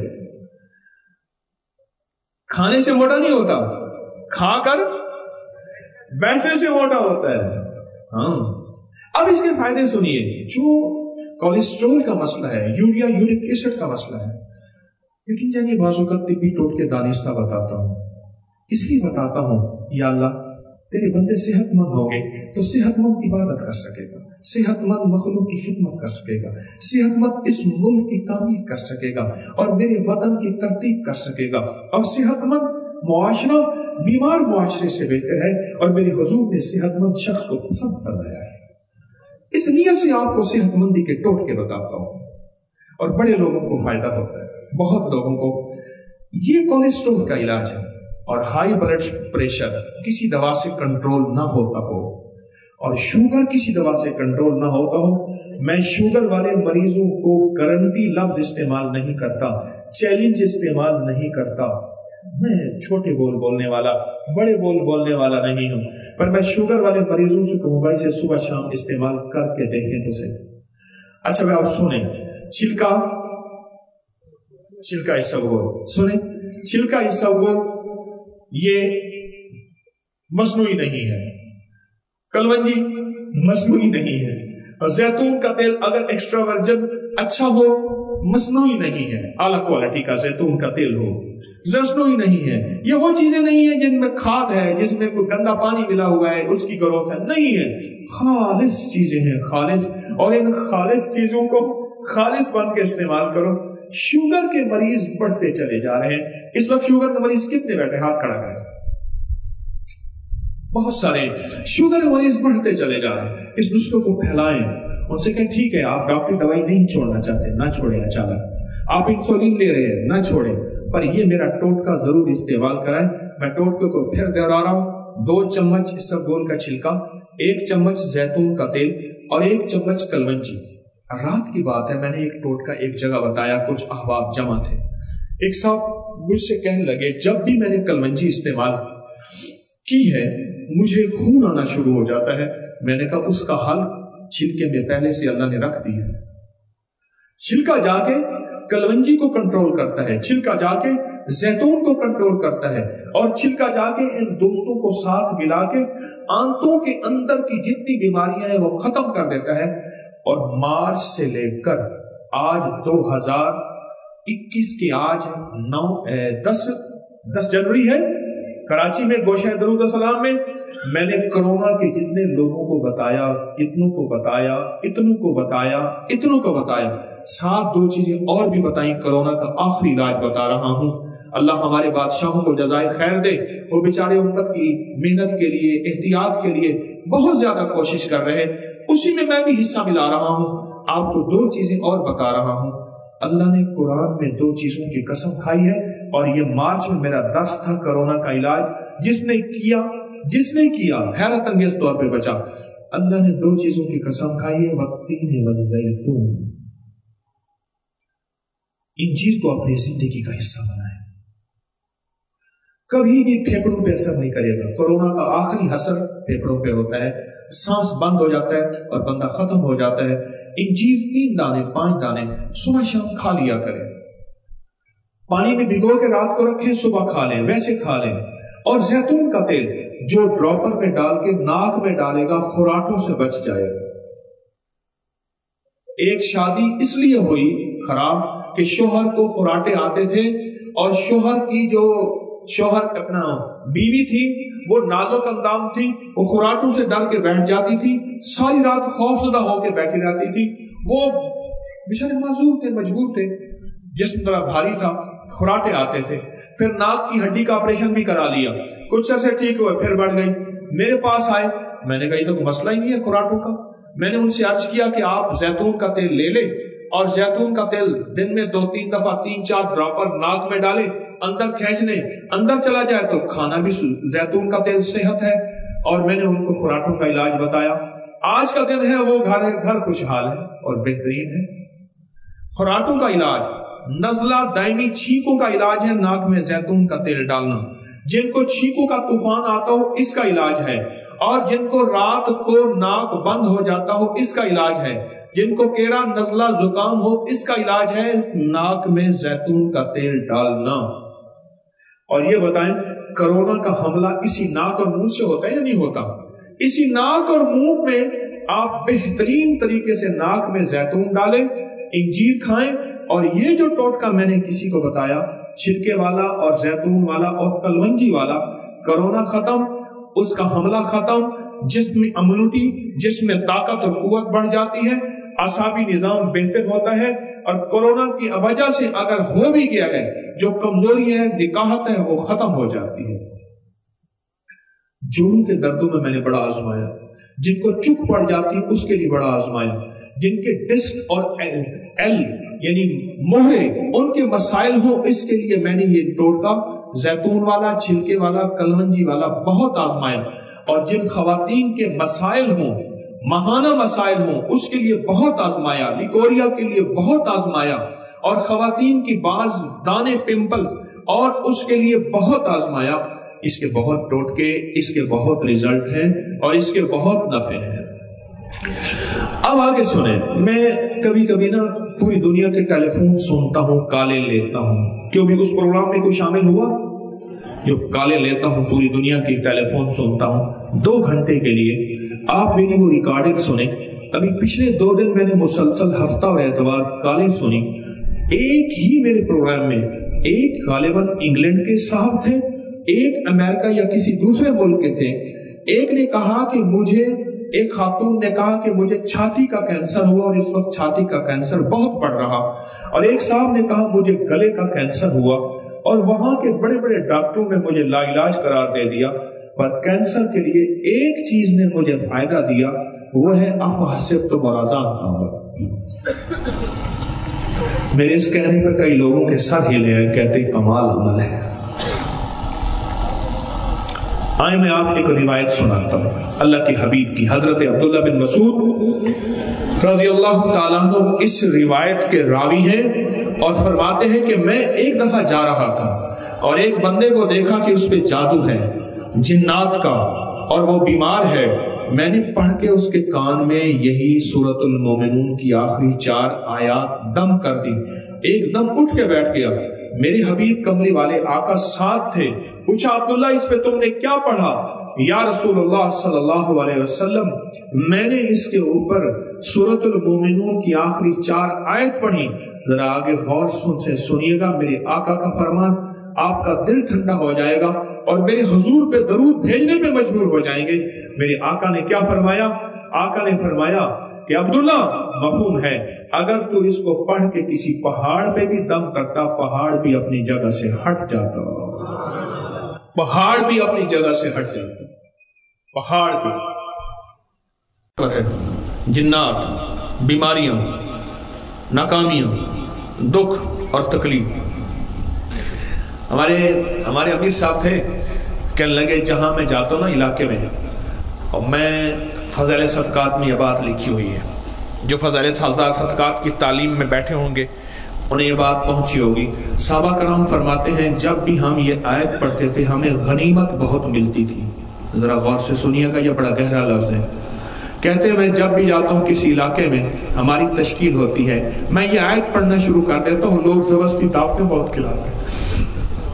کھانے سے موٹا نہیں ہوتا, کھا کر بیٹھنے سے موٹا ہوتا ہے. ہاں, اب اس کے فائدے سنیے. جو کولیسٹرول کا مسئلہ ہے, یوریا یورک ایسڈ کا مسئلہ ہے, لیکن جانیے بعض اوقات طبی ٹوٹ کے دانستہ بتاتا ہوں, اس لیے بتاتا ہوں یا اللہ تیرے بندے صحت مند ہوں گے تو صحت مند عبادت کر سکے گا, صحت مند مخلوق کی خدمت کر سکے گا, صحت مند اس ملک کی تعمیر کر سکے گا, اور میرے وطن کی ترتیب کر سکے گا, اور صحت مند معاشرہ بیمار معاشرے سے بہتر ہے, اور میرے حضور نے صحت مند شخص کو پسند فرمایا ہے. اس نیت سے آپ کو صحت مندی کے ٹوٹ کے بتاتا ہوں, اور بڑے لوگوں کو فائدہ ہوتا ہے, بہت لوگوں کو. یہ کولیسٹرول کا علاج ہے, اور ہائی بلڈ پریشر کسی دوا سے کنٹرول نہ ہوتا ہو, اور شوگر کسی دوا سے کنٹرول نہ ہوتا ہو. میں شوگر والے مریضوں کو گارنٹی لفظ استعمال نہیں کرتا, چیلنج استعمال نہیں کرتا. میں چھوٹے بول بولنے والا, بڑے بول بولنے والا نہیں ہوں, پر میں شوگر والے مریضوں سے کہوں گا اسے صبح شام استعمال کر کے دیکھیں تو صحیح. اچھا میں آپ سنیں, چھلکا چھلکا اسوگول سنیں, چھلکا اسوگول یہ مصنوعی نہیں ہے, کلونجی مصنوعی نہیں ہے, زیتون کا تیل اگر ایکسٹرا ورجن اچھا ہو مصنوعی نہیں ہے, اعلیٰ کوالٹی کا زیتون کا تیل ہو مصنوعی نہیں ہے. یہ وہ چیزیں نہیں ہیں جن میں کھاد ہے, جس میں کوئی گندا پانی ملا ہوا ہے اس کی گروتھ ہے, نہیں ہے. خالص چیزیں ہیں, خالص, اور ان خالص چیزوں کو خالص بن کے استعمال کرو. شوگر کے مریض بڑھتے چلے جا رہے ہیں. اس وقت شوگر کے مریض کتنے بیٹھے, ہاتھ کھڑا کریں. بہت سارے شوگر کے مریض بڑھتے چلے جا رہے ہیں. اس نسخے کو پھیلائیں, ان سے کہیں ٹھیک ہے آپ ڈاکٹری دوائی نہیں چھوڑنا چاہتے, نہ چھوڑیں. اچانک آپ انسولین لے رہے ہیں, نہ چھوڑیں, پر یہ میرا ٹوٹکا ضرور استعمال کرائیں. میں ٹوٹکے کو پھر دہرا رہا ہوں. دو چمچ اسبگول کا چھلکا, ایک چمچ زیتون کا تیل, اور ایک چمچ کلونجی. رات کی بات ہے, میں نے ایک ٹوٹکا ایک جگہ بتایا, کچھ احباب جمع تھے. ایک صاحب مجھ سے کہنے لگے جب بھی میں نے کلونجی استعمال کی ہے مجھے خون آنا شروع ہو جاتا ہے. میں نے کہا اس کا حل چھلکے میں پہلے سے اللہ نے رکھ دی ہے. چھلکا جا کے کلونجی کو کنٹرول کرتا ہے, چھلکا جا کے زیتون کو کنٹرول کرتا ہے, اور چھلکا جا کے ان دوستوں کو ساتھ ملا کے آنتوں کے اندر کی جتنی بیماریاں ہیں وہ ختم کر دیتا ہے. اور مارچ سے لے کر آج دو ہزار اکیس کی آج نو دس دس جنوری ہے, کراچی میں گوشہ درود السلام میں میں نے کرونا کے جتنے لوگوں کو بتایا, اتنوں کو بتایا, اتنوں کو بتایا, اتنوں کو بتایا, ساتھ دو چیزیں اور بھی بتائیں. کرونا کا آخری علاج بتا رہا ہوں. اللہ ہمارے بادشاہوں کو جزائے خیر دے. وہ بیچارے امت کی محنت کے لیے, احتیاط کے لیے بہت زیادہ کوشش کر رہے, اسی میں میں بھی حصہ ملا رہا ہوں. آپ کو دو چیزیں اور بتا رہا ہوں. اللہ نے قرآن میں دو چیزوں کی قسم کھائی ہے, اور یہ مارچ میں میرا درس تھا کرونا کا علاج. جس نے کیا جس نے کیا حیرت انگیز طور پہ بچا. اللہ نے دو چیزوں کی قسم کھائی ہے, والتین والزیتون. انجیر کو اپنی زندگی کا حصہ بنائیں, کبھی بھی پھیپڑوں پہ اثر نہیں کرے گا. کورونا کا آخری اثر پھیپڑوں پہ ہوتا ہے, سانس بند ہو جاتا ہے اور بندہ ختم ہو جاتا ہے. انجیر تین دانے پانچ دانے صبح شام کھا لیا کریں, پانی میں بھگو کے رات کو رکھیں, صبح کھا لیں, ویسے کھا لیں. اور زیتون کا تیل جو ڈراپر میں ڈال کے ناک میں ڈالے گا خراٹوں سے بچ جائے گا. ایک شادی اس لیے ہوئی خراب کہ شوہر کو خراٹے آتے تھے, اور شوہر کی جو شوہر اپنا بیوی تھی وہ نازک اندام تھی، وہ خوراکوں سے ڈر کے بیٹھ جاتی تھی، ساری رات خوفزدہ ہو کے بیٹھی رہتی تھی، وہ بیچارے معذور تھے، مجبور تھے، جسم ذرا بھاری تھا، خراٹے آتے تھے، پھر ناک کی ہڈی کا آپریشن بھی کرا لیا، کچھ عرصے ٹھیک ہوئے پھر بڑھ گئی، میرے پاس آئے، میں نے کہا یہ تو کوئی مسئلہ ہی نہیں ہے خراٹوں کا، میں نے ان سے عرض کیا کہ آپ زیتون کا تیل لے لیں اور زیتون کا تیل دن میں دو تین دفعہ تین چار ڈراپر ناک میں ڈالے، اندر کھینچ لیں، اندر چلا جائے تو کھانا بھی زیتون کا تیل صحت ہے، اور میں نے ان کو خراٹوں کا علاج بتایا۔ آج کا دن ہے وہ گھر گھر خوشحال ہے اور بہترین ہے۔ خراٹوں کا علاج، نزلہ دائمی چھینکوں کا علاج ہے ناک میں زیتون کا تیل ڈالنا، جن کو چھینکوں کا طوفان آتا ہو اس کا علاج ہے، اور جن کو رات کو ناک بند ہو جاتا ہو اس کا علاج ہے، جن کو کیڑا نزلہ زکام ہو اس کا علاج ہے ناک میں زیتون کا تیل ڈالنا۔ اور یہ بتائیں کرونا کا حملہ اسی ناک اور منہ سے ہوتا ہے یا نہیں ہوتا؟ اسی ناک اور منہ میں آپ بہترین طریقے سے ناک میں زیتون ڈالیں، انجیر کھائیں، اور یہ جو ٹوٹکا میں نے کسی کو بتایا چھلکے والا اور زیتون والا اور کلونجی والا، کرونا ختم، اس کا حملہ ختم، جسم میں امیونٹی، جسم میں طاقت اور قوت بڑھ جاتی ہے، اعصابی نظام بہتر ہوتا ہے، اور کورونا کی وجہ سے اگر ہو بھی گیا ہے جو کمزوری ہے، نکاہت ہے، وہ ختم ہو جاتی ہے۔ جوڑوں کے دردوں میں میں نے بڑا آزمایا، جن کو چک پڑ جاتی ہے اس کے لیے بڑا آزمایا، جن کے ڈسک اور ایل, ایل یعنی مہرے ان کے مسائل ہوں اس کے لیے میں نے یہ ٹوٹکا زیتون والا، چھلکے والا، کلونجی والا بہت آزمایا، اور جن خواتین کے مسائل ہوں، ماہانہ مسائل ہوں، اس کے لیے بہت آزمایا، لیکوریا کے لیے بہت آزمایا، اور خواتین کی بعض دانے پمپلز اور اس کے لیے بہت آزمایا۔ اس کے بہت ٹوٹکے، اس کے بہت ریزلٹ ہیں، اور اس کے بہت نفع ہیں۔ اب آگے سنیں، میں کبھی کبھی نا پوری دنیا کے ٹیلی فون سنتا ہوں، کالے لیتا ہوں، کیوں بھی اس پروگرام میں کوئی شامل ہوا جو کالے لیتا ہوں، پوری دنیا کی ٹیلی فون سنتا ہوں دو گھنٹے کے لیے۔ آپ میری وہ ریکارڈنگ سنیں، ابھی پچھلے دو دن میں نے مسلسل ہفتہ اور اتوار کالے سنی، ایک ہی میرے پروگرام میں ایک غالباً انگلینڈ کے صاحب تھے، ایک امریکہ یا کسی دوسرے ملک کے تھے۔ ایک نے کہا کہ مجھے ایک خاتون نے کہا کہ مجھے چھاتی کا کینسر ہوا اور اس وقت چھاتی کا کینسر بہت بڑھ رہا، اور ایک صاحب نے کہا مجھے گلے کا کینسر ہوا، اور وہاں کے بڑے بڑے ڈاکٹروں نے مجھے لا علاج قرار دے دیا، پر کینسر کے لیے ایک چیز نے مجھے فائدہ دیا، وہ ہے افحسبتم ورزقناکم۔ میرے اس کہنے پر کئی لوگوں کے سر ہلے ہیں، کہتے کمال عمل ہے۔ آئے میں آپ ایک روایت سناتا ہوں اللہ کے حبیب کی، حضرت عبداللہ بن مسعود رضی اللہ تعالیٰ عنہ اس روایت کے راوی ہیں، اور فرماتے ہیں کہ میں ایک دفعہ جا رہا تھا اور ایک بندے کو دیکھا کہ اس پہ جادو ہے جنات کا اور وہ بیمار ہے۔ میں نے پڑھ کے اس کے کان میں یہی سورۃ المومنون کی آخری چار آیات دم کر دی، ایک دم اٹھ کے بیٹھ گیا۔ میرے حبیب کملی والے آقا ساتھ تھے، پوچھا عبداللہ اس پہ تم نے کیا پڑھا؟ یا رسول اللہ صلی اللہ علیہ وسلم میں نے اس کے اوپر سورۃ المومنون کی آخری چار آیت پڑھی۔ ذرا آگے غور سے سنیے گا، میرے آقا کا فرمان، آپ کا دل ٹھنڈا ہو جائے گا اور میرے حضور پہ درود بھیجنے پہ مجبور ہو جائیں گے۔ میرے آقا نے کیا فرمایا؟ آقا نے فرمایا کہ عبداللہ مفہوم ہے، اگر تو اس کو پڑھ کے کسی پہاڑ پہ بھی دم کرتا، پہاڑ بھی اپنی جگہ سے ہٹ جاتا، پہاڑ بھی اپنی جگہ سے ہٹ جاتا، پہاڑ بھی۔ جنات، بیماریاں، ناکامیاں، دکھ اور تکلیف۔ ہمارے ہمارے امیر صاحب تھے، کہنے لگے جہاں میں جاتا ہوں نا علاقے میں، اور میں فضائل صدقات میں یہ بات لکھی ہوئی ہے، جو فضائل صدقات کی تعلیم میں بیٹھے ہوں گے انہیں یہ بات پہنچی ہوگی۔ صحابہ کرام فرماتے ہیں جب بھی ہم یہ آیت پڑھتے تھے ہمیں غنیمت بہت ملتی تھی۔ ذرا غور سے سنیے گا، یہ بڑا گہرا لفظ ہے۔ کہتے ہیں میں جب بھی جاتا ہوں کسی علاقے میں، ہماری تشکیل ہوتی ہے، میں یہ آیت پڑھنا شروع کر دیتا ہوں، لوگ زبردستی دعوتیں بہت کھلاتے ہیں۔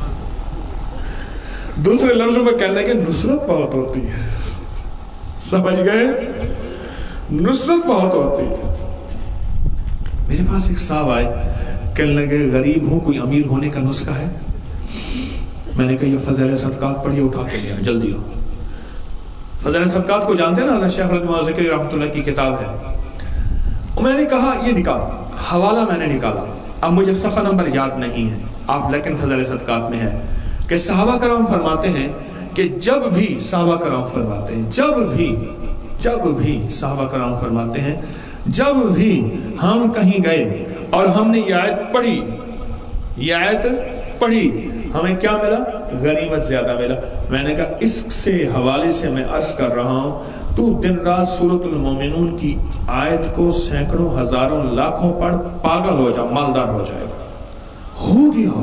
دوسرے لفظوں میں کہنے کہ نصرت بہت ہوتی ہے، سمجھ گئے؟ نصرت بہت ہوتی ہے۔ میرے پاس ایک صاحب آئے، کہنے لگے غریب ہوں، کوئی امیر ہونے کا نسخہ ہے؟ میں نے کہا یہ فضائل صدقات پڑھیے، اٹھا کے لیا، جلدی آؤ۔ فضائل صدقات کو جانتے ہیں نا، اللہ شیخ الجماع ذکری رحمۃ اللہ کی کتاب ہے۔ اور میں نے کہا یہ نکال، حوالہ میں نے نکالا، اب مجھے صفحہ نمبر یاد نہیں ہے آپ، لیکن فضائل صدقات میں ہے کہ صحابہ کرام فرماتے ہیں کہ جب بھی صحابہ کرام فرماتے ہیں جب بھی جب بھی صحابہ کرام فرماتے ہیں جب بھی ہم کہیں گئے اور ہم نے یہ آیت پڑھی یہ آیت پڑھی ہمیں کیا ملا؟ غنیمت زیادہ ملا۔ میں نے کہا اس سے حوالے سے میں عرض کر رہا ہوں، تو دن رات سورۃ المومنون کی آیت کو سینکڑوں ہزاروں لاکھوں پڑھ، پاگل ہو جا، مالدار ہو جائے گا۔ ہو گیا۔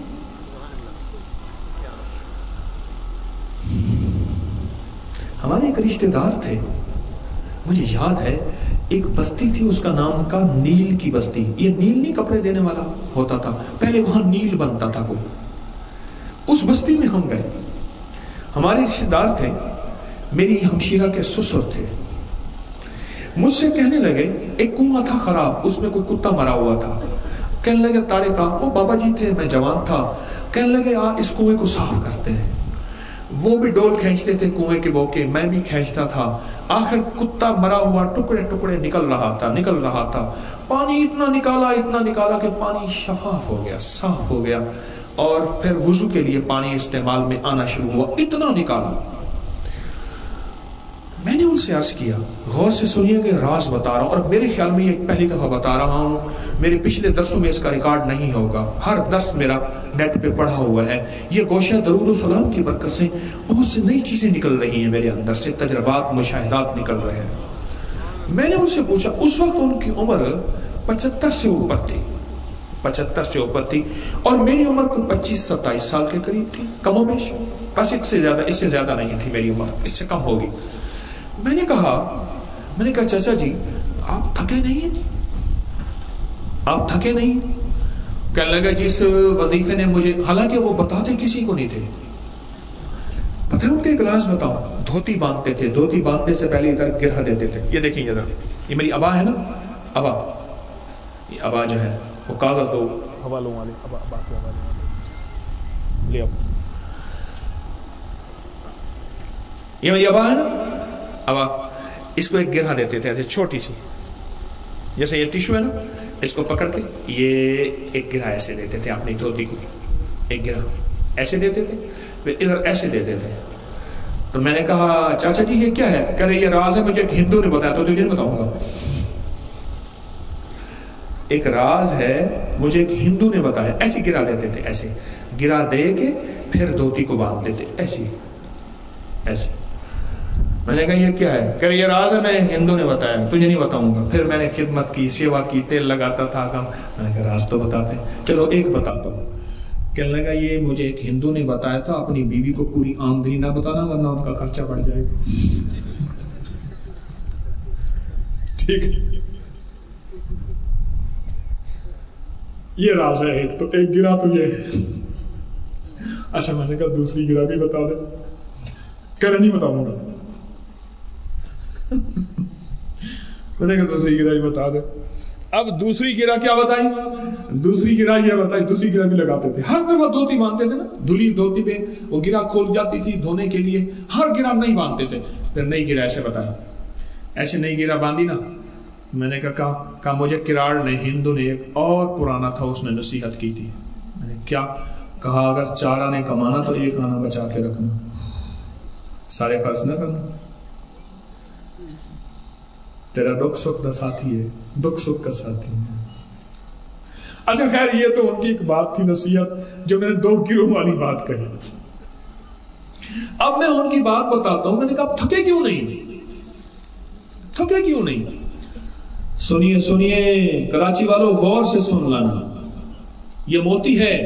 ہمارے ایک رشتہ دار تھے، مجھے یاد ہے، ایک بستی تھی، اس کا نام کا نیل کی بستی۔ یہ نیل نہیں کپڑے دینے والا ہوتا تھا، پہلے وہاں نیل بنتا تھا کوئی۔ اس بستی میں ہم گئے، ہمارے رشتہ دار تھے، میری ہمشیرہ کے سسر تھے، مجھ سے کہنے لگے ایک کنواں تھا خراب، اس میں کوئی کتا مرا ہوا تھا، کہنے لگے تارے کا، وہ بابا جی تھے، میں جوان تھا، کہنے لگے آ اس کنویں کو صاف کرتے ہیں۔ وہ بھی ڈول کھینچتے تھے کنویں کے بوکے، میں بھی کھینچتا تھا، آخر کتا مرا ہوا ٹکڑے ٹکڑے نکل رہا تھا نکل رہا تھا پانی اتنا نکالا اتنا نکالا کہ پانی شفاف ہو گیا، صاف ہو گیا، اور پھر وضو کے لیے پانی استعمال میں آنا شروع ہوا، اتنا نکالا۔ میں نے ان سے عرض کیا، غور سے سنیے کہ راز بتا رہا ہوں، اور میرے خیال میں یہ پہلی دفعہ بتا رہا ہوں، میرے پچھلے درسوں میں اس کا ریکارڈ نہیں ہوگا، ہر درس میرا نیٹ پہ پڑھا ہوا ہے۔ یہ گوشہ درود و سلام کی برکت سے بہت سی نئی چیزیں نکل رہی ہیں، میرے اندر سے تجربات، مشاہدات نکل رہے ہیں۔ میں نے ان سے پوچھا، اس وقت ان کی عمر پچہتر سے اوپر تھی پچہتر سے اوپر تھی اور میری عمر کو پچیس ستائیس سال کے قریب تھی، کم و بیش، بس اس سے زیادہ اس سے زیادہ نہیں تھی میری عمر، اس سے کم ہوگی۔ میں نے کہا میں نے کہا چچا جی آپ تھکے نہیں ہیں آپ تھکے نہیں کہنے لگا جس وظیفے نے مجھے، حالانکہ وہ بتاتے کسی کو نہیں تھے، پتہ ہے ان کے ایک راز بتاؤں، دھوتی باندھتے تھے، دھوتی باندھنے سے پہلے ادھر گرہ دیتے تھے، یہ دیکھیں ادھر، یہ میری ابا ہے نا، ابا، یہ ابا جو ہے وہ کاغذ دو حوالوں والے، ابا ابا کے حوالے والے لے آؤ، یہ میری ابا ہے نا، ابا، اس کو ایک گرہ دیتے تھے ایسے چھوٹی سی، جیسے یہ ٹیشو ہے نا، اس کو پکڑ کے یہ ایک گرہ ایسے دیتے تھے اپنی دھوتی کو، ایک گرہ ایسے دیتے تھے، پھر ادھر ایسے دیتے تھے۔ تو میں نے کہا چاچا جی یہ کیا ہے؟ کہہ رہے یہ راز ہے، مجھے ایک ہندو نے بتایا، تو تجھے نہیں بتاؤں گا، ایک راز ہے مجھے ایک ہندو نے بتایا۔ ایسی گرہ دیتے تھے، ایسے گرہ دے کے پھر دھوتی کو باندھتے تھے، ایسی ایسے۔ میں نے کہا یہ کیا ہے؟ کہ یہ راز ہے، میں ہندو نے بتایا، تجھے نہیں بتاؤں گا۔ پھر میں نے خدمت کی، سیوا کی، تیل لگاتا تھا کم، میں نے کہا راز تو بتاتے ہیں، چلو ایک بتاتا ہوں۔ کہنے لگا یہ مجھے ایک ہندو نے بتایا تھا، اپنی بیوی کو پوری آمدنی نہ بتانا ورنہ ان کا خرچہ بڑھ جائے گا، ٹھیک ہے؟ یہ راز ہے ایک، تو ایک گرا تو یہ ہے۔ اچھا میں نے کہا دوسری گرا بھی بتا دے، کہہ رہے نہیں بتاؤں گا، میں نے کہا دوسری گرہ بھی بتا دے۔ اب دوسری گرہ کیا بتائی؟ دوسری گرہ یہ بتائی، دوسری گرہ بھی لگاتے تھے، ہر دفعہ دھوتی باندھتے تھے نا، دھلی دھوتی پہ وہ گرہ کھول جاتی تھی دھونے کے لیے، ہر گرہ نہیں باندھتے تھے، پھر نئی گرہ ایسے بتائی، ایسے نئی گرہ باندھی نا۔ میں نے کہا کہا مجھے کراڑ نے، ہندو نے، ایک اور پرانا تھا، اس نے نصیحت کی تھی۔ میں نے کیا کہا؟ اگر چار آنے کمانا تو ایک آنا بچا کے رکھنا، سارے خرچ نہ کرنا، تیرا دکھ سکھ کا ساتھی ہے، دکھ سکھ کا ساتھی ہے۔ اچھا خیر یہ تو ان کی ایک بات تھی، نصیحت، جو میں نے دو گروہ والی بات کہی۔ اب میں ان کی بات بتاتا ہوں، میں نے کہا تھکے کیوں نہیں تھکے کیوں نہیں سنیے سنیے کراچی والوں، غور سے سن لانا، یہ موتی ہے۔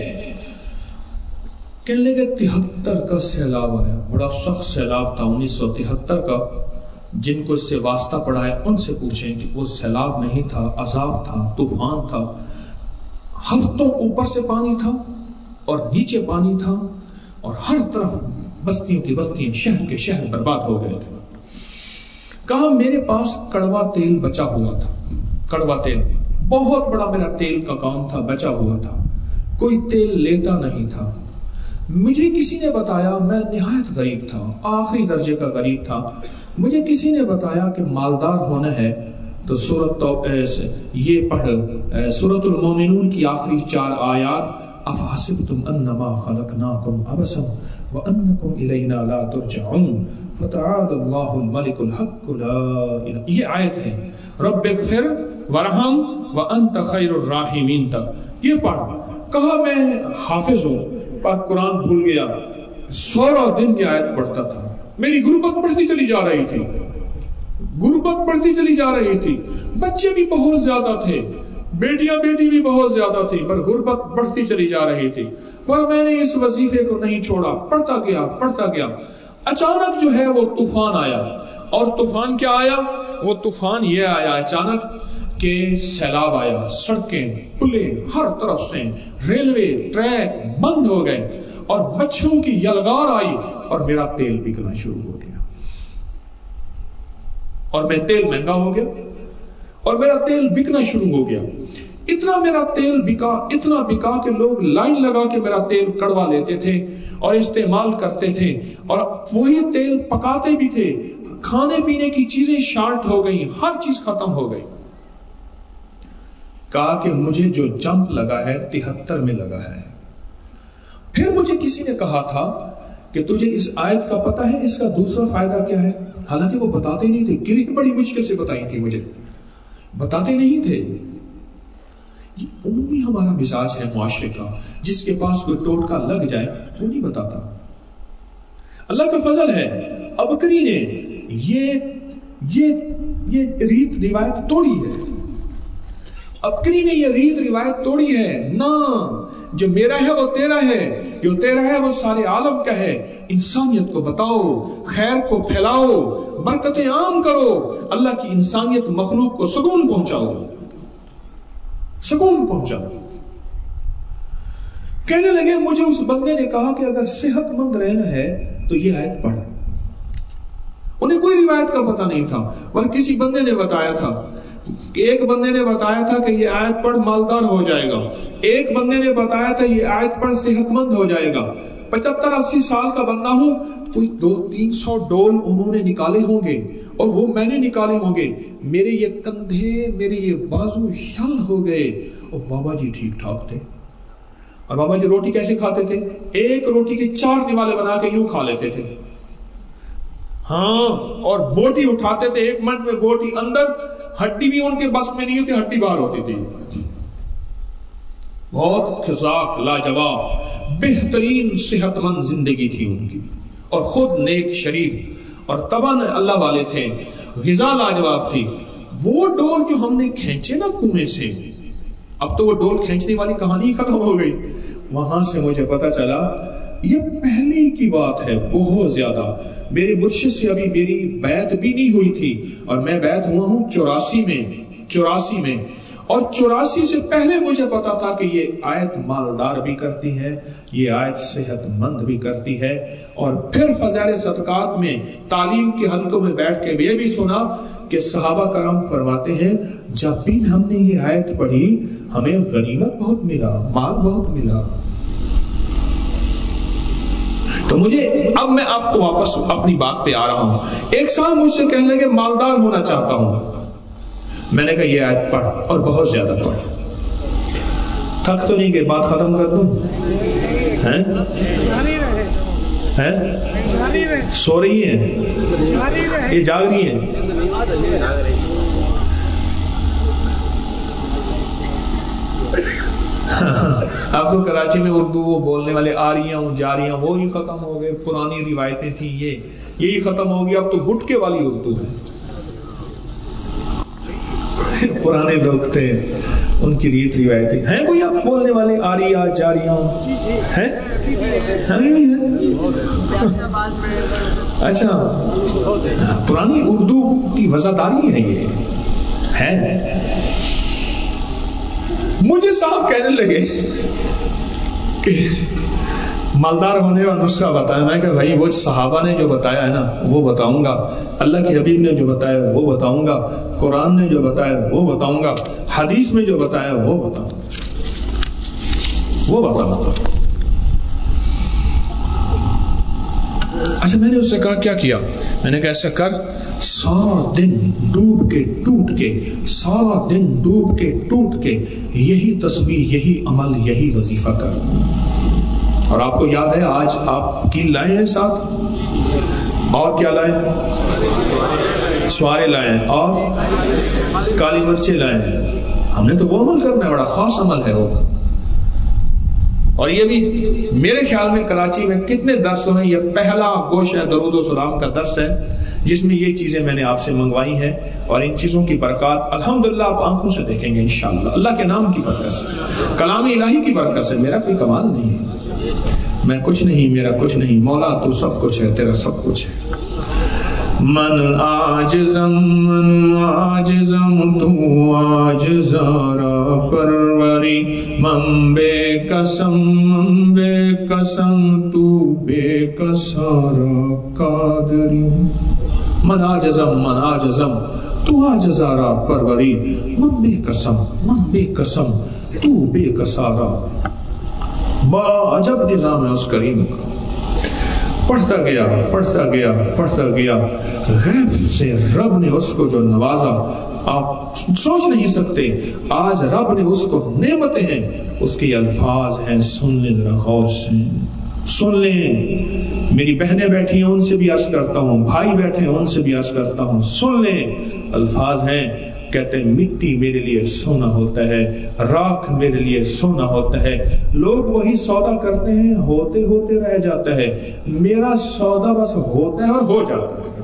کہنے لگے تہتر کا سیلاب آیا، بڑا سخت سیلاب تھا انیس سو تہتر کا، جن کو اس سے واسطہ پڑا ہے ان سے پوچھیں کہ وہ سیلاب نہیں تھا، عذاب تھا، طوفان تھا، ہفتوں اوپر سے پانی تھا اور نیچے پانی تھا، اور ہر طرف بستیوں کی بستیاں، شہر کے شہر برباد ہو گئے تھے۔ کہا میرے پاس کڑوا تیل بچا ہوا تھا، کڑوا تیل، بہت بڑا میرا تیل کا کام تھا، بچا ہوا تھا، کوئی تیل لیتا نہیں تھا۔ مجھے کسی نے بتایا، میں نہایت غریب تھا، آخری درجے کا غریب تھا، مجھے کسی نے بتایا کہ مالدار ہونا ہے تو سورت یہ پڑھ سورت المومنون کی آخری چار آیات، افحسبتم انما خلقناکم عبثا وانکم الینا لا ترجعون فتعالی اللہ الملک الحق لا الہ، یہ آیت ہے رب اغفر ورحم وانت خیر الراحمین تک یہ پڑھ۔ کہا میں حافظ ہوں، پاک قرآن بھول گیا، سارا دن یہ آیت پڑھتا تھا، میری غربت بڑھتی چلی جا رہی تھی، غربت بڑھتی چلی جا رہی تھی، بچے بھی بہت زیادہ تھے، بیٹیاں بیٹی بھی بہت زیادہ تھی، پر غربت بڑھتی چلی جا رہی تھی، پر میں نے اس وظیفے کو نہیں چھوڑا، پڑھتا گیا پڑھتا گیا۔ اچانک جو ہے وہ طوفان آیا، اور طوفان کیا آیا؟ وہ طوفان یہ آیا اچانک کہ سیلاب آیا، سڑکیں پلے ہر طرف سے، ریلوے ٹریک بند ہو گئے، اور مچھروں کی یلغار آئی، اور میرا تیل بکنا شروع ہو گیا، اور میں تیل مہنگا ہو گیا، اور میرا تیل بکنا شروع ہو گیا۔ اتنا میرا تیل بکا، اتنا بکا کہ لوگ لائن لگا کے میرا تیل کڑوا لیتے تھے اور استعمال کرتے تھے، اور وہی تیل پکاتے بھی تھے، کھانے پینے کی چیزیں شارٹ ہو گئی، ہر چیز ختم ہو گئی۔ کہا کہ مجھے جو جمپ لگا ہے تہتر میں لگا ہے۔ پھر مجھے کسی نے کہا تھا کہ تجھے اس آیت کا پتہ ہے اس کا دوسرا فائدہ کیا ہے؟ حالانکہ وہ بتاتے نہیں تھے، گری بڑی مشکل سے بتائی تھی مجھے، بتاتے نہیں تھے۔ یہ عمومی ہمارا مزاج ہے معاشرے کا، جس کے پاس کوئی ٹوٹکا لگ جائے وہ نہیں بتاتا۔ اللہ کا فضل ہے، ابکری نے یہ یہ یہ ریت روایت توڑی ہے، ابکری نے یہ ریت روایت توڑی ہے۔ نہ، جو میرا ہے وہ تیرا ہے، جو تیرا ہے وہ سارے عالم کا ہے۔ انسانیت کو بتاؤ، خیر کو پھیلاؤ، برکتیں عام کرو، اللہ کی انسانیت مخلوق کو سکون پہنچاؤ، سکون پہنچاؤ۔ کہنے لگے، مجھے اس بندے نے کہا کہ اگر صحت مند رہنا ہے تو یہ آیت پڑھ۔ انہیں کوئی روایت کا پتہ نہیں تھا، بلکہ کسی بندے نے بتایا تھا، ایک بندے نے بتایا تھا کہ یہ آیت پڑھ مالدار ہو جائے گا، ایک بندے نے بتایا تھا یہ آیت پڑھ صحت مند ہو جائے گا۔ پچہتر اسی سال کا بندہ ہوں، کوئی دو تین سو ڈول انہوں نے نکالے ہوں گے، اور وہ میں نے نکالے ہوں گے، میرے یہ کندھے، میرے یہ بازو شل ہو گئے، اور بابا جی ٹھیک ٹھاک تھے۔ اور بابا جی روٹی کیسے کھاتے تھے؟ ایک روٹی کے چار نوالے بنا کے یوں کھا لیتے تھے، ہاں، اور بوٹی اٹھاتے تھے، ایک منٹ میں بوٹی اندر، ہڈی بھی ان کے بس میں نہیں ہوتی، ہڈی باہر ہوتی تھی۔ بہت خزاق، لاجواب، بہترین صحت مند زندگی تھی ان کی، اور خود نیک شریف اور تباہ اللہ والے تھے، غذا لاجواب تھی۔ وہ ڈول جو ہم نے کھینچے نا کنویں سے، اب تو وہ ڈول کھینچنے والی کہانی ختم ہو گئی۔ وہاں سے مجھے پتا چلا یہ پہلی کی بات ہے، بہت زیادہ۔ میرے مرشد سے ابھی میری بیعت بھی نہیں ہوئی تھی، اور میں بیعت ہوا ہوں چوراسی میں چوراسی میں اور چوراسی سے پہلے مجھے پتا تھا کہ یہ آیت مالدار بھی کرتی ہے، یہ آیت صحت مند بھی کرتی ہے۔ اور پھر فضائل صدقات میں تعلیم کے حلقوں میں بیٹھ کے یہ بھی سنا کہ صحابہ کرام فرماتے ہیں جب بھی ہم نے یہ آیت پڑھی ہمیں غنیمت بہت ملا، مال بہت ملا۔ تو مجھے اب میں آپ کو واپس اپنی بات پہ آ رہا ہوں۔ ایک سال مجھ سے کہنے لگے مالدار ہونا چاہتا ہوں، میں نے کہا یہ آیت پڑھ، اور بہت زیادہ پڑھ۔ تھک تو نہیں کہ بات ختم کر دوں؟ ہیں سو رہی ہیں؟ یہ جاگ رہی ہیں؟ اب تو کراچی میں اردو وہ بولنے والے آ رہی ہیں جا رہی ہیں وہ ہی ختم ہو گئے، پرانی روایتیں تھیں یہ یہی ختم ہو گیا، اب تو گٹکے والی اردو ہے۔ پرانے لوگ تھے، ان کی ریت روایتیں ہیں، کوئی آپ بولنے والے آ رہی آ جا رہی ہوں ہیں؟ اچھا، پرانی اردو کی وزاداری ہے یہ ہے۔ مجھے صاحب کہنے لگے کہ مالدار ہونے کا نسخہ بتایا۔ میں کہ بھائی وہ صحابہ نے جو بتایا ہے نا وہ بتاؤں گا، اللہ کے حبیب نے جو بتایا وہ بتاؤں گا، قرآن نے جو بتایا وہ بتاؤں گا، حدیث میں جو بتایا وہ بتاؤں وہ بتاؤں گا۔ اچھا میں نے اس سے کہا کیا کیا؟ میں نے کہا ایسا کر، سارا دن ڈوب کے ٹوٹ کے سارا دن ڈوب کے ٹوٹ کے یہی تسبیح، یہی عمل، یہی وظیفہ کر. اور آپ کو یاد ہے آج آپ کی لائے ہیں ساتھ، اور کیا لائے ہیں؟ سوارے لائے ہیں اور کالی مرچیں لائے ہیں. ہم نے تو وہ عمل کرنا ہے، بڑا خاص عمل ہے وہ. اور یہ بھی میرے خیال میں کراچی میں کتنے درس ہوئے، یہ پہلا گوشہ درود و سلام کا درس ہے جس میں یہ چیزیں میں نے آپ سے منگوائی ہیں. اور ان چیزوں کی برکات الحمدللہ آپ آنکھوں سے دیکھیں گے انشاءاللہ، اللہ کے نام کی برکت سے، کلام الہی کی برکت سے. میرا کوئی کمال نہیں ہے، میں کچھ نہیں، میرا کچھ نہیں، مولا تو سب کچھ ہے، تیرا سب کچھ ہے. من آجزم من آجزم تو آجزارا پروری، من بے قسم من بے قسم تو بے قسارا قادری. من آجزم من آجزم تو آجزارا پروری، من بے قسم من بے قسم تو بے قسارا. با عجب نظام ہے اس کریم کا. پڑھتا گیا پڑھتا گیا پڑھتا گیا، غیب سے رب نے اس کو جو نوازا آپ سوچ نہیں سکتے. آج رب نے اس کو نعمتیں ہیں، اس کے الفاظ ہیں، سن لیں ذرا غور سے، سن لیں. میری بہنیں بیٹھی ہیں ان سے بھی عرض کرتا ہوں، بھائی بیٹھے ہیں ان سے بھی عرض کرتا ہوں، سن لیں. الفاظ ہیں، کہتے ہیں مٹی میرے لیے سونا ہوتا ہے، راکھ میرے لیے سونا ہوتا ہے. لوگ وہی سودا کرتے ہیں، ہوتے ہوتے رہ جاتا ہے. میرا سودا بس ہوتا ہے اور ہو جاتا ہے.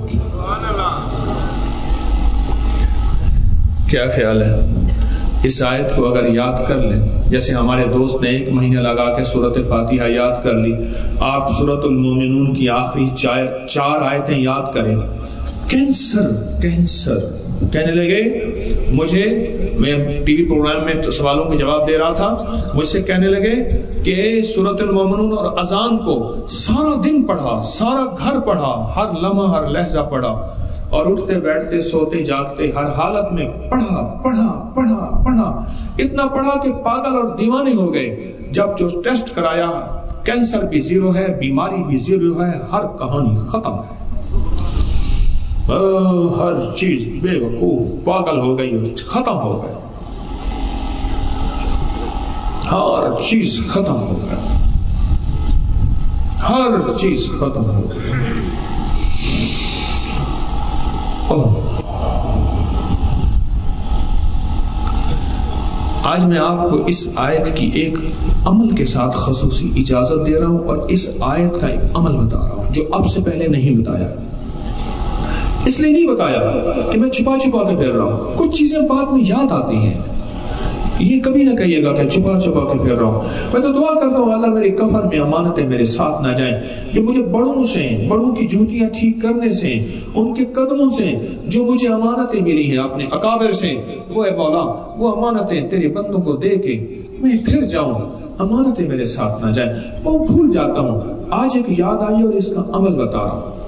کیا خیال ہے؟ اس آیت کو اگر یاد کر لیں، جیسے ہمارے دوست نے ایک مہینہ لگا کے سورۃ فاتحہ یاد کر لی، آپ سورۃ المومنون کی آخری چار چار آیتیں یاد کریں. کینسر کینسر کہنے لگے مجھے، میں ٹی وی پروگرام میں سوالوں کے جواب دے رہا تھا، مجھ سے کہنے لگے کہ سورۃ المومنون اور اذان کو سارا دن پڑھا، سارا گھر پڑھا، ہر لمحہ ہر لہجہ پڑھا، اور اٹھتے بیٹھتے سوتے جاگتے ہر حالت میں پڑھا پڑھا پڑھا پڑھا. اتنا پڑھا کہ پاگل اور دیوانے ہو گئے. جب جو ٹیسٹ کرایا کینسر بھی زیرو ہے، بیماری بھی زیرو ہے، ہر کہانی ختم ہے. ہر چیز بے وقوف پاگل ہو گئی اور ختم ہو گئے، ہر چیز ختم ہو گئی، ہر چیز ختم ہو گئی. آج میں آپ کو اس آیت کی ایک عمل کے ساتھ خصوصی اجازت دے رہا ہوں، اور اس آیت کا ایک عمل بتا رہا ہوں جو اب سے پہلے نہیں بتایا. اس لیے نہیں بتایا کہ میں چھپا چھپا کے پھیر رہا ہوں، کچھ چیزیں بعد میں یاد آتی ہیں. یہ کبھی نہ کہیے گا کہ چھپا چھپا کے پھیر رہا ہوں. میں تو دعا کرتا ہوں اللہ میری کفن میں امانتیں میرے ساتھ نہ جائیں، جو مجھے بڑوں سے، بڑوں کی جوتیاں ٹھیک کرنے سے، ان کے قدموں سے جو مجھے امانتیں ملی ہیں اپنے اکابر سے، وہ اے مولا وہ امانتیں تیرے بندوں کو دے کے میں پھر جاؤں، امانتیں میرے ساتھ نہ جائیں. وہ بھول جاتا ہوں. آج ایک یاد آئی اور اس کا عمل بتا رہا ہوں.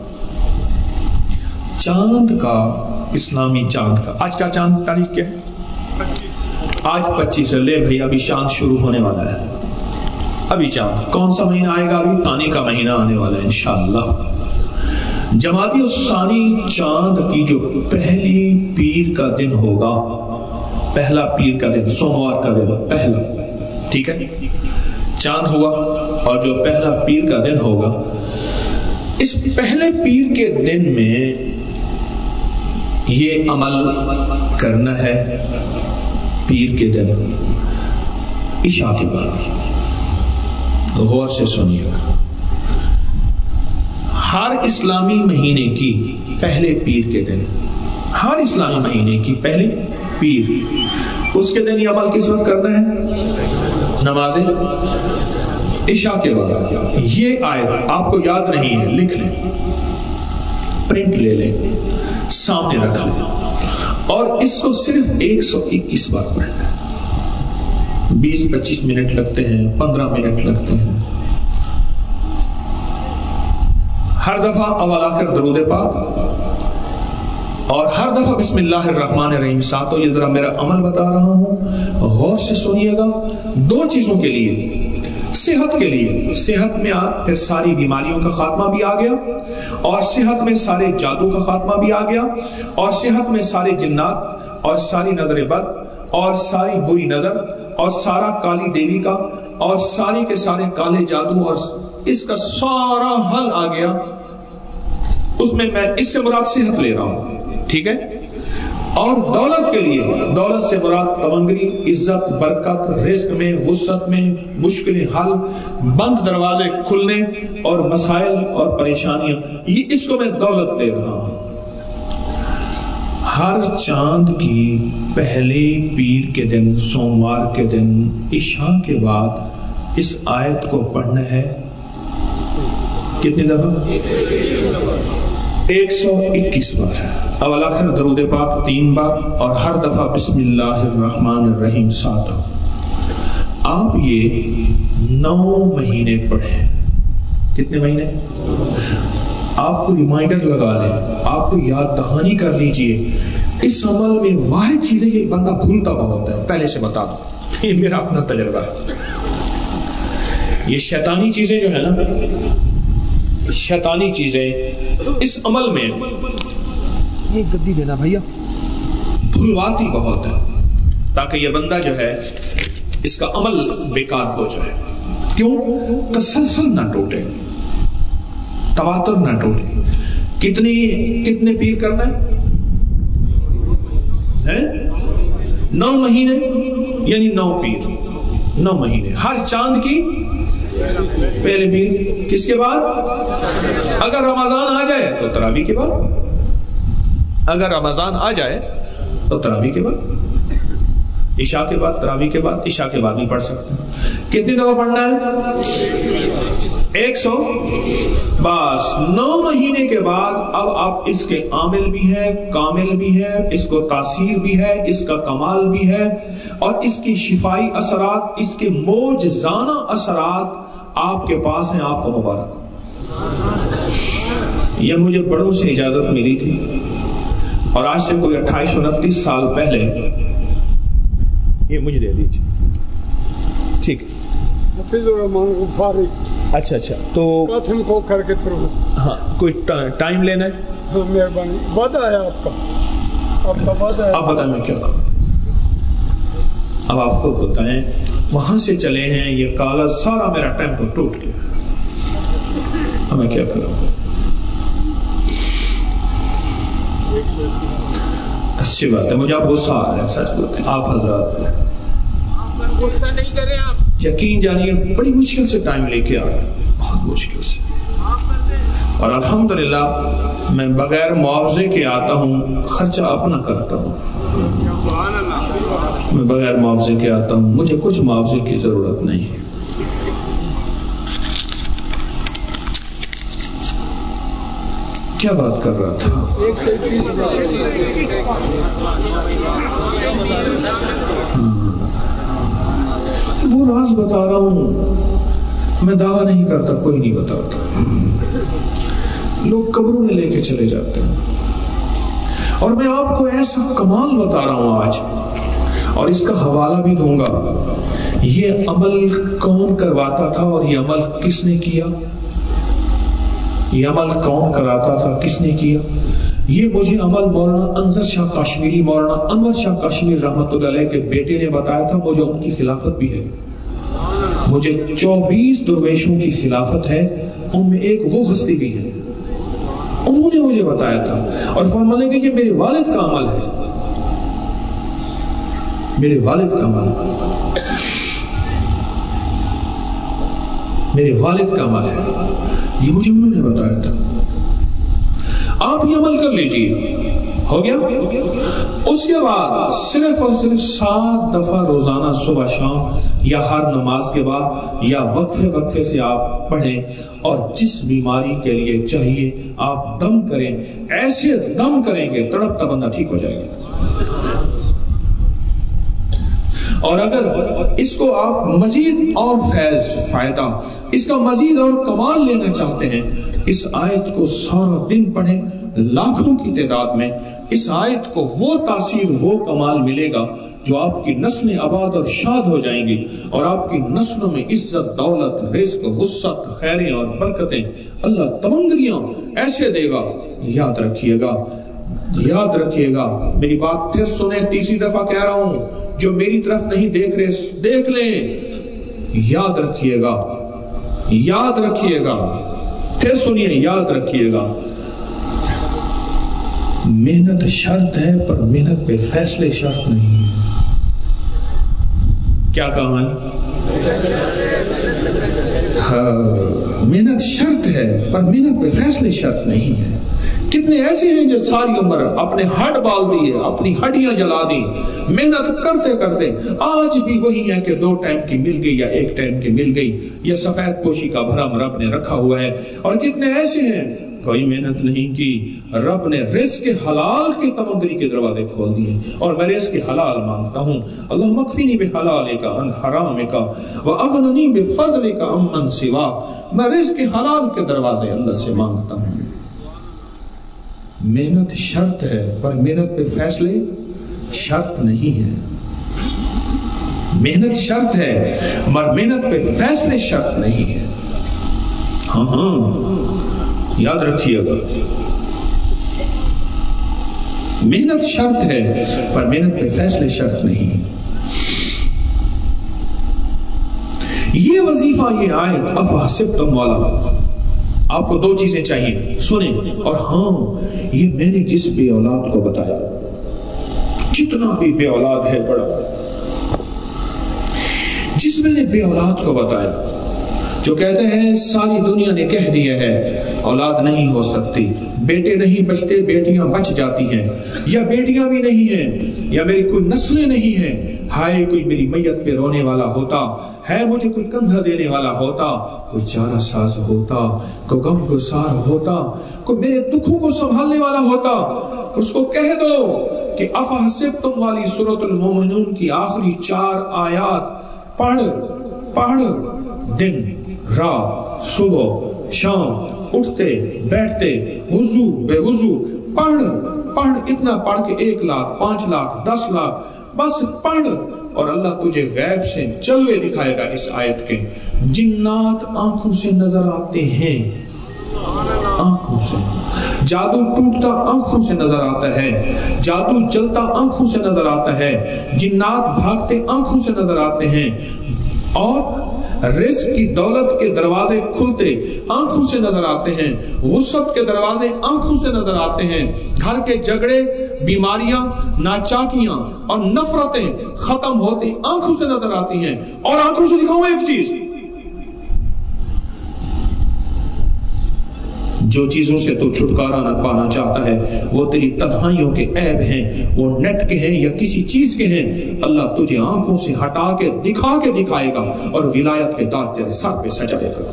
چاند کا، اسلامی چاند کا، آج کا چاند تاریخ کیا ہے؟ آج پچیس ہے. لے بھائی ابھی چاند شروع ہونے والا ہے. ابھی چاند کون سا مہینہ آئے گا؟ ابھی تانی کا مہینہ آنے والا ہے انشاءاللہ. جمادی الثانی چاند کی جو پہلی پیر کا دن ہوگا، پہلا پیر کا دن، سوموار کا دن پہلا، ٹھیک ہے، چاند ہوا اور جو پہلا پیر کا دن ہوگا، اس پہلے پیر کے دن میں یہ عمل کرنا ہے. پیر کے دن عشاء کے بعد، غور سے سنیے گا، ہر اسلامی مہینے کی پہلے پیر کے دن، ہر اسلامی مہینے کی پہلی پیر، اس کے دن یہ عمل کس وقت کرنا ہے؟ نماز عشاء کے بعد. یہ آیت آپ کو یاد نہیں ہے، لکھ لیں، پرنٹ لے لیں، سامنے رکھ لیں، اور اس کو صرف ایک سو اکیس بار پڑھنا ہے. بیس پچیس منٹ لگتے ہیں، پندرہ منٹ لگتے ہیں. ہر دفعہ اول آخر درود پاک، اور ہر دفعہ بسم اللہ الرحمن الرحیم. ساتھوں یہ ذرا میرا عمل بتا رہا ہوں، غور سے سنیے گا. دو چیزوں کے لیے، صحت کے لیے، صحت میں پھر ساری بیماریوں کا خاتمہ بھی آ گیا، اور صحت میں سارے جادو کا خاتمہ بھی آ گیا، اور صحت میں سارے جنات اور ساری نظر بد اور ساری بری نظر اور سارا کالی دیوی کا اور سارے کے سارے کالے جادو اور اس کا سارا حل آ گیا۔ اس میں میں اس سے مراد صحت لے رہا ہوں، ٹھیک ہے۔ اور دولت کے لیے، دولت سے مراد تمنگری، عزت، برکت، رزق میں، وسعت میں، مشکل حل، بند دروازے کھلنے اور مسائل اور پریشانیاں، یہ اس کو میں دولت لے رہا ہوں۔ ہر چاند کی پہلے پیر کے دن، سوموار کے دن، عشاء کے بعد اس آیت کو پڑھنا ہے کتنی دفعہ؟ ایک سو اکیس بار۔ اول آخر درود پاک تین بار، اور ہر دفعہ بسم اللہ الرحمن الرحیم سات۔ آپ یہ نو مہینے پڑھیں۔ کتنے مہینے؟ آپ کو ریمائنڈر لگا لیں، آپ کو یاد دہانی کر لیجئے۔ اس عمل میں واحد چیز ہے کہ بندہ بھولتا بہت ہے، پہلے سے بتا دو، یہ میرا اپنا تجربہ ہے۔ یہ شیطانی چیزیں جو ہے نا، شیطانی چیزیں اس عمل میں، یہ گدی دینا بھیا، بھلواتی بہت ہے، تاکہ یہ بندہ جو ہے اس کا عمل بیکار ہو جائے۔ کیوں؟ تسلسل نہ ٹوٹے، تواتر نہ ٹوٹے۔ کتنی کتنے پیر کرنا ہے؟ نو مہینے، یعنی نو پیر، نو مہینے، ہر چاند کی پہلے پیر، کس کے بعد؟ اگر رمضان آ جائے تو تراویح کے بعد، اگر رمضان آ جائے تو تراویح کے بعد، عشاء کے بعد، تراویح کے بعد، عشاء کے بعد نہیں پڑھ سکتے۔ کتنی دفعہ پڑھنا ہے؟ ایک سو بس۔ نو مہینے کے بعد اب آپ اس کے عامل بھی ہیں، کامل بھی ہیں، اس کو تاثیر بھی ہے، اس کا کمال بھی ہے، اور اس کی شفائی اثرات، اس کے معجزانہ اثرات آپ کے پاس ہیں۔ آپ کو مبارک۔ یہ مجھے بڑوں سے اجازت ملی تھی، اور آج سے کوئی اٹھائیس انتیس سال پہلے، یہ مجھے دے دیجیے، ٹھیک ہے؟
حفیظ الرحمان غفاری۔
اچھا اچھا، تو
قاسم کو کر کے تھرو۔
ہاں، کوئی ٹائم لینا ہے؟
ہاں مہربانی، وعدہ ہے آپ کا، آپ کا وعدہ ہے۔
آپ بتائیں میں کیا کروں؟ اب آپ خود بتائیں، وہاں سے چلے ہیں، یہ کاغذ سارا میرا ٹیمپو ٹوٹ گیا، اب میں کیا کروں؟ اچھی بات ہے، مجھے آپ غصہ آ رہا ہے، سچ بولتے ہیں آپ حضرات،
غصہ نہیں کریں آپ،
یقین جانیے بڑی مشکل سے ٹائم لے کے آ رہا ہے، بہت مشکل سے، اور الحمدللہ میں بغیر معاوضے کے آتا ہوں، خرچہ اپنا کرتا ہوں، میں بغیر معاوضے کے آتا ہوں، مجھے کچھ معاوضے کی ضرورت نہیں ہے۔ کیا بات کر رہا تھا؟ وہ راز بتا رہا ہوں، میں دعویٰ نہیں کرتا، کوئی نہیں بتاتا، لوگ قبروں میں لے کے چلے جاتے ہیں، اور میں آپ کو ایسا کمال بتا رہا ہوں آج، اور اس کا حوالہ بھی دوں گا۔ یہ عمل کون کرواتا تھا اور یہ عمل کس نے کیا؟ یہ عمل کون کراتا تھا، کس نے کیا؟ یہ مجھے عمل مولانا انظر شاہ کاشمیری، مولانا انور شاہ کاشمیری رحمۃ اللہ علیہ کے بیٹے نے بتایا تھا۔ مجھے ان کی خلافت بھی ہے، مجھے چوبیس درویشوں کی خلافت ہے، ان میں ایک وہ ہستی بھی ہے، انہوں نے مجھے بتایا تھا، اور فرمانے کہ یہ میرے والد کا عمل ہے، میرے والد کا عمل ہے، میرے والد کا عمل ہے، یہ مجھے انہوں نے بتایا تھا۔ آپ یہ عمل کر لیجئے، ہو گیا۔ اس کے بعد صرف اور صرف سات دفعہ روزانہ صبح شام یا ہر نماز کے بعد یا وقفے وقفے سے آپ پڑھیں، اور جس بیماری کے لیے چاہیے آپ دم کریں، ایسے دم کریں گے تڑپتا بندہ ٹھیک ہو جائے گا۔ اور اگر اس کو آپ مزید اور فیض فائدہ، اس کا مزید اور کمال لینا چاہتے ہیں، اس آیت کو سارا دن پڑھیں، لاکھوں کی تعداد میں اس آیت کو وہ تاثیر وہ کمال ملے گا جو آپ کی نسلیں آباد اور شاد ہو جائیں گی، اور آپ کی نسلوں میں عزت، دولت، رزق، وسعت، خیریں اور برکتیں اللہ تمنگریاں ایسے دے گا۔ یاد رکھیے گا، یاد رکھیے گا، میری بات پھر سنیں، تیسری دفعہ کہہ رہا ہوں، جو میری طرف نہیں دیکھ رہے دیکھ لیں، یاد رکھیے گا، یاد رکھیے گا، پھر سنیے، یاد رکھیے گا، محنت شرط ہے پر محنت پہ فیصلے شرط نہیں ہے۔ کیا کہا ہے؟ ہاں، محنت شرط ہے پر محنت پہ فیصلے شرط نہیں ہے۔ کتنے ایسے ہیں جو ساری عمر اپنے ہڈ بال دیے، اپنی ہڈیاں جلا دی، محنت کرتے کرتے آج بھی وہی ہے کہ دو ٹائم کی مل گئی یا ایک ٹائم کی مل گئی، یا سفید پوشی کا بھرم رب نے رکھا ہوا ہے۔ اور کتنے ایسے ہیں کوئی محنت نہیں کی، رب نے رزق کے حلال کی تمنگری کے دروازے کھول دیے، اور میں رزق کے حلال مانگتا ہوں، اللہ مکفینی بحلالک عن حرامک واغننی بفضلک عمن سواک، میں رزق کے حلال کے دروازے اللہ سے مانگتا ہوں۔ محنت شرط ہے پر محنت پہ فیصلے شرط نہیں ہے۔ محنت شرط ہے مگر محنت پہ فیصلے شرط نہیں ہے۔ ہاں ہاں یاد رکھیے گا، محنت شرط ہے پر محنت پہ فیصلے شرط نہیں ہے۔ یہ وظیفہ، یہ آیت افحسبتم والا، آپ کو دو چیزیں چاہیے، سنیں، اور ہاں یہ میں نے جس بے اولاد کو بتایا، جتنا بھی بے اولاد ہے بڑا، جس میں نے بے اولاد کو بتایا، جو کہتے ہیں ساری دنیا نے کہہ دیا ہے اولاد نہیں ہو سکتی، بیٹے نہیں بچتے، بیٹیاں بچ جاتی ہیں، یا بیٹیاں بھی نہیں ہیں، یا میری کوئی نسلیں نہیں ہیں، ہائے کوئی میری میت پہ رونے والا ہوتا ہے، مجھے کوئی کندھا دینے والا ہوتا، کوئی چارہ ساز ہوتا، کوئی غم گسار ہوتا، کوئی میرے دکھوں کو سنبھالنے والا ہوتا، اس کو کہہ دو کہ افحسبتم والی سورۃ المومنون کی آخری چار آیات پڑھ پڑھ دن رات صبح شام اٹھتے بیٹھتے وضو بے وضو پڑھ پڑھ، اتنا پڑھ کے ایک لاکھ پانچ لاکھ دس لاکھ بس پڑھ، اور اللہ تجھے غیب سے جلوے دکھائے گا اس آیت کے۔ جنات آنکھوں سے نظر آتے ہیں، آنکھوں سے، جادو ٹوٹتا آنکھوں سے نظر آتا ہے، جادو جلتا آنکھوں سے نظر آتا ہے، جنات بھاگتے آنکھوں سے نظر آتے ہیں، اور رزق کی دولت کے دروازے کھلتے آنکھوں سے نظر آتے ہیں، وسعت کے دروازے آنکھوں سے نظر آتے ہیں، گھر کے جھگڑے، بیماریاں، ناچاکیاں اور نفرتیں ختم ہوتی آنکھوں سے نظر آتی ہیں۔ اور آنکھوں سے دکھاؤں ایک چیز، جو چیزوں سے تو چھٹکارا نہ پانا چاہتا ہے وہ تیری تنہائیوں کے عیب ہیں، وہ نیٹ کے ہیں یا کسی چیز کے ہیں، اللہ تجھے آنکھوں سے ہٹا کے دکھا کے دکھائے گا، اور ولایت کے تاج تیرے سر پہ سجائے گا۔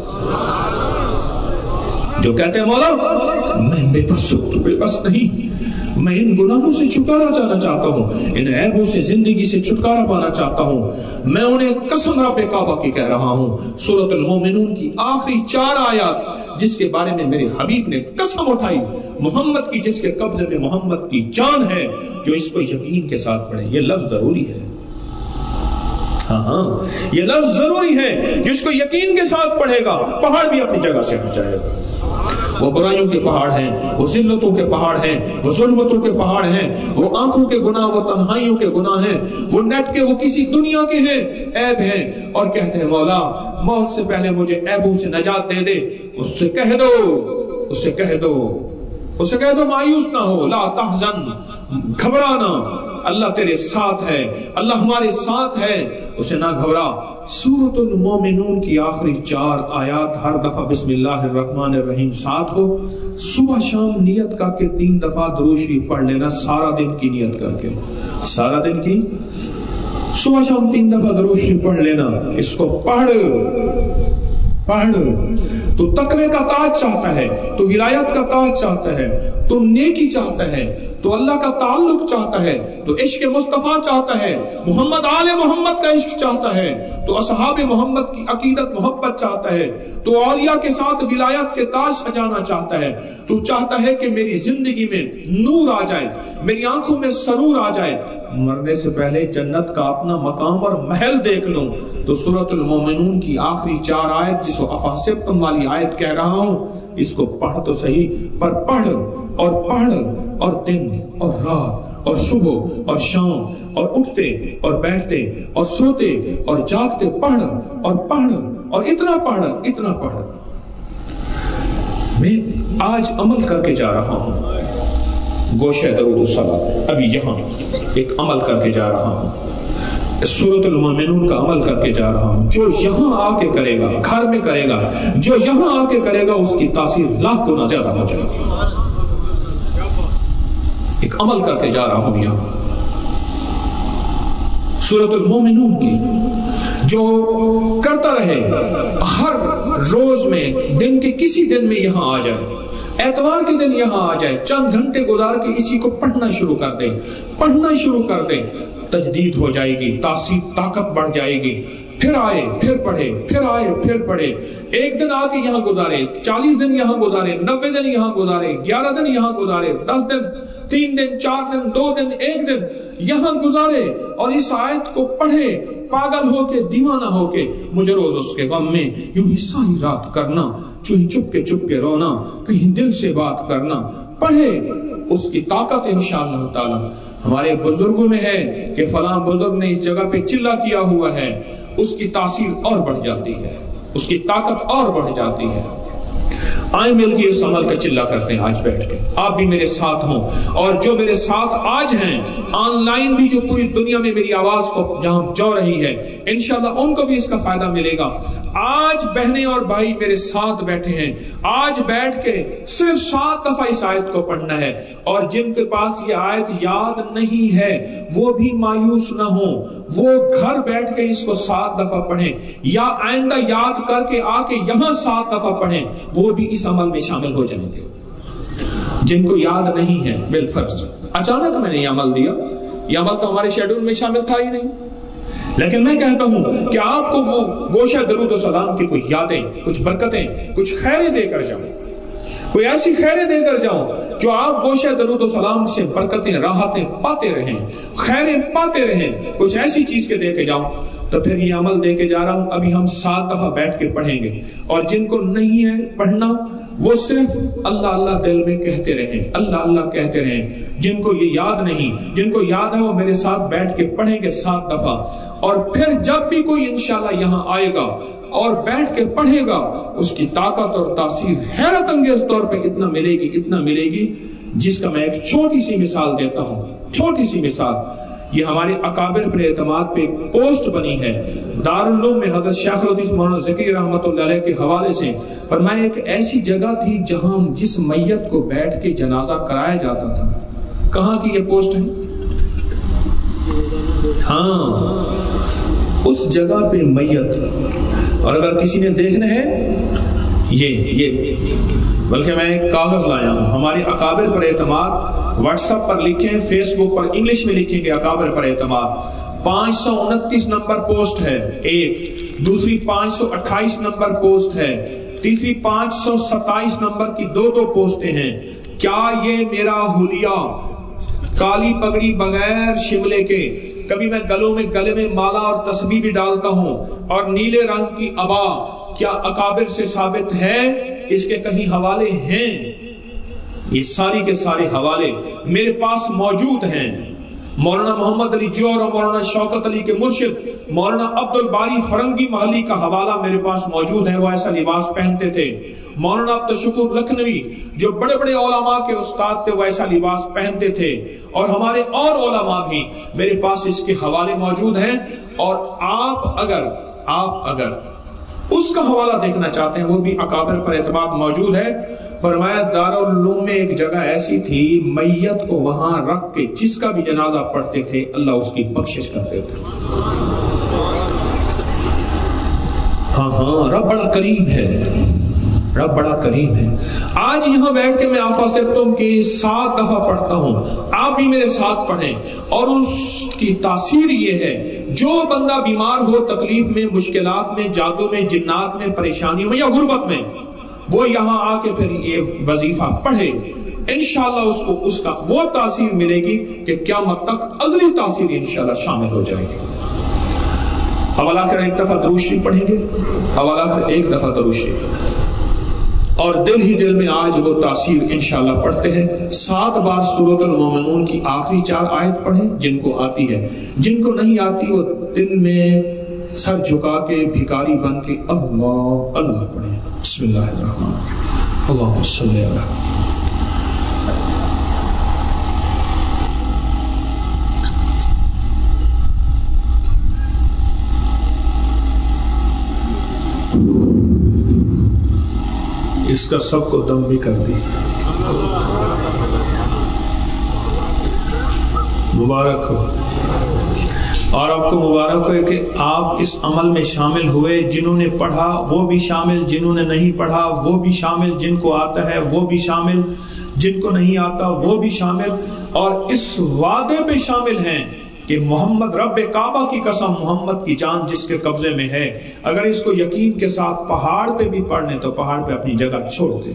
جو کہتے ہیں مولا میں بے بس ہوں، تو بے بس نہیں، میں ان گناہوں سے چھٹکارا چاہنا چاہتا ہوں، ان عیبوں سے زندگی سے چھٹکارا پانا چاہتا ہوں، میں انہیں قسم رب کعبہ کی کہہ رہا ہوں، سورۃ المومنون کی آخری چار آیات جس کے بارے میں میرے حبیب نے قسم اٹھائی، محمد کی، جس کے قبضے میں محمد کی جان ہے، جو اس کو یقین کے ساتھ پڑھے، یہ لفظ ضروری ہے، ہاں ہاں یہ لفظ ضروری ہے، جس کو یقین کے ساتھ پڑھے گا پہاڑ بھی اپنی جگہ سے ہٹ جائے گا۔ وہ برائیوں کے پہاڑ ہیں، وہ ذلتوں کے پہاڑ ہیں، وہ ظلمتوں کے پہاڑ ہیں، وہ آنکھوں کے گناہ، وہ تنہائیوں کے گناہ ہیں، وہ نیٹ کے، وہ کسی دنیا کے ہیں، عیب ہیں، اور کہتے ہیں مولا موت سے پہلے مجھے عیبوں سے نجات دے دے۔ اس سے کہہ دو، اس سے کہہ دو، اس سے کہہ دو مایوس نہ ہو، لا تحزن، گھبرانا، اللہ تیرے ساتھ ہے، اللہ ہمارے ساتھ ہے، اسے نہ گھبرا۔ سورۃ المومنون کی آخری چار آیات ہر دفعہ بسم اللہ الرحمن الرحیم ساتھ ہو، صبح شام نیت کر کے تین دفعہ درود شریف پڑھ لینا، سارا دن کی نیت کر کے، سارا دن کی صبح شام تین دفعہ درود شریف پڑھ لینا۔ اس کو پڑھ پڑھ، تو تقوی کا تاج چاہتا ہے، تو ولایت کا تاج چاہتا ہے، تو نیکی چاہتا ہے، تو اللہ کا تعلق چاہتا ہے، تو عشق مصطفیٰ چاہتا ہے، محمد آل محمد کا عشق چاہتا ہے، تو اصحاب محمد کی عقیدت محبت چاہتا ہے، تو اولیاء کے ساتھ ولایت کے تاج سجانا چاہتا ہے، تو چاہتا ہے کہ میری زندگی میں نور آ جائے، میری آنکھوں میں سرور آ جائے، مرنے سے پہلے جنت کا اپنا مقام اور محل دیکھ لوں۔ تو سورۃ المومنون کی آخری چار آیت، جس کو افحسبتم والی آیت کہہ رہا ہوں، اس کو پڑھ تو صحیح، پر پڑھ اور پڑھ اور دن اور رات اور صبح اور شام اور اٹھتے اور بیٹھتے اور سوتے اور جاگتے پڑھ اور پڑھ اور اتنا پڑھ اتنا پڑھ۔ میں آج عمل کر کے جا رہا ہوں، گوشہ درود و صلاۃ، ابھی یہاں ایک عمل کر کے جا رہا ہوں، سورۃ المومنون کا عمل کر کے جا رہا ہوں۔ جو یہاں آ کے کرے گا، گھر میں کرے گا، جو یہاں آ کے کرے گا، اس کی تاثیر لاکھ گنا زیادہ ہو جائے گی۔ ایک عمل کر کے جا رہا ہوں یہاں سورۃ المومنون کی، جو کرتا رہے، ہر روز میں دن کے کسی دن میں یہاں آ جائے، اتوار کے دن یہاں آ جائے، چند گھنٹے گزار کے اسی کو پڑھنا شروع کر دے، پڑھنا شروع کر دے، تجدید ہو جائے گی، تاثیر طاقت بڑھ جائے گی۔ پھر آئے، پھر پڑھے، پھر آئے، پھر پڑھے، ایک دن آ کے یہاں گزارے، چالیس دن یہاں گزارے، نوے دن یہاں گزارے، گیارہ دن یہاں گزارے، دس دن، تین دن، چار دن، دو دن، ایک دن یہاں گزارے، اور اس آیت کو پڑھے، پاگل ہو کے، دیوانہ ہو کے، مجھے روز اس کے غم میں یوں ہی ساری رات کرنا، چوہی چپ کے چپ کے رونا، کہیں دل سے بات کرنا، پڑھے، اس کی طاقت انشاءاللہ تعالی ہمارے بزرگوں میں ہے کہ فلاں بزرگ نے اس جگہ پہ چلا کیا ہوا ہے، اس کی تاثیر اور بڑھ جاتی ہے، اس کی طاقت اور بڑھ جاتی ہے۔ آئیں مل کے اس عمل کا چلا کرتے ہیں آج بیٹھ کے، آپ بھی میرے ساتھ ہوں، اور جو میرے ساتھ آج ہیں آن لائن بھی، جو پوری دنیا میں میری آواز کو جہاں جو رہی ہے، انشاءاللہ ان کو بھی اس کا فائدہ ملے گا۔ آج بہنیں اور بھائی میرے ساتھ بیٹھے ہیں، آج بیٹھ کے صرف سات دفعہ اس آیت کو پڑھنا ہے، اور جن کے پاس یہ آیت یاد نہیں ہے وہ بھی مایوس نہ ہوں، وہ گھر بیٹھ کے اس کو سات دفعہ پڑھیں، یا آئندہ یاد کر کے آ کے یہاں سات دفعہ پڑھیں، وہ بھی اس عمل میں شامل ہو جائیں گے۔ جن کو یاد نہیں ہے، بالفرض اچانک میں نے یہ عمل دیا، یہ عمل تو ہمارے شیڈول میں شامل تھا ہی نہیں، لیکن میں کہتا ہوں کہ آپ کو وہ گوشہ درود و سلام کی کچھ یادیں، کچھ برکتیں، کچھ خیریں دے کر جاؤں، کوئی ایسی خیریں دے کر جاؤں جو آپ گوشہ درود و سلام سے برکتیں، راحتیں پاتے رہیں، خیریں پاتے رہیں، کچھ ایسی چیز کے دے کے جاؤں۔ تو پھر یہ عمل دے کے جا رہا ہوں، ابھی ہم سات دفعہ بیٹھ کے پڑھیں گے، اور جن کو نہیں ہے پڑھنا وہ صرف اللہ اللہ دل میں کہتے رہیں، اللہ اللہ کہتے رہیں۔ جن کو یہ یاد نہیں، جن کو یاد ہے، وہ میرے ساتھ بیٹھ کے پڑھیں گے سات دفعہ، اور پھر جب بھی کوئی انشاءاللہ یہاں آئے گا اور بیٹھ کے پڑھے گا، اس کی طاقت اور تاثیر حیرت انگیز طور پہ اتنا ملے گی، اتنا ملے گی، جس کا میں ایک چھوٹی سی مثال دیتا ہوں، چھوٹی سی مثال۔ یہ ہمارے اکابر پر اعتماد پہ ایک پوسٹ بنی ہے دارالعلوم میں، حضرت شیخ الحدیث مولانا ذکی رحمۃ اللہ علیہ کے حوالے سے فرمایا، ایک ایسی جگہ تھی جہاں جس میت کو بیٹھ کے جنازہ کرایا جاتا تھا۔ کہاں کی یہ پوسٹ ہے؟ ہاں، اس جگہ پہ میت، اور اگر کسی نے دیکھنا ہے یہ یہ بلکہ میں ایک کاغذ لایا ہوں، ہمارے اکابر پر اعتماد، واٹس ایپ پر لکھیں، فیس بک پر انگلش میں لکھیں کہ اکابر پر اعتماد، پانچ سو انتیس نمبر پوسٹ ہے ایک، دوسری پانچ سو اٹھائیس نمبر پوسٹ ہے، تیسری پانچ سو ستائیس نمبر کی دو دو پوسٹیں ہیں۔ کیا یہ میرا حلیہ، کالی پگڑی بغیر شملے کے، کبھی میں گلوں میں گلے میں مالا اور تسبیح بھی ڈالتا ہوں، اور نیلے رنگ کی ابا، کیا اکابر سے ثابت ہے؟ اس کے کہیں حوالے ہیں؟ یہ ساری کے سارے حوالے میرے پاس موجود ہیں۔ مولانا محمد علی جوہر اور مولانا شوکت علی کے مرشد مولانا عبد الباری فرنگی محلی کا حوالہ میرے پاس موجود ہے، وہ ایسا لباس پہنتے تھے۔ مولانا عبد الشکور لکھنوی جو بڑے بڑے علماء کے استاد تھے، وہ ایسا لباس پہنتے تھے، اور ہمارے اور علماء بھی میرے پاس اس کے حوالے موجود ہیں۔ اور آپ اگر آپ اگر اس کا حوالہ دیکھنا چاہتے ہیں، وہ بھی اکابر پر اعتماد موجود ہے۔ فرمایا دارالعلوم میں ایک جگہ ایسی تھی، میت کو وہاں رکھ کے جس کا بھی جنازہ پڑھتے تھے اللہ اس کی بخشش کرتے تھے۔ ہاں ہاں، رب بڑا قریب ہے، رب بڑا کریم ہے. آج یہاں بیٹھ کے میں افاسبتم کی سات دفعہ پڑھتا ہوں, آپ بھی میرے ساتھ پڑھیں, اور اس کی تاثیر یہ ہے جو بندہ بیمار ہو, تکلیف میں, مشکلات میں, جادو میں, جنات میں, پریشانیوں میں یا غربت میں, وہ یہاں آ کے پھر یہ وظیفہ پڑھے, انشاءاللہ اس کو اس کا وہ تاثیر ملے گی کہ قیامت تک ازلی تاثیر انشاءاللہ شامل ہو جائے گی. اول آخر ایک دفعہ درود شریف پڑھیں گے, اول آخر ایک دفعہ درود شریف, اور دل ہی دل میں آج وہ تاثیر انشاءاللہ پڑھتے ہیں. سات بار سورۃ المومنون کی آخری چار آیت پڑھیں جن کو آتی ہے, جن کو نہیں آتی وہ دل میں سر جھکا کے بھکاری بن کے اللہ اللہ پڑھیں. بسم اللہ الرحمن الرحیم. اللہم صلی علی اس کا سب کو دم بھی کر دی. مبارک ہو, اور آپ کو مبارک ہو کہ آپ اس عمل میں شامل ہوئے. جنہوں نے پڑھا وہ بھی شامل, جنہوں نے نہیں پڑھا وہ بھی شامل, جن کو آتا ہے وہ بھی شامل, جن کو نہیں آتا وہ بھی شامل, اور اس وعدے پہ شامل ہیں کہ محمد رب کعبہ کی قسم, محمد کی جان جس کے قبضے میں ہے, اگر اس کو یقین کے ساتھ پہاڑ پہ بھی پڑھ لیں تو پہاڑ پہ اپنی جگہ چھوڑ دے.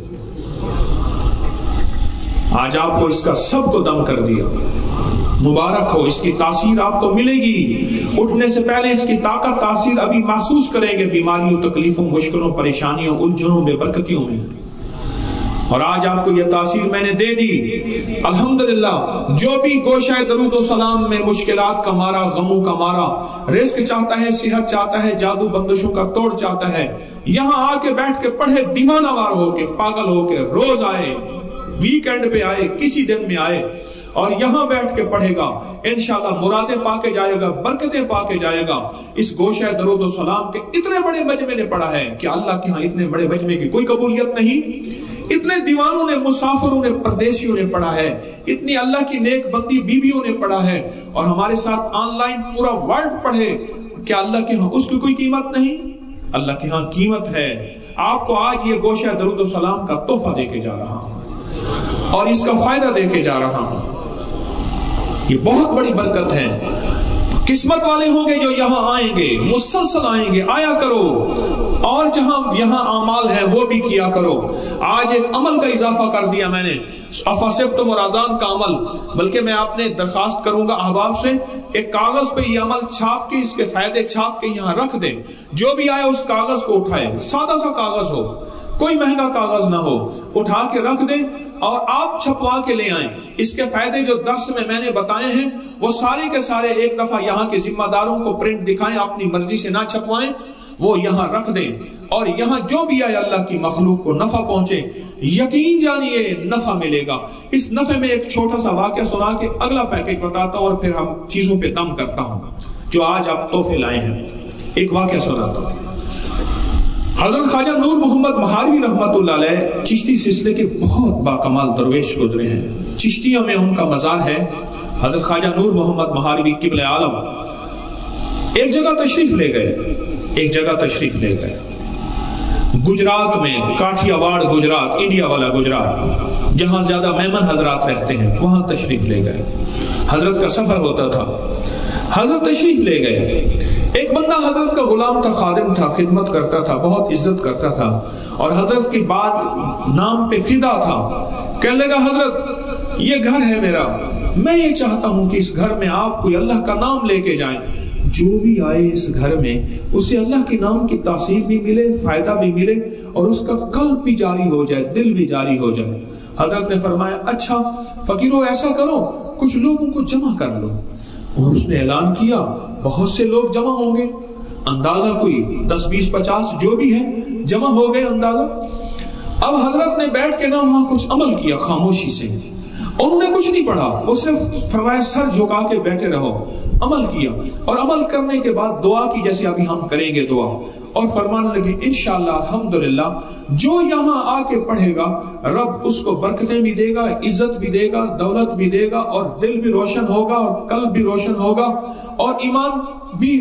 آج آپ کو اس کا سب کو دم کر دیا. مبارک ہو, اس کی تاثیر آپ کو ملے گی. اٹھنے سے پہلے اس کی طاقت تاثیر ابھی محسوس کریں گے بیماریوں, تکلیفوں, مشکلوں, پریشانیوں, الجھنوں, بے برکتیوں میں. اور آج آپ کو یہ تاثیر میں نے دے دی الحمدللہ. جو بھی گوشہ درود و سلام میں مشکلات کا مارا, غموں کا مارا, رزق چاہتا ہے, صحت چاہتا ہے, جادو بندشوں کا توڑ چاہتا ہے, یہاں آ کے بیٹھ کے پڑھے, دیوانہ وار ہو کے, پاگل ہو کے, روز آئے, ویکینڈ پہ آئے, کسی دن میں آئے, اور یہاں بیٹھ کے پڑھے گا, انشاءاللہ مرادیں پا کے جائے گا, برکتیں پا کے جائے گا. اس گوشہ درود و سلام کے اتنے بڑے مجمع نے پڑھا ہے کہ اللہ کے ہاں اتنے بڑے مجمع کی کوئی قبولیت نہیں. اتنے دیوانوں نے, مسافروں نے, پردیسیوں نے پڑھا ہے, اتنی اللہ کی نیک بندی بیویوں نے پڑھا ہے, اور ہمارے ساتھ آن لائن پورا ورلڈ پڑھے. کیا اللہ کے ہاں اس کی کوئی قیمت نہیں؟ اللہ کے ہاں قیمت ہے. آپ کو آج یہ گوشہ درود و سلام کا تحفہ دے کے جا رہا ہوں, اور اس کا فائدہ دے کے جا رہا ہوں. یہ بہت بڑی برکت ہے. قسمت والے ہوں گے جو یہاں آئیں گے, مسلسل آئیں گے. آیا کرو, اور جہاں یہاں اعمال ہیں وہ بھی کیا کرو. آج ایک عمل کا اضافہ کر دیا میں نے, افاسبتم اور اذان کا عمل. بلکہ میں آپ نے درخواست کروں گا احباب سے, ایک کاغذ پہ یہ عمل چھاپ کے, اس کے فائدے چھاپ کے یہاں رکھ دیں. جو بھی آئے اس کاغذ کو اٹھائے, سادہ سا کاغذ ہو, کوئی مہنگا کاغذ نہ ہو, اٹھا کے رکھ دیں اور آپ چھپوا کے لے آئیں. اس کے فائدے جو درس میں میں نے بتائے ہیں وہ سارے کے سارے ایک دفعہ یہاں کے ذمہ داروں کو پرنٹ دکھائیں, اپنی مرضی سے نہ چھپوائیں, وہ یہاں رکھ دیں. اور یہاں جو بھی آئے اللہ کی مخلوق کو نفع پہنچے, یقین جانیے نفع ملے گا. اس نفع میں ایک چھوٹا سا واقعہ سنا کے اگلا پیکج بتاتا ہوں, اور پھر ہم چیزوں پہ دم کرتا ہوں جو آج آپ تحفے لائے ہیں. ایک واقعہ سناتا ہوں. حضرت خواجہ نور محمد مہاروی رحمت اللہ علیہ چشتی سلسلے کے بہت باکمال درویش گزرے ہیں. چشتیوں میں ان کا مزار ہے. حضرت خواجہ نور محمد مہاروی قبل عالم ایک جگہ تشریف لے گئے, ایک جگہ تشریف لے گئے گجرات میں, کاٹھیا واڑ گجرات, انڈیا والا گجرات, جہاں زیادہ میمن حضرات رہتے ہیں, وہاں تشریف لے گئے. حضرت کا سفر ہوتا تھا, حضرت تشریف لے گئے. ایک بندہ حضرت کا غلام تھا, خادم تھا, خدمت کرتا تھا, بہت عزت کرتا تھا, اور حضرت کی بات نام پہ فدا تھا. کہنے لگا حضرت یہ گھر ہے میرا, میں یہ چاہتا ہوں کہ اس گھر میں آپ کوئی اللہ کا نام لے کے جائیں. جو بھی آئے اس گھر میں اسے اللہ کے نام کی تاثیر بھی ملے, فائدہ بھی ملے, اور اس کا قلب بھی جاری ہو جائے, دل بھی جاری ہو جائے. حضرت نے فرمایا اچھا فقیرو ایسا کرو, کچھ لوگوں کو جمع کر لو. اور اس نے اعلان کیا بہت سے لوگ جمع ہوں گے, اندازہ کوئی دس بیس پچاس جو بھی ہے جمع ہو گئے اندازہ. اب حضرت نے بیٹھ کے نہ وہاں کچھ عمل کیا خاموشی سے, انہوں نے کچھ نہیں پڑھا, وہ صرف فرمایا سر جھکا کے بیٹھے رہو. عمل کیا, اور عمل کرنے کے بعد دعا کی جیسے ابھی ہم کریں گے دعا, اور فرمانے لگے انشاءاللہ الحمدللہ جو یہاں آ کے پڑھے گا رب اس کو برکتیں بھی دے گا, عزت بھی دے گا, دولت بھی دے گا, اور دل بھی روشن ہوگا, اور قلب بھی روشن ہوگا, اور ایمان بھی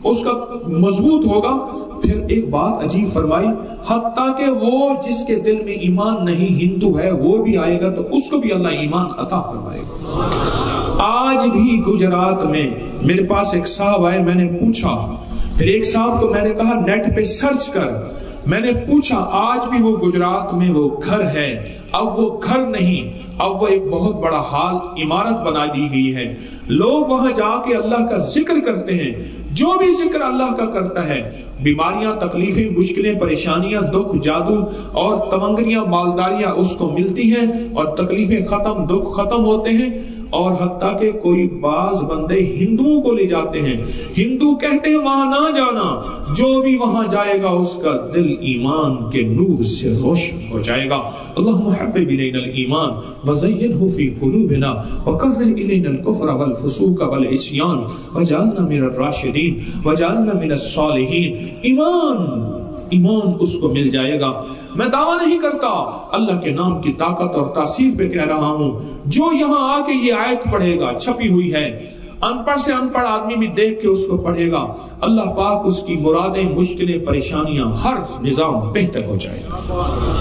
اس کا مضبوط ہوگا. پھر ایک بات عجیب فرمائی, حتیٰ کہ وہ جس کے دل میں ایمان نہیں ہندو ہے وہ بھی آئے گا تو اس کو بھی اللہ ایمان عطا فرمائے گا. آج بھی گجرات میں میرے پاس ایک صاحب آئے, میں نے پوچھا, پھر ایک صاحب کو میں نے کہا نیٹ پہ سرچ کر, میں نے پوچھا آج بھی وہ گجرات میں وہ گھر ہے, اب وہ گھر نہیں, اب وہ ایک بہت بڑا ہال عمارت بنا دی گئی ہے. لوگ وہاں جا کے اللہ کا ذکر کرتے ہیں. جو بھی ذکر اللہ کا کرتا ہے, بیماریاں, تکلیفیں, مشکلیں, پریشانیاں, دکھ, جادو اور تمنگریاں, مالداریاں اس کو ملتی ہیں اور تکلیفیں ختم, دکھ ختم ہوتے ہیں. اور حتیٰ کہ کوئی بعض بندے ہندوؤں کو لے جاتے ہیں, ہندو کہتے ہیں وہاں نہ جانا, جو بھی وہاں جائے گا اس کا دل ایمان کے نور سے روشن ہو جائے گا. اللہم حبب الینا الایمان وزینہ فی قلوبنا وکرہ الینا الکفر والفسوق والعصیان وجعلنا من الراشدین وجعلنا من الصالحین. ایمان ایمان اس کو مل جائے گا. میں دعویٰ نہیں کرتا, اللہ کے نام کی طاقت اور تاثیر پہ کہہ رہا ہوں. جو یہاں آ کے یہ آیت پڑھے گا, چھپی ہوئی ہے, ان پڑھ سے ان پڑھ آدمی بھی دیکھ کے اس کو پڑھے گا, اللہ پاک اس کی مرادیں, مشکلیں, پریشانیاں, ہر نظام بہتر ہو جائے گا.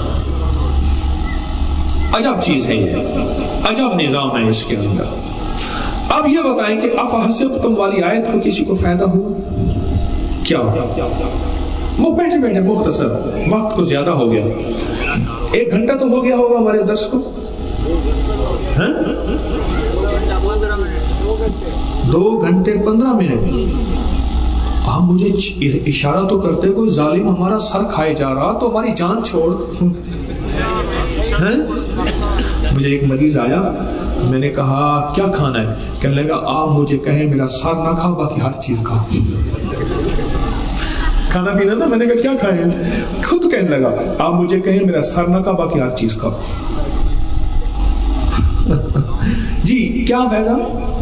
عجب چیز ہے یہ, عجب نظام ہے اس کے اندر. اب یہ بتائیں کہ افحسبتم والی آیت کو کسی کو فائدہ ہوا کیا؟ وہ بیٹھے بیٹھے مختصر, وقت کو زیادہ ہو گیا, ایک گھنٹہ تو ہو گیا ہوگا ہمارے درس کو, دو گھنٹے پندرہ منٹ. آپ مجھے اشارہ تو کرتے, کوئی ظالم ہمارا سر کھائے جا رہا تو ہماری جان چھوڑ. مجھے ایک مریض آیا, میں نے کہا کیا کھانا ہے, کہنے لگا آپ مجھے کہیں میرا سر نہ کھا, باقی ہر چیز کھا. کھانا پینا نا, میں نے کہا کیا کھائیں, خود کہنے لگا آپ مجھے کہیں میرا سر نہ کھا, باقی ہر چیز کھا. جی کیا فائدہ؟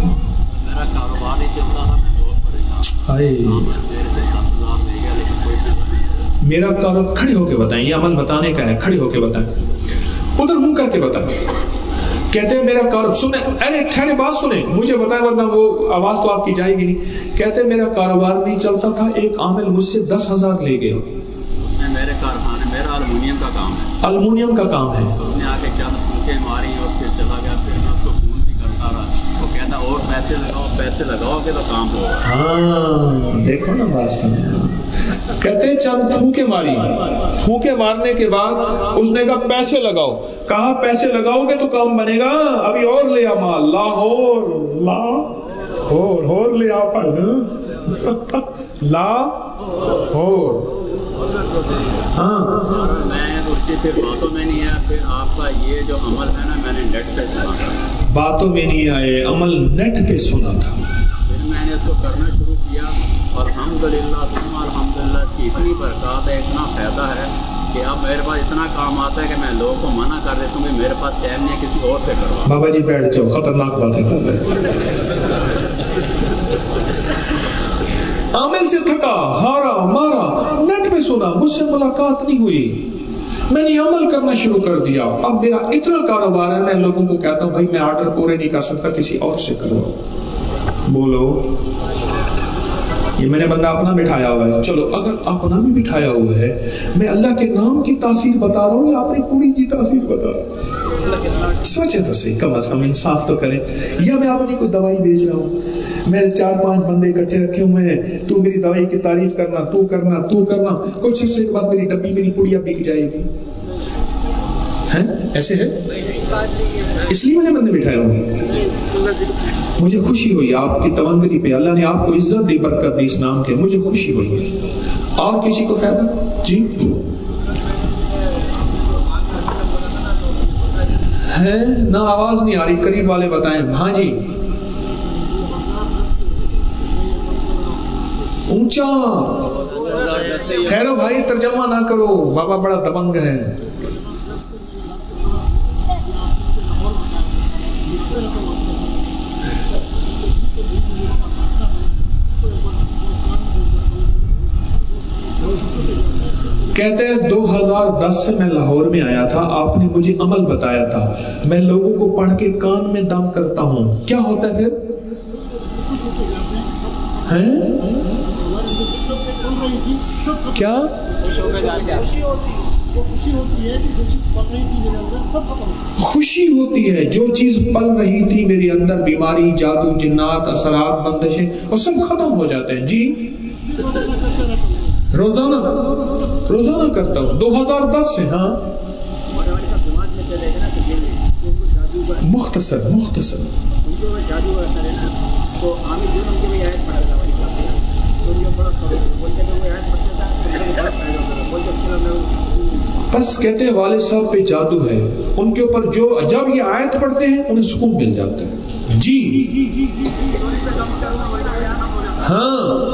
میرا کاروبار, کھڑے ہو کے بتائیں, یہ عمل بتانے کا ہے, کھڑے ہو کے بتائیں, ادھر منہ کر کے بتائیں. کہتے ہیں میرا کاروبار, سنیں, ارے ٹھہرے بات سنیں, مجھے بتائیں ورنہ وہ آواز تو آپ کی جائے گی نہیں. کہتے ہیں میرا کاروبار نہیں چلتا تھا, ایک عامل مجھ سے دس ہزار لے گیا. میرے کارخانے, میرا المونیم کا کام ہے, المونیم کا کام ہے. اس نے آ کے چند پھونکے ماری اور پھر چلا گیا, پھر میں اس کو فون بھی کرتا رہا, وہ کہتا اور پیسے لگاؤ, پیسے لگاؤ گے تو کام ہوگا. ہاں دیکھو نا بات سمجھ. کہتے ہیں چند پھونکے ماری, پھونکے مارنے کے بعد اس نے کہا پیسے لگاؤ. کہا پیسے لگاؤ گے تو کام بنے گا, ابھی اور لے آ مال, لاہور لاہور ہور لے آ پڑ لاہور. ہاں
میں اس کی پھر باتوں میں نہیں آیا. پھر آپ کا یہ جو عمل ہے نا, میں نے نیٹ پہ سنا تھا.
باتوں میں نہیں آئے, عمل نیٹ پہ سنا تھا.
پھر میں نے اس کو کرنا شروع کیا, اور الحمدللہ ثم الحمدللہ اس کی اتنی برکات ہے, اتنا فائدہ ہے کہ اب میرے پاس اتنا کام آتا ہے کہ میں لوگوں کو منع کر دیتا ہوں کہ میرے پاس ٹائم نہیں ہے, کسی اور سے کروا.
بابا جی بیٹھ جاؤ, خطرناک باتیں کر رہے. عامل سے تھکا, ہارا, مارا, نیٹ پہ سنا, مجھ سے ملاقات نہیں ہوئی, میں نے عمل کرنا شروع کر دیا. اب میرا اتنا کاروبار ہے, میں لوگوں کو کہتا ہوں بھائی میں آرڈر پورے نہیں کر سکتا, کسی اور سے کرو. بولو, یہ میں نے بندہ اپنا بٹھایا ہوا ہے. چلو اگر اپنا بھی بٹھایا ہوا ہے, میں اللہ کے نام کی تاثیر بتا رہا ہوں یا اپنی پوری کی تاثیر بتا رہا ہوں؟ سوچے تو صحیح, کم از کم انصاف تو کریں. یا میں اپنی کوئی دوائی بیچ رہا ہوں, میں چار پانچ بندے اکٹھے رکھے ہوئے ہیں, تو میری دوائی کی تعریف کرنا, تو کرنا, تو کرنا, کچھ عرصے کے بعد میری ڈبی, میری پوڑیا بک جائے گی. ہیں ایسے ہے, اس لیے میں نے بندے بٹھائے ہوئے. مجھے خوشی ہوئی آپ کی تونگری پہ, اللہ نے آپ کو عزت دی, برکت دی اس نام کے, مجھے خوشی ہوئی. اور کسی کو فائدہ؟ جی ہے نہ, آواز نہیں آ رہی, قریب والے بتائیں. ہاں جی, اونچا. ٹھہرو بھائی, ترجمہ نہ کرو, بابا بڑا دبنگ ہے. کہتے ہیں دو ہزار دس سے میں لاہور میں آیا تھا, آپ نے مجھے عمل بتایا تھا, میں لوگوں کو پڑھ کے کان میں دم کرتا ہوں. کیا ہوتا ہے پھر؟ ہیں کیا خوشی ہوتی ہے جو چیز پل رہی تھی میرے اندر، بیماری، جادو، جنات، اثرات، بندشیں، وہ سب ختم ہو جاتے ہیں. جی روزانہ روزانہ کرتا ہوں، دو ہزار دس سے. ہاں مختصر مختصر بس کہتے ہیں والد صاحب پہ جادو ہے، ان کے اوپر جو جب یہ آیت پڑھتے ہیں انہیں سکون مل جاتا ہے. جی ہاں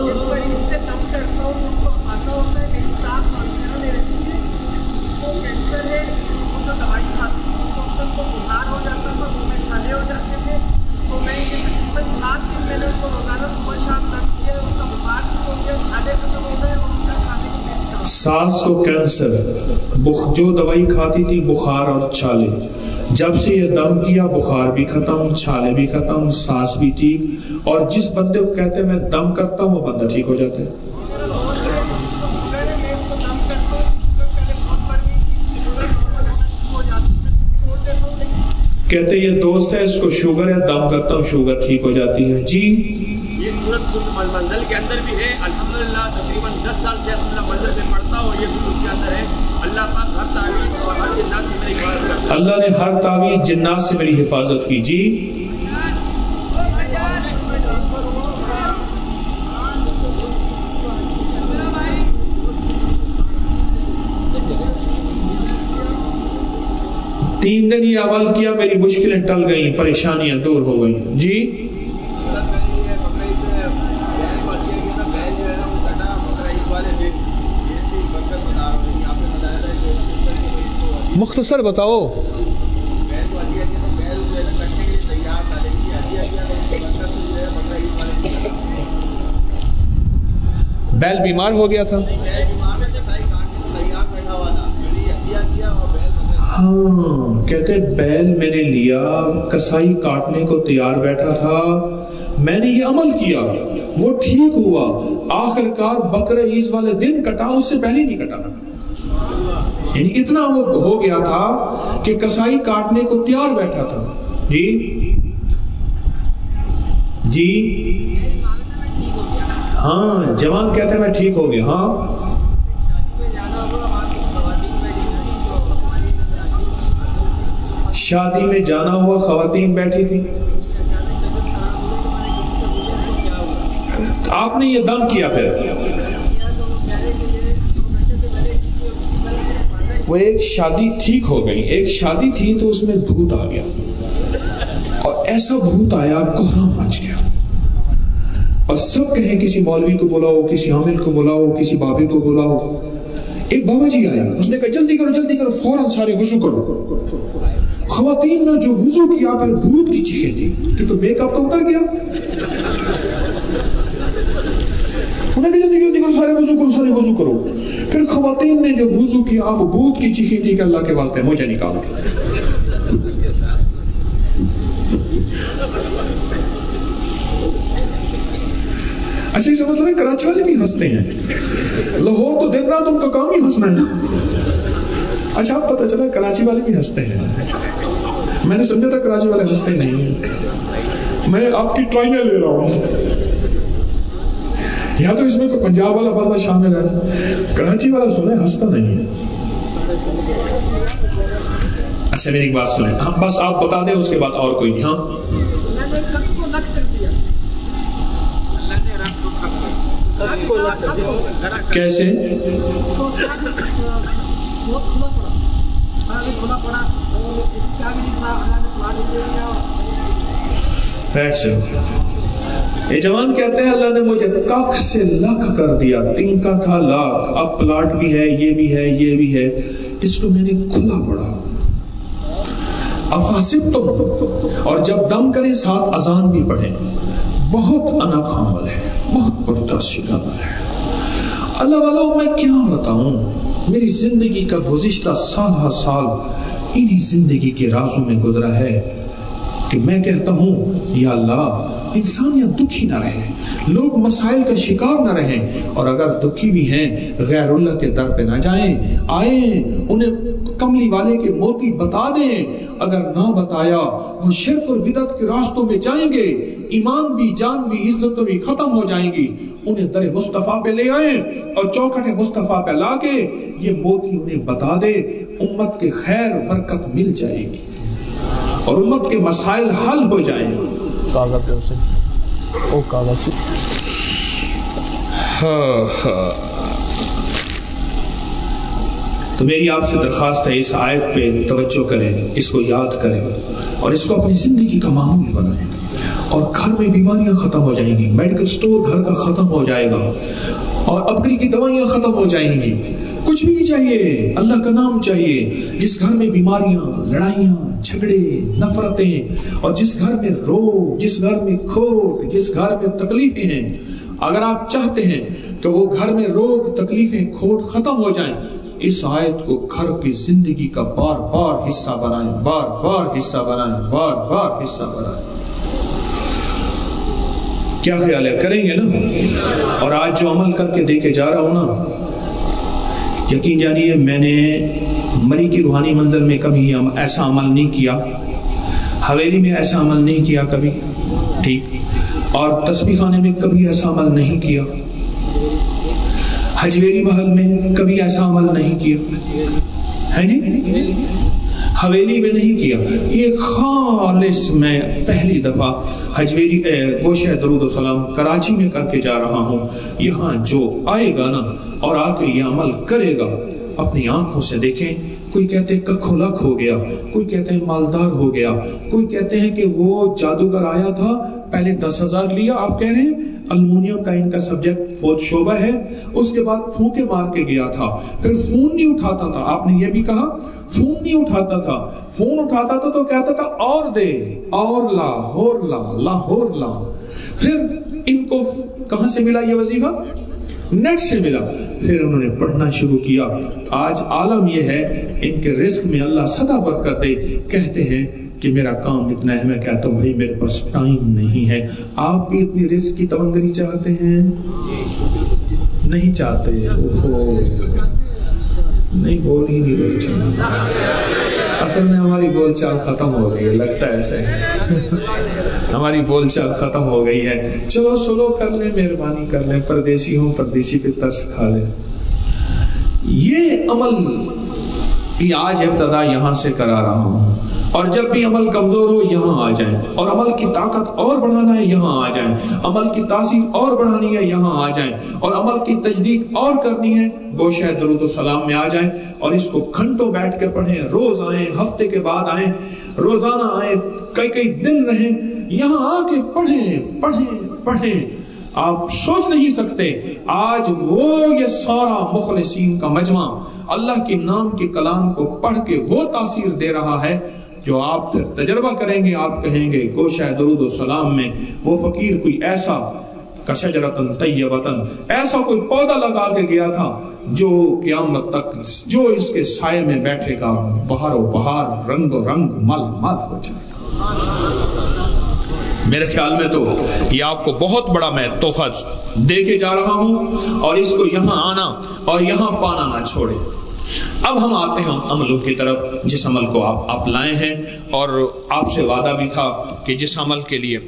ساس کو کینسر، جو دوائی کھاتی تھی بخار اور چھالے، جب سے یہ دم کیا بخار بھی ختم، چھالے بھی ختم، سانس بھی ٹھیک. اور جس بندے کو کہتے ہیں میں دم کرتا ہوں وہ بندہ ٹھیک ہو جاتا ہے. کہتے یہ دوست ہے اس کو شوگر ہے، دم کرتا ہوں شوگر ٹھیک ہو جاتی ہے. جی
یہ سورۃ المنزل کے اندر بھی ہے، الحمدللہ تقریباً دس سال سے الحمدللہ منزل میں پڑھتا ہوں، یہ اس کے اندر ہے. اللہ پاک ہر تعویذ اور ہر جنات سے میری حفاظت کرتا ہے. اللہ نے ہر تعویذ جنات سے میری حفاظت کی. جی تین دن یہ عمل کیا، میری مشکلیں ٹل گئیں، پریشانیاں دور ہو گئیں. جی مختصر بتاؤ. بیل بیمار ہو گیا تھا. ہاں کہتے بیل میں نے لیا، کسائی کاٹنے کو تیار بیٹھا تھا، میں نے یہ عمل کیا، وہ ٹھیک ہوا، آخر کار بقرہ عید والے دن کٹا، اس سے پہلے نہیں کٹا. یعنی اتنا وہ ہو گیا تھا کہ کسائی کاٹنے کو تیار بیٹھا تھا. جی جی ہاں جوان کہتے ہیں میں ٹھیک ہو گیا. ہاں شادی میں جانا ہوا، خواتین بیٹھی تھی، آپ نے یہ دم کیا، پھر وہ ایک شادی ٹھیک ہو گئی. ایک شادی تھی تو اس میں بھوت آ گیا، اور ایسا بھوت آیا کوہرام مچ گیا، اور سب کہیں کسی مولوی کو بلاؤ، کسی حامل کو بلاؤ، کسی بابے کو بلاؤ. ایک بابا جی آیا، اس نے کہا جلدی کرو جلدی کرو، فوراً سارے وضو کرو. خواتین نے جو وضو کیا پھر بھوت کی چیخیں تھی، کیونکہ میک اپ تو اتر گیا. انہوں نے کہا جلدی جلدی کرو، سارے وضو کرو سارے وضو کرو. پھر خواتین نے جو وضو کیا اب بھوت کی چیخیں تھی کہ اللہ کے واسطے مجھے نکالو. اچھا اس مطلب ہے کراچی والے بھی ہنستے ہیں، لاہور تو دن رات ان کا کام ہی ہنسنا ہے. اچھا اب پتہ چلا کراچی والے بھی ہنستے ہیں. میں نے سمجھا تھا کراچی والے ہنستے نہیں ہیں. میں آپ کی ٹرائنیں لے رہا ہوں، یا تو اس میں کوئی پنجاب والا بندہ شامل ہے، کراچی والا سنے ہنستا نہیں ہے. اچھا میری بات سنیں، ہاں بس آپ بتا دیں اس کے بعد اور کوئی نہیں. ہاں کیسے؟ یہ جوان کہتے ہیں اللہ نے مجھے کاک سے لاکھ کر دیا، تین کا تھا لاکھ، اب پلاٹ بھی ہے، یہ بھی ہے، یہ بھی ہے، اس کو میں نے کھلا پڑا. افاسب تو، اور جب دم کریں ساتھ اذان بھی پڑھیں. بہت انک عمل ہے، بہت پرتاثر عمل ہے. اللہ والوں میں کیا بتاؤں، میری زندگی کا گزشتہ سالہ سال انہی زندگی کے رازوں میں گزرا ہے کہ میں کہتا ہوں یا اللہ
انسانیت دکھی نہ رہے, لوگ مسائل کا شکار نہ رہیں, اور اگر دکھی بھی ہیں غیر اللہ کے در پہ نہ جائیں, آئیں انہیں کملی والے کے موتی بتا دیں, اگر نہ بتایا وہ شرک اور بدعت کے راستوں میں جائیں گے, ایمان بھی جان بھی عزتیں بھی ختم ہو جائیں گی. انہیں در مصطفیٰ پہ لے آئیں اور چوکھٹ مصطفیٰ پہ لا کے یہ موتی انہیں بتا دے, امت کے خیر برکت مل جائے گی اور امت کے مسائل حل ہو جائیں گے.
کاغذ سے او کاغذ سے
ہاں ہاں. تو میری آپ سے درخواست ہے اس آیت پہ توجہ کریں, اس کو یاد کریں اور اس کو اپنی زندگی کا معمول بنائیں, اور گھر میں بیماریاں ختم ہو جائیں گی, میڈیکل سٹور گھر کا ختم ہو جائے گا, اور اپنی کی دوائیاں ختم ہو جائیں گی. کچھ بھی نہیں چاہیے, اللہ کا نام چاہیے. جس گھر میں بیماریاں, لڑائیاں, جھگڑے, نفرتیں, اور جس گھر میں روگ, جس گھر میں کھوٹ, جس گھر میں تکلیفیں ہیں, اگر آپ چاہتے ہیں کہ وہ گھر میں روگ, تکلیفیں, کھوٹ ختم ہو جائیں, اس آیت کو گھر کی زندگی کا بار بار حصہ بنائیں, بار بار حصہ بنائیں, بار بار حصہ بنائیں. کیا خیال ہے, کریں گے نا؟ اور آج جو عمل کر کے دے کے جا رہا ہوں نا, یقین جانیے میں نے مری کی روحانی منزل میں کبھی ایسا عمل نہیں کیا, حویلی میں ایسا عمل نہیں کیا کبھی, ٹھیک, اور تسبیح خانے میں کبھی ایسا عمل نہیں کیا, حجویری محل میں کبھی ایسا عمل نہیں کیا ہے جی, حویلی میں نہیں کیا. یہ خالص میں پہلی دفعہ حجویری گوشہ درود و سلام کراچی میں کر کے جا رہا ہوں. یہاں جو آئے گا نا اور آ کے یہ عمل کرے گا, اپنی آنکھوں سے دیکھیں. کوئی کہتے ہیں ککھو لکھ ہو گیا, کوئی کہتے ہیں مالدار ہو گیا, کوئی کہتے ہیں کہ وہ جادوگر آیا تھا پہلے دس ہزار لیا, آپ کہہ رہے ہیں المونیم کا ان کا سبجیکٹ فوج شعبہ ہے, اس کے بعد پھونکے مار کے گیا تھا, پھر فون نہیں اٹھاتا تھا, آپ نے یہ بھی کہا فون نہیں اٹھاتا تھا, فون اٹھاتا تھا تو کہتا تھا اور دے, اور لا, ہور لا, لاہور لا. پھر ان کو کہاں سے ملا یہ وظیفہ؟ نیٹ سے ملا. پھر انہوں نے پڑھنا شروع کیا. آج عالم یہ ہے, ان کے رزق میں اللہ سدا برکت دے. کہتے ہیں کہ میرا کام اتنا ہے, میں کہتا ہوں بھائی میرے پاس ٹائم نہیں ہے. آپ بھی اتنی رزق کی تمنگری چاہتے ہیں؟ نہیں چاہتے, نہیں بول ہی نہیں رہے چاہتے. اصل میں ہماری بول چال ختم ہو گئی ہے, لگتا ہے ایسے ہماری بول چال ختم ہو گئی ہے. چلو سلو کر لیں, مہربانی کر لیں, پردیسی ہوں پردیسی پہ ترس کھا لیں. یہ عمل کی آج ابتدا یہاں سے کرا رہا ہوں, اور جب بھی عمل کمزور ہو یہاں آ جائیں, اور عمل کی طاقت اور بڑھانا ہے یہاں آ جائیں, عمل کی تاثیر اور بڑھانی ہے یہاں آ جائیں, اور عمل کی تجدید اور کرنی ہے گوشہ درود و سلام میں آ جائیں, اور اس کو گھنٹوں بیٹھ کے پڑھیں. روز آئیں, ہفتے کے بعد آئیں, روزانہ آئیں, کئی کئی دن رہیں, یہاں آ کے پڑھیں پڑھیں پڑھیں. آپ سوچ نہیں سکتے آج وہ یہ سارا مخلصین کا مجمع اللہ کے نام کے کلام کو پڑھ کے وہ تاثیر دے رہا ہے جو آپ پھر تجربہ کریں گے. آپ کہیں گے گوشہ درود و سلام میں وہ فقیر کوئی ایسا کشجرتن طیبتن, ایسا کوئی پودا لگا کے گیا تھا جو قیامت تک جو اس کے سائے میں بیٹھے گا بہار و بہار, رنگ و رنگ, مل مل ہو جائے گا. میرے خیال میں تو یہ آپ کو بہت بڑا میں تحفہ دے کے جا رہا ہوں, اور اس کو یہاں آنا اور یہاں پانا نہ چھوڑے. اب ہم آتے ہیں عملوں کی طرف, جس عمل کو آپ آپ لائے ہیں, اور آپ سے وعدہ بھی تھا کہ جس عمل کے لیے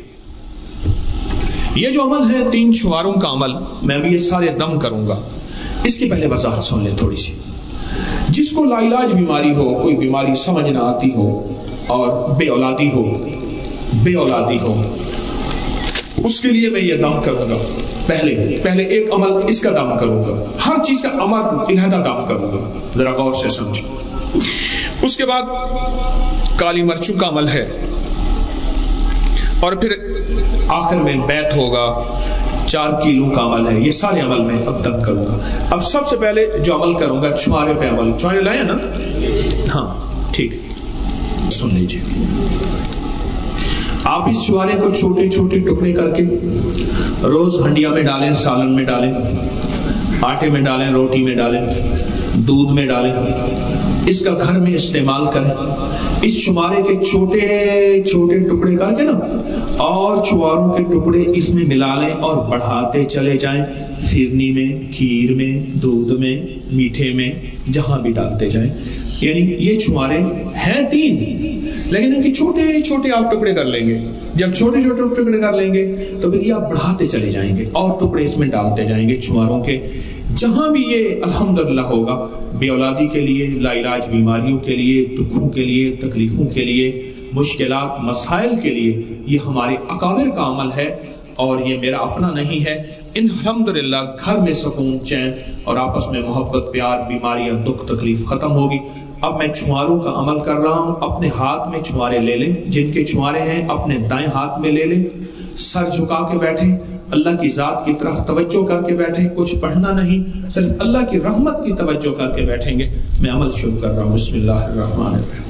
یہ جو عمل ہے تین چھواروں کا عمل, میں ابھی یہ سارے دم کروں گا. اس کی پہلے وضاحت سن لیں تھوڑی سی. جس کو لا علاج بیماری ہو, کوئی بیماری سمجھ نہ آتی ہو, اور بے اولادی ہو بے اولادی ہو اس کے لیے میں یہ دم کروں گا. پہلے پہلے ایک عمل اس کا دم کروں گا, ہر چیز کا عمل علیحدہ دم کروں گا, ذرا غور سے سمجھیں. اس کے بعد کالی مرچوں کا عمل ہے, اور پھر آخر میں بیت ہوگا, چار کیلو کا عمل ہے. یہ سارے عمل میں اب دم کروں گا. اب سب سے پہلے جو عمل کروں گا چھوارے پہ عمل. چھوارے لائے نا؟ ہاں ٹھیک, سن لیجیے. آپ اس چھوارے کو چھوٹے چھوٹے ٹکڑے کر کے روز ہنڈیا میں ڈالیں, سالن میں ڈالیں, آٹے میں ڈالیں, روٹی میں ڈالیں, دودھ میں ڈالیں, اس کا گھر میں استعمال کریں. اس چمارے کے چھوٹے چھوٹے ٹکڑے کر کے نا اور چواروں کے ٹکڑے اس میں ملا لیں اور بڑھاتے چلے جائیں. فرنی میں، کھیر میں، دودھ میں، میٹھے میں، جہاں بھی ڈالتے جائیں. یعنی یہ چمارے ہیں تین لیکن ان کے چھوٹے چھوٹے آپ ٹکڑے کر لیں گے. جب چھوٹے چھوٹے ٹکڑے کر لیں گے تو پھر یہ آپ بڑھاتے چلے جائیں گے اور ٹکڑے اس میں ڈالتے جائیں گے چماروں کے. جہاں بھی یہ الحمدللہ ہوگا، بے اولادی کے لیے، لا علاج بیماریوں کے لیے، دکھوں کے لیے، تکلیفوں کے لیے، مشکلات مسائل کے لیے، یہ ہمارے اکابر کا عمل ہے اور یہ میرا اپنا نہیں ہے. الحمدللہ گھر میں سکون، چین اور آپس میں محبت، پیار، بیماریاں، دکھ، تکلیف ختم ہوگی. اب میں چھواروں کا عمل کر رہا ہوں. اپنے ہاتھ میں چھوارے لے لیں، جن کے چھوارے ہیں اپنے دائیں ہاتھ میں لے لیں. سر جھکا کے بیٹھیں، اللہ کی ذات کی طرف توجہ کر کے بیٹھیں. کچھ پڑھنا نہیں، صرف اللہ کی رحمت کی توجہ کر کے بیٹھیں گے. میں عمل شروع کر رہا ہوں. بسم اللہ الرحمن الرحیم.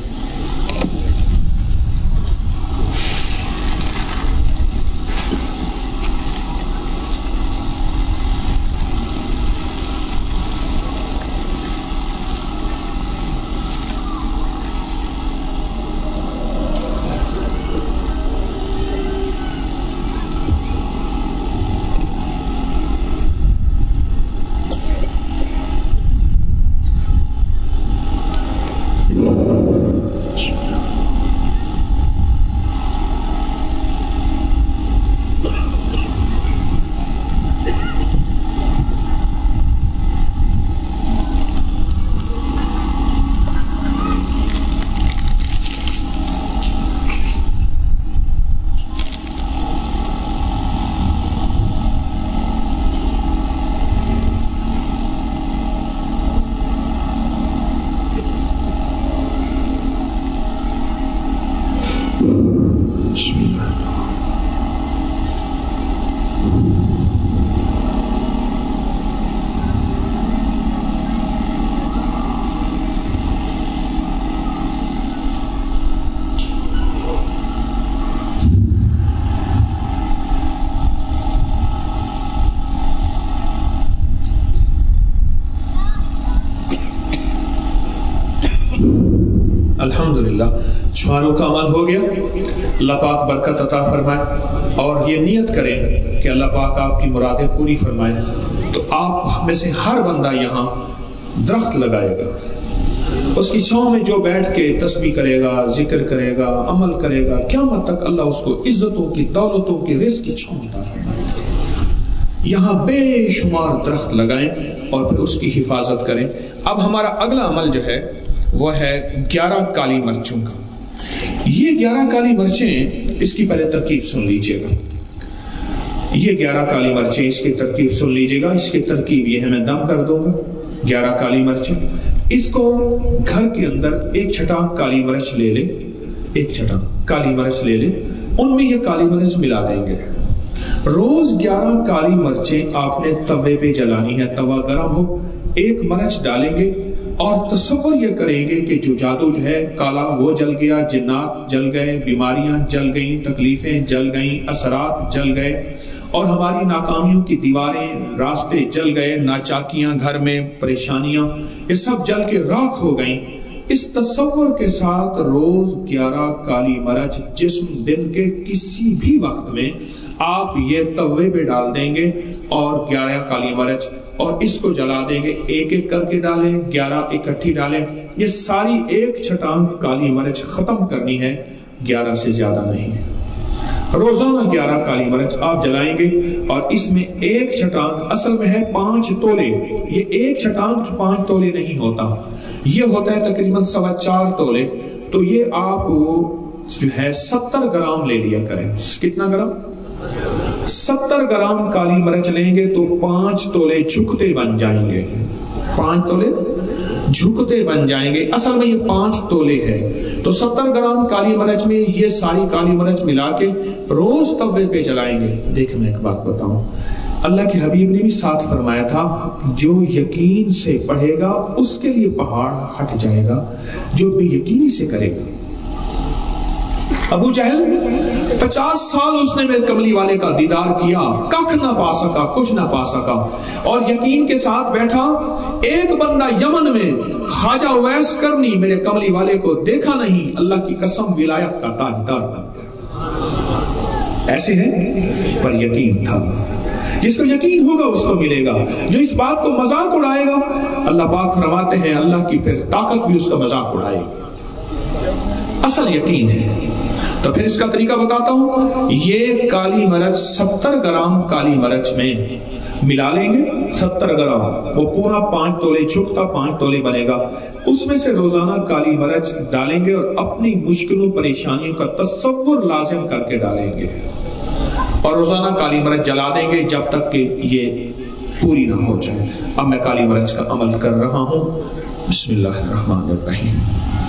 الحمدللہ چھواروں کا عمل ہو گیا. اللہ پاک برکت عطا فرمائے اور یہ نیت کریں کہ اللہ پاک آپ کی مرادیں پوری فرمائے. تو آپ میں سے ہر بندہ یہاں درخت لگائے گا، اس کی چھاؤں میں جو بیٹھ کے تسبیح کرے گا، ذکر کرے گا، عمل کرے گا، قیامت تک اللہ اس کو عزتوں کی، دولتوں کی، رزق کی چھاؤں عطا فرمائے. یہاں بے شمار درخت لگائیں اور پھر اس کی حفاظت کریں. اب ہمارا اگلا عمل جو ہے وہ ہے گیارہ کالی مرچوں کا. یہ گیارہ کالی مرچیں، اس کی پہلے ترکیب سن لیجئے گا. یہ گیارہ کالی مرچیں، اس کی ترکیب سن لیجئے گا. اس کی ترکیب یہ ہے، میں دم کر دوں گا. گیارہ کالی مرچیں، اس کو گھر کے اندر ایک چھٹانک کالی مرچ لے لیں. ایک چھٹانک کالی مرچ لے لیں، ان میں یہ کالی مرچ ملا دیں گے. روز گیارہ کالی مرچیں آپ نے توے پہ جلانی ہے. توا گرم ہو، ایک مرچ ڈالیں گے اور تصور یہ کریں گے کہ جو جادو جو ہے کالا وہ جل گیا، جنات جل گئے، بیماریاں جل گئیں، تکلیفیں جل گئیں، اثرات جل گئے اور ہماری ناکامیوں کی دیواریں، راستے جل گئے، ناچاکیاں گھر میں، پریشانیاں، یہ سب جل کے راکھ ہو گئیں. اس تصور کے ساتھ روز گیارہ کالی مرچ جسم دن کے کسی بھی وقت میں آپ یہ توے پہ ڈال دیں گے اور گیارہ کالی مرچ اور اس کو جلا دیں گے. ایک ایک کر کے ڈالیں، گیارہ اکٹھی ڈالیں. یہ ساری ایک چھٹانک کالی مرچ ختم کرنی ہے، گیارہ سے زیادہ نہیں ہے. روزانہ گیارہ کالی مرچ آپ جلائیں گے اور اس میں ایک چھٹانک اصل میں ہے پانچ تولے. یہ ایک چھٹانک پانچ تولے نہیں ہوتا، یہ ہوتا ہے تقریباً سوا چار تولے. تو یہ آپ جو ہے ستر گرام لے لیا کریں. کتنا گرام؟ ستر گرام کالی مرچ لیں گے تو پانچ تولے جھکتے بن جائیں گے. پانچ تولے جھکتے بن جائیں گے. اصل میں یہ پانچ تولے ہے. تو ستر گرام کالی مرچ میں یہ ساری کالی مرچ ملا کے روز توے پہ جلائیں گے. دیکھیں میں ایک بات بتاؤں، اللہ کے حبیب نے بھی ساتھ فرمایا تھا جو یقین سے پڑھے گا اس کے لیے پہاڑ ہٹ جائے گا، جو بے یقینی سے کرے گا ابو جہل پچاس سال اس نے میرے کملی والے کا دیدار کیا، ککھ نہ پا سکا، کچھ نہ پا سکا، اور یقین کے ساتھ بیٹھا۔ ایک بندہ یمن میں خواجہ اویس کرنی میرے کملی والے کو دیکھا نہیں، اللہ کی قسم ولایت کا تاجدار بن گیا۔ ایسے ہیں پر یقین تھا۔ جس کو یقین ہوگا اس کو ملے گا، جو اس بات کو مذاق اڑائے گا اللہ پاک فرماتے ہیں اللہ کی پھر طاقت بھی اس کا مذاق اڑائے گی۔ اصل یقین ہے۔ تو پھر اس کا طریقہ بتاتا ہوں۔ یہ کالی مرچ ستر گرام کالی مرچ میں ملا لیں گے، ستر گرام، وہ پورا پانچ تولے چھپتا پانچ تولے بنے گا، اس میں سے روزانہ کالی مرچ ڈالیں گے اور اپنی مشکلوں پریشانیوں کا تصور لازم کر کے ڈالیں گے، اور روزانہ کالی مرچ جلا دیں گے جب تک کہ یہ پوری نہ ہو جائے۔ اب میں کالی مرچ کا عمل کر رہا ہوں۔ بسم اللہ الرحمن الرحیم۔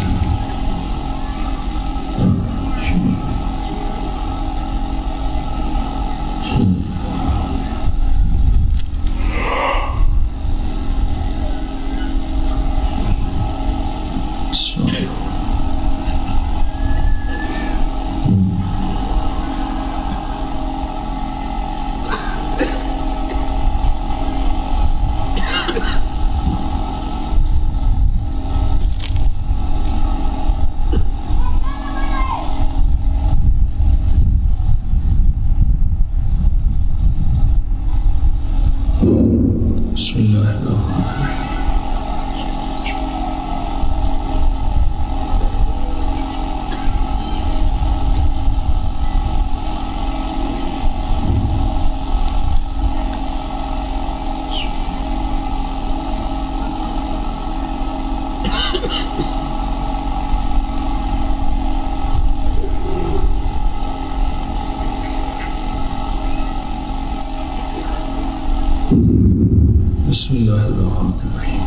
بسم اللہ الرحمن الرحیم۔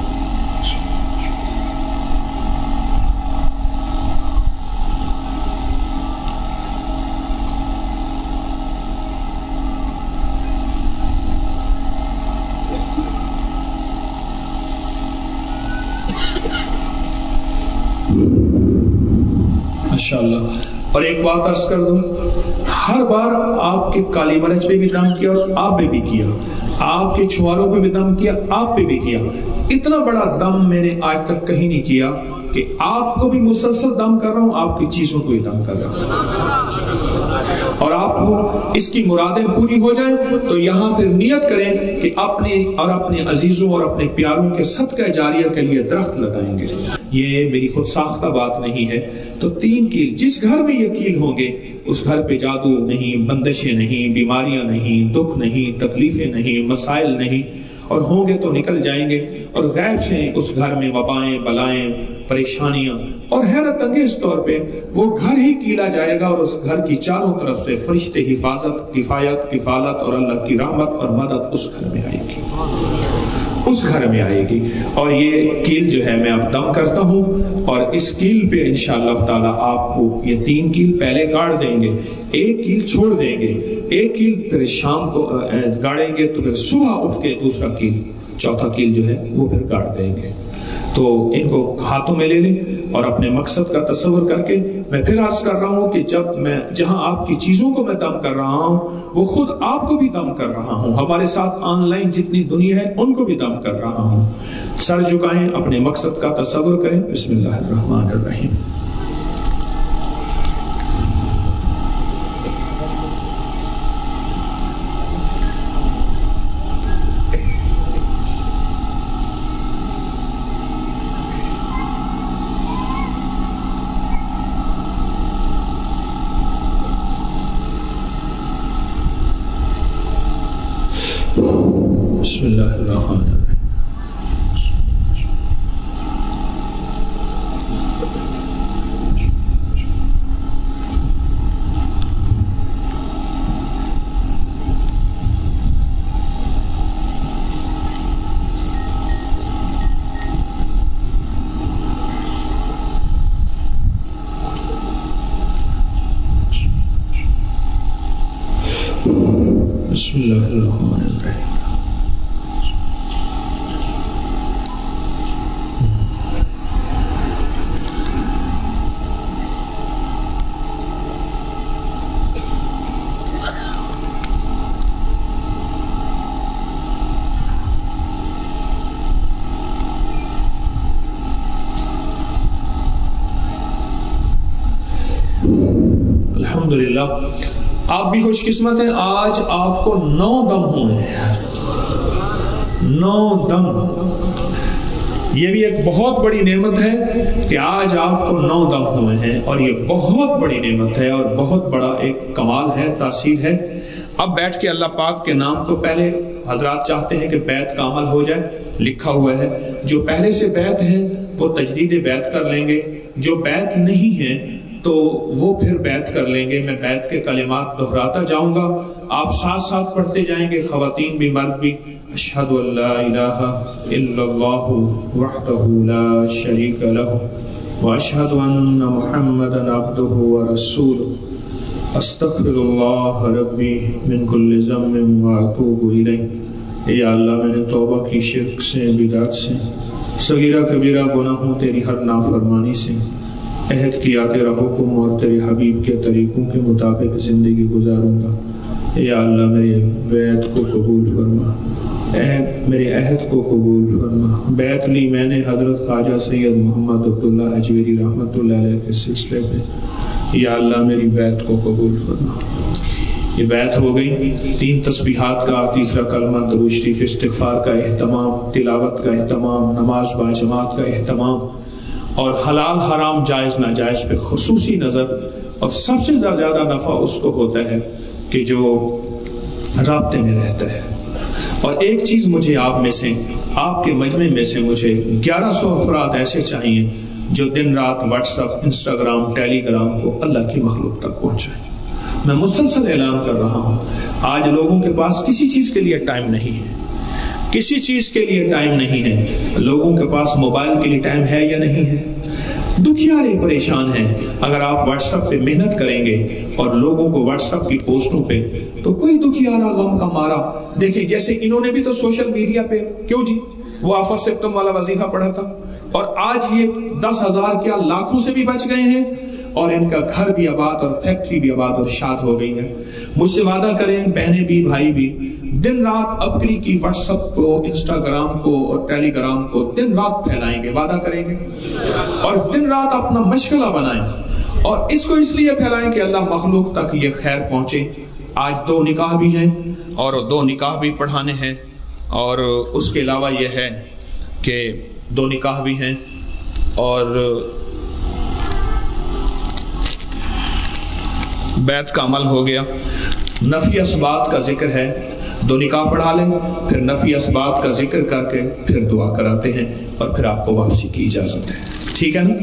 ماشاءاللہ۔ اور ایک بات عرض کر دوں، ہر بار آپ کے کالی مرچ پہ بھی دم کیا اور آپ پہ بھی کیا، آپ کے چھواروں پہ بھی دم کیا، آپ پہ بھی کیا۔ اتنا بڑا دم میں نے آج تک کہیں نہیں کیا کہ آپ کو بھی مسلسل دم کر رہا ہوں، آپ کی چیزوں کو بھی دم کر رہا ہوں، اور آپ کو اس کی مرادیں پوری ہو جائیں تو یہاں پھر نیت کریں کہ اپنے اور اپنے عزیزوں اور اپنے پیاروں کے صدقہ جاریہ کے لیے درخت لگائیں گے۔ یہ میری خود ساختہ بات نہیں ہے۔ تو تین کیل، جس گھر میں یہ کیل ہوں گے اس گھر پہ جادو نہیں، بندشیں نہیں، بیماریاں نہیں، دکھ نہیں، تکلیفیں نہیں، مسائل نہیں، اور ہوں گے تو نکل جائیں گے، اور غیب سے اس گھر میں وبائیں، بلائیں، پریشانیاں، اور حیرت انگیز طور پہ وہ گھر ہی کیلا جائے گا اور اس گھر کی چاروں طرف سے فرشتے حفاظت، کفایت، کفالت اور اللہ کی رحمت اور مدد اس گھر میں آئے گی، اس گھر میں آئے گی۔ اور یہ کیل جو ہے میں اب دم کرتا ہوں، اور اس کیل پہ انشاءاللہ تعالی آپ کو یہ تین کیل پہلے گاڑ دیں گے، ایک کیل چھوڑ دیں گے، ایک کیل پھر شام کو گاڑیں گے، تو پھر صبح اٹھ کے دوسرا کیل، چوتھا کیل جو ہے وہ پھر گاڑ دیں گے۔ تو ان کو ہاتھوں میں لے لیں اور اپنے مقصد کا تصور کر کے میں پھر عرض کر رہا ہوں کہ جب میں جہاں آپ کی چیزوں کو میں دم کر رہا ہوں وہ خود آپ کو بھی دم کر رہا ہوں، ہمارے ساتھ آن لائن جتنی دنیا ہے ان کو بھی دم کر رہا ہوں۔ سر جھکائیں، اپنے مقصد کا تصور کریں۔ بسم اللہ الرحمن الرحیم۔ بسم اللہ الرحمن الرحیم۔ بسم اللہ الرحمن الرحیم۔ الحمدللہ آپ بھی خوش قسمت ہیں، آج آپ کو نو دم ہوئے ہیں، نو دم۔ یہ بھی ایک بہت بڑی نعمت ہے کہ آج آپ کو نو دم ہوئے ہیں، اور یہ بہت بڑی نعمت ہے اور بہت بڑا ایک کمال ہے، تاثیر ہے۔ اب بیٹھ کے اللہ پاک کے نام کو، پہلے حضرات چاہتے ہیں کہ بیعت کا عمل ہو جائے، لکھا ہوا ہے جو پہلے سے بیعت ہیں وہ تجدید بیعت کر لیں گے، جو بیعت نہیں ہے تو وہ پھر بیعت کر لیں گے۔ میں بیعت کے کلمات دہراتا جاؤں گا، آپ ساتھ ساتھ پڑھتے جائیں گے، خواتین بھی مرد بھی۔ اشہد ان لا الہ الا اللہ وحدہ لا شریک لہ واشہد ان محمدا عبدہ ورسولہ استغفر اللہ ربی من کل ذنب واتوب الیہ۔ یا اللہ میں نے توبہ کی شرک سے، بدعت سے، صغیرہ کبیرہ گناہوں، تیری ہر نافرمانی سے، عہد کیا تیرا حکم اور تیرے حبیب کے طریقوں کے مطابق زندگی گزاروں گا۔ یا اللہ میرے بیعت کو قبول فرما، عہد میرے عہد کو قبول فرما۔ بیعت لی میں نے حضرت خواجہ سید محمد عبداللہ اجویری رحمۃ اللہ علیہ کے سلسلے پہ، یا اللہ میری بیعت کو قبول فرما۔ یہ بیعت ہو گئی، تین تسبیحات کا، تیسرا کلمہ درود شریف، استغفار کا اہتمام، تلاوت کا اہتمام، نماز با جماعت کا اہتمام، اور حلال حرام جائز ناجائز پہ خصوصی نظر۔ اور سب سے زیادہ نفع اس کو ہوتا ہے کہ جو رابطے میں رہتا ہے۔ اور ایک چیز مجھے آپ میں سے، آپ کے مجمع میں سے مجھے گیارہ سو افراد ایسے چاہیے جو دن رات WhatsApp, Instagram, Telegram کو اللہ کی مخلوق تک پہنچائیں۔ میں مسلسل اعلان کر رہا ہوں، آج لوگوں کے پاس کسی چیز کے لیے ٹائم نہیں ہے، کسی چیز کے لیے ٹائم نہیں ہے۔ لوگوں کے پاس موبائل کے لیے ٹائم ہے یا نہیں ہے؟ دکھیارے پریشان ہیں۔ اگر آپ واٹس ایپ پہ محنت کریں گے اور لوگوں کو واٹس ایپ کی پوسٹوں پہ، تو کوئی دکھیارا غم کا مارا، دیکھیں جیسے انہوں نے بھی تو سوشل میڈیا پہ، کیوں جی وہ آفر سپتم والا وظیفہ پڑھا تھا، اور آج یہ دس ہزار کیا لاکھوں سے بھی بچ گئے ہیں، اور ان کا گھر بھی آباد اور فیکٹری بھی آباد اور شاد ہو گئی ہے۔ مجھ سے وعدہ کریں، بہنیں بھی بھائی بھی، دن رات اپکری کی واٹس ایپ کو، انسٹاگرام کو اور ٹیلی گرام کو دن رات پھیلائیں گے، وعدہ کریں گے، اور دن رات اپنا مشغلہ بنائیں، اور اس کو اس لیے پھیلائیں کہ اللہ مخلوق تک یہ خیر پہنچے۔ آج دو نکاح بھی ہیں اور دو نکاح بھی پڑھانے ہیں، اور اس کے علاوہ یہ ہے کہ دو نکاح بھی ہیں، اور بیعت کا عمل ہو گیا۔ نفی اسبات کا ذکر ہے، دو نکاح پڑھا لیں، پھر نفی اسبات کا ذکر کر کے پھر دعا کراتے ہیں، اور پھر آپ کو واپسی کی اجازت ہے، ٹھیک ہے نا؟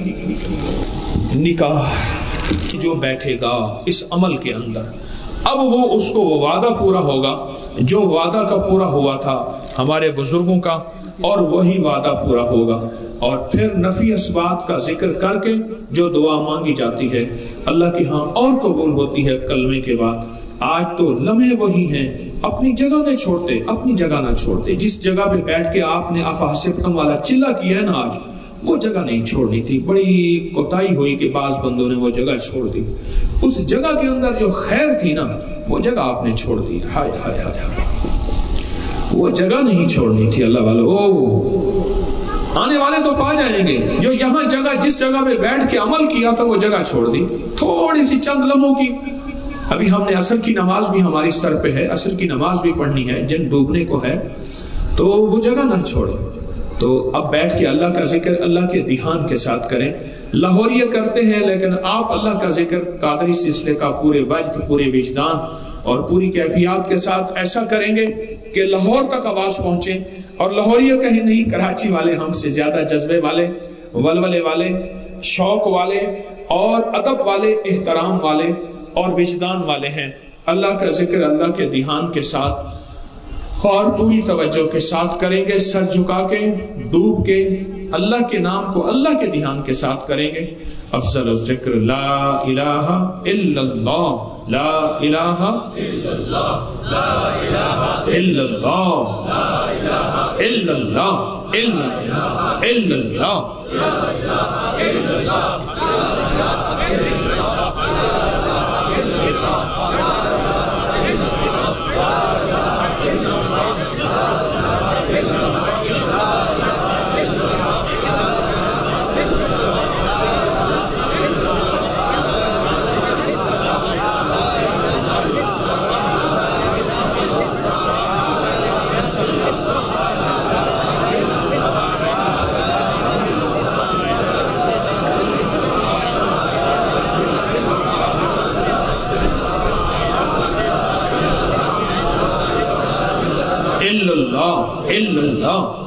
نکاح جو بیٹھے گا اس عمل کے اندر، اب وہ اس کو وہ وعدہ پورا ہوگا جو وعدہ کا پورا ہوا تھا ہمارے بزرگوں کا، اور وہی وعدہ پورا ہوگا۔ اور پھر نفی اسبات کا ذکر کر کے جو دعا مانگی جاتی ہے اللہ کے ہاں اور قبول ہوتی ہے کلمے کے بعد۔ آج تو لمحے وہی ہیں، اپنی جگہ نہ چھوڑتے، اپنی جگہ نہ چھوڑتے۔ جس جگہ پہ بیٹھ کے آپ نے افحسبتم والا چلہ کیا ہے نا، آج وہ جگہ نہیں چھوڑنی تھی۔ بڑی کوتاہی ہوئی کہ بعض بندوں نے وہ جگہ چھوڑ دی۔ اس جگہ کے اندر جو خیر تھی نا، وہ جگہ آپ نے چھوڑ دی۔ ہائے ہائے ہائے ہائے، وہ جگہ نہیں چھوڑنی تھی اللہ والو۔ آنے والے تو پا جائیں گے جو یہاں جگہ، جس جگہ پہ بیٹھ کے عمل کیا تھا وہ جگہ چھوڑ دی، تھوڑی سی چند لمحوں کی۔ ابھی ہم نے عصر کی نماز بھی ہماری سر پہ ہے، عصر کی نماز بھی پڑھنی ہے، جن ڈوبنے کو ہے، تو وہ جگہ نہ چھوڑے۔ تو اب بیٹھ کے اللہ کا ذکر اللہ کے دھیان کے ساتھ کریں۔ لاہوریہ کرتے ہیں لیکن آپ اللہ کا ذکر قادری سلسلے کا پورے وجد، پورے وجدان اور پوری کیفیات کے ساتھ ایسا کریں گے کہ لاہور تک آواز پہنچے۔ اور لاہوریہ کہیں نہیں، کراچی والے ہم سے زیادہ جذبے والے، ولولے والے، شوق والے اور ادب والے، احترام والے اور وجدان والے ہیں۔ اللہ کا ذکر اللہ کے دھیان کے ساتھ اور پوری توجہ کے ساتھ کریں گے، سر جھکا کے، ڈوب کے، اللہ کے نام کو اللہ کے دھیان کے ساتھ کریں گے۔ افضل الذکر لا الہ الا اللہ، لا الہ الا اللہ، لا الہ الا اللہ، لا الہ الا اللہ، الا اللہ، الا اللہ، لا الہ الا اللہ، لا الہ الا اللہ۔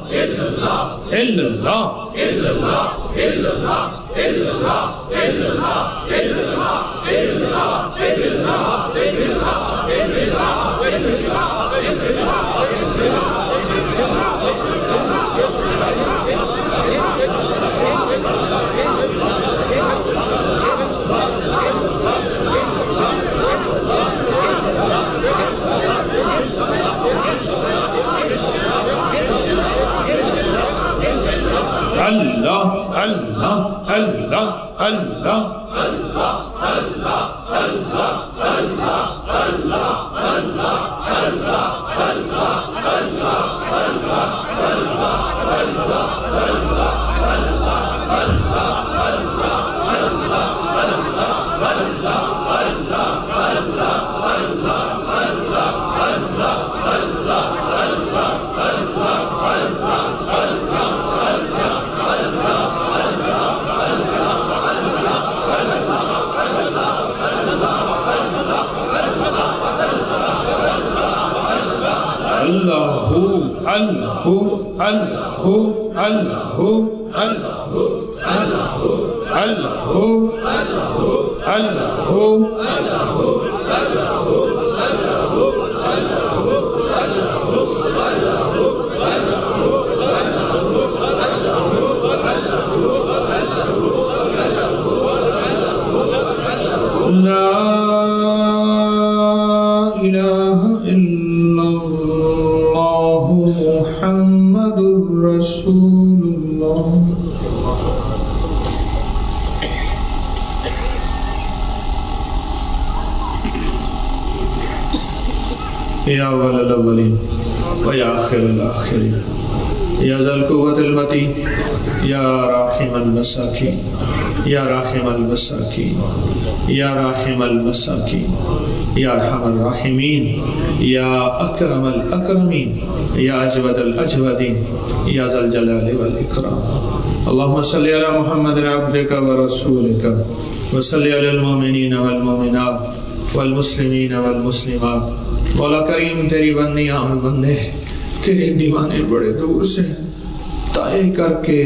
इल्लल्लाह इल्लल्लाह इल्लल्लाह इल्लल्लाह इल्लल्लाह इल्लल्लाह इल्लल्लाह इल्लल्लाह इल्लल्लाह इल्लल्लाह अल्लाह अल्लाह अल्लाह अल्लाह अल्लाह अल्लाह अल्लाह अल्लाह अल्लाह अल्लाह अल्लाह अल्लाह अल्लाह अल्लाह Allahu Allahu Allahu Allahu Allahu Allahu Allahu Allahu La ilaha illallah Muhammadur Rasulullah. Ya awwalal awwalin wa ya akhirul akhirin ya zal quwwatil matin ya rahimal masakin ya rahimal masakin ya rahimal masakin ya arhamar rahimin ya akramal akramin ya ajwadal ajwadin ya zal jalali wal ikram. Allahumma salli ala Muhammadin abdika wa rasulika wa salli ala al mu'minina wal mu'minat wal muslimina wal muslimat. مولا کریم تیری بندیاں اور بندے تیرے دیوانے بڑے دور سے طے کر کے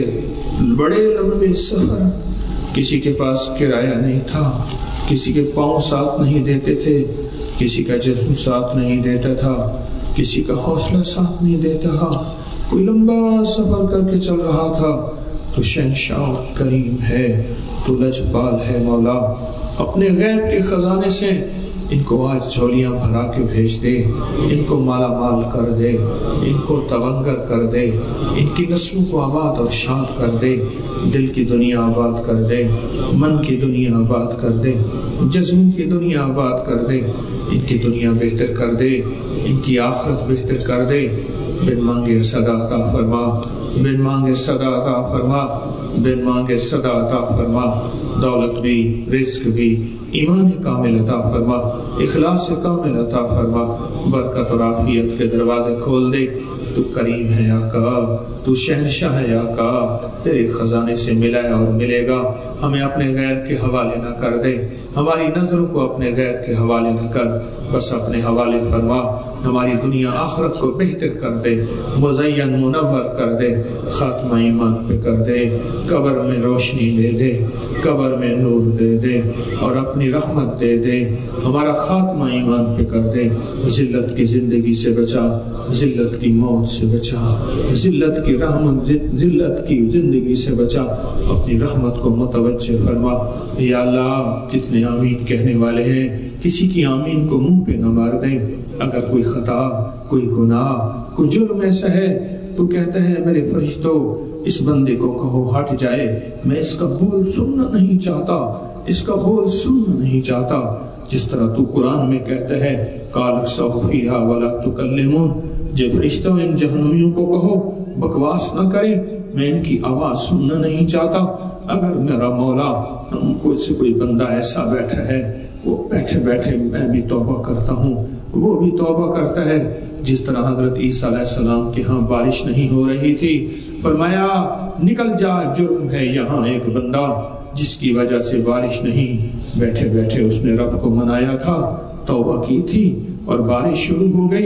بڑے لمبے سفر، کسی کے پاس کرایہ نہیں تھا، کسی کے پاؤں ساتھ نہیں دیتے تھے، کسی کا جسم ساتھ نہیں دیتا تھا، کسی کا حوصلہ ساتھ نہیں دیتا تھا، کوئی لمبا سفر کر کے چل رہا تھا۔ تو شہنشاہ کریم ہے، تو لجپال ہے مولا، اپنے غیب کے خزانے سے ان کو آج جھولیاں بھرا کے بھیج دے، ان کو مالا مال کر دے، ان کو تونگر کر دے، ان کی نسلوں کو آباد اور شاد کر دے، دل کی دنیا آباد کر دے، من کی دنیا آباد کر دے، جسم کی دنیا آباد کر دے، ان کی دنیا بہتر کر دے، ان کی آخرت بہتر کر دے۔ بن مانگے صدا عطا فرما، بن مانگے صدا عطا فرما، بن مانگے صدا عطا فرما، دولت بھی، رزق بھی، ایمان کامل عطا فرما، اخلاص کامل عطا فرما، برکت اور عافیت کے دروازے کھول دے۔ تو کریم ہے آقا، تو شہنشاہ ہے آقا، تیرے خزانے سے ملا ہے اور ملے گا، ہمیں اپنے غیر کے حوالے نہ کر دے، ہماری نظروں کو اپنے غیر کے حوالے نہ کر، بس اپنے حوالے فرما، ہماری دنیا آخرت کو بہتر کر دے، مزین منور کر دے، خاتمہ ایمان پہ کر دے، قبر میں روشنی دے دے، قبر میں نور دے دے، اور اپنی رحمت دے دے، ہمارا خاتمہ ایمان پہ کر دے، ذلت کی زندگی سے بچا، ذلت کی موت سے بچا، ذلت کی رحمت ذلت کی زندگی سے بچا، اپنی رحمت کو متوجہ فرما۔ یا اللہ، جتنے آمین کہنے والے ہیں کسی کی آمین کو منہ پہ نہ مار دیں۔ اگر کوئی خطا، کوئی گناہ، کوئی جرم ایسا ہے تو کہتا ہے میرے فرشتوں اس بندے کو کہو ہٹ جائے، میں اس کا بول سننا نہیں چاہتا، اس کا بول سننا نہیں چاہتا، جس طرح تو قرآن میں کہتا ہے قال اخسؤوا فیہا ولا تکلمون، جے فرشتوں ان جہنمیوں کو کہو بکواس نہ کریں، میں ان کی آواز سننا نہیں چاہتا۔ اگر میرا مولا ہم کو سے کوئی بندہ ایسا بیٹھا ہے، وہ بیٹھے بیٹھے میں بھی توبہ کرتا ہوں، وہ بھی توبہ کرتا ہے، جس طرح حضرت عیسیٰ علیہ السلام کے ہاں بارش نہیں ہو رہی تھی، فرمایا نکل جا، جرم ہے یہاں ایک بندہ جس کی وجہ سے بارش نہیں، بیٹھے بیٹھے اس نے رب کو منایا تھا، توبہ کی تھی اور بارش شروع ہو گئی،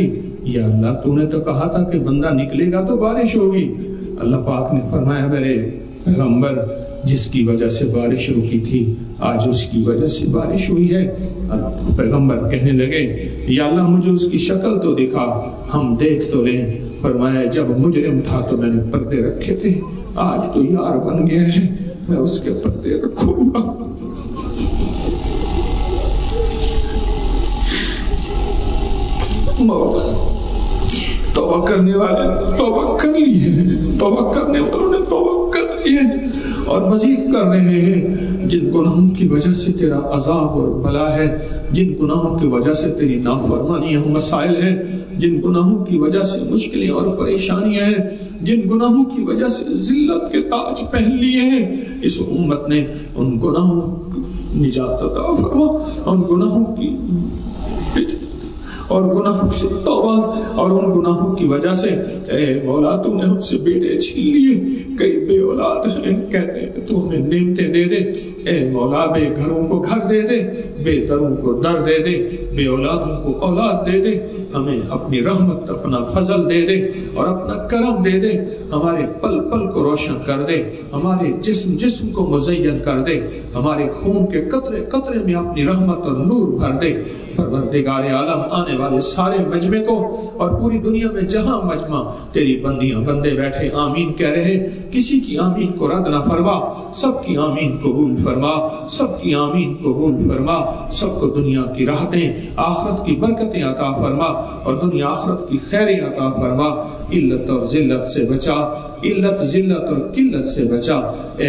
یا اللہ تو نے تو کہا تھا کہ بندہ نکلے گا تو بارش ہوگی. اللہ پاک نے فرمایا میرے پیغمبر جس کی وجہ سے بارش رکی تھی آج اس کی وجہ سے بارش ہوئی ہے. پیغمبر کہنے لگے یا اللہ مجھے اس کی شکل تو دکھا ہم دیکھ تو لیں. فرمایا جب مجرم تھا تو میں نے پردے رکھے تھے, آج تو یار بن گیا ہے میں اس کے پردے رکھوں گا. توبہ کرنے والے توبہ کر لی ہے, توبہ کرنے والوں نے توبہ کر لی ہے اور مزید کر رہے ہیں. جن گناہوں کی وجہ سے تیرا عذاب اور بلا ہے, جن گناہوں کی وجہ سے تیری نافرمانیاں مسائل ہیں, جن گناہوں کی وجہ سے مشکلیں اور پریشانیاں ہیں, جن گناہوں کی وجہ سے ذلت کے تاج پہن لیے ہیں, اس امت نے ان گناہوں نجات عطا فرما, ان گناہوں کی اور گناہوں سے توبہ, اور ان گناہوں کی وجہ سے اے مولا تو نے ہم سے بیٹے چھین لیے, کئی بے اولاد ہیں کہتے ہیں تو ہمیں نعمتیں دے دے. اے مولا بے گھروں کو گھر دے دے, بے دروں کو در دے دے, بے اولادوں کو اولاد دے دے, ہمیں اپنی رحمت اپنا فضل دے دے اور اپنا کرم دے دے, ہمارے پل پل کو روشن کر دے, ہمارے جسم جسم کو مزین کر دے, ہمارے خون کے قطرے قطرے میں اپنی رحمت اور نور بھر دے. پروردگار عالم آنے والے سارے مجمع کو اور پوری دنیا میں جہاں مجمع تیری بندیاں بندے بیٹھے آمین کہہ رہے, کسی کی آمین کو رد نہ فرما, سب کی آمین قبول فرما, سب کی آمین قبول فرما, سب کو دنیا کی راحتیں آخرت کی برکتیں عطا فرما اور دنیا آخرت کی خیریں عطا فرما. علت اور ذلت سے بچا, علت ذلت اور قلت سے بچا. اے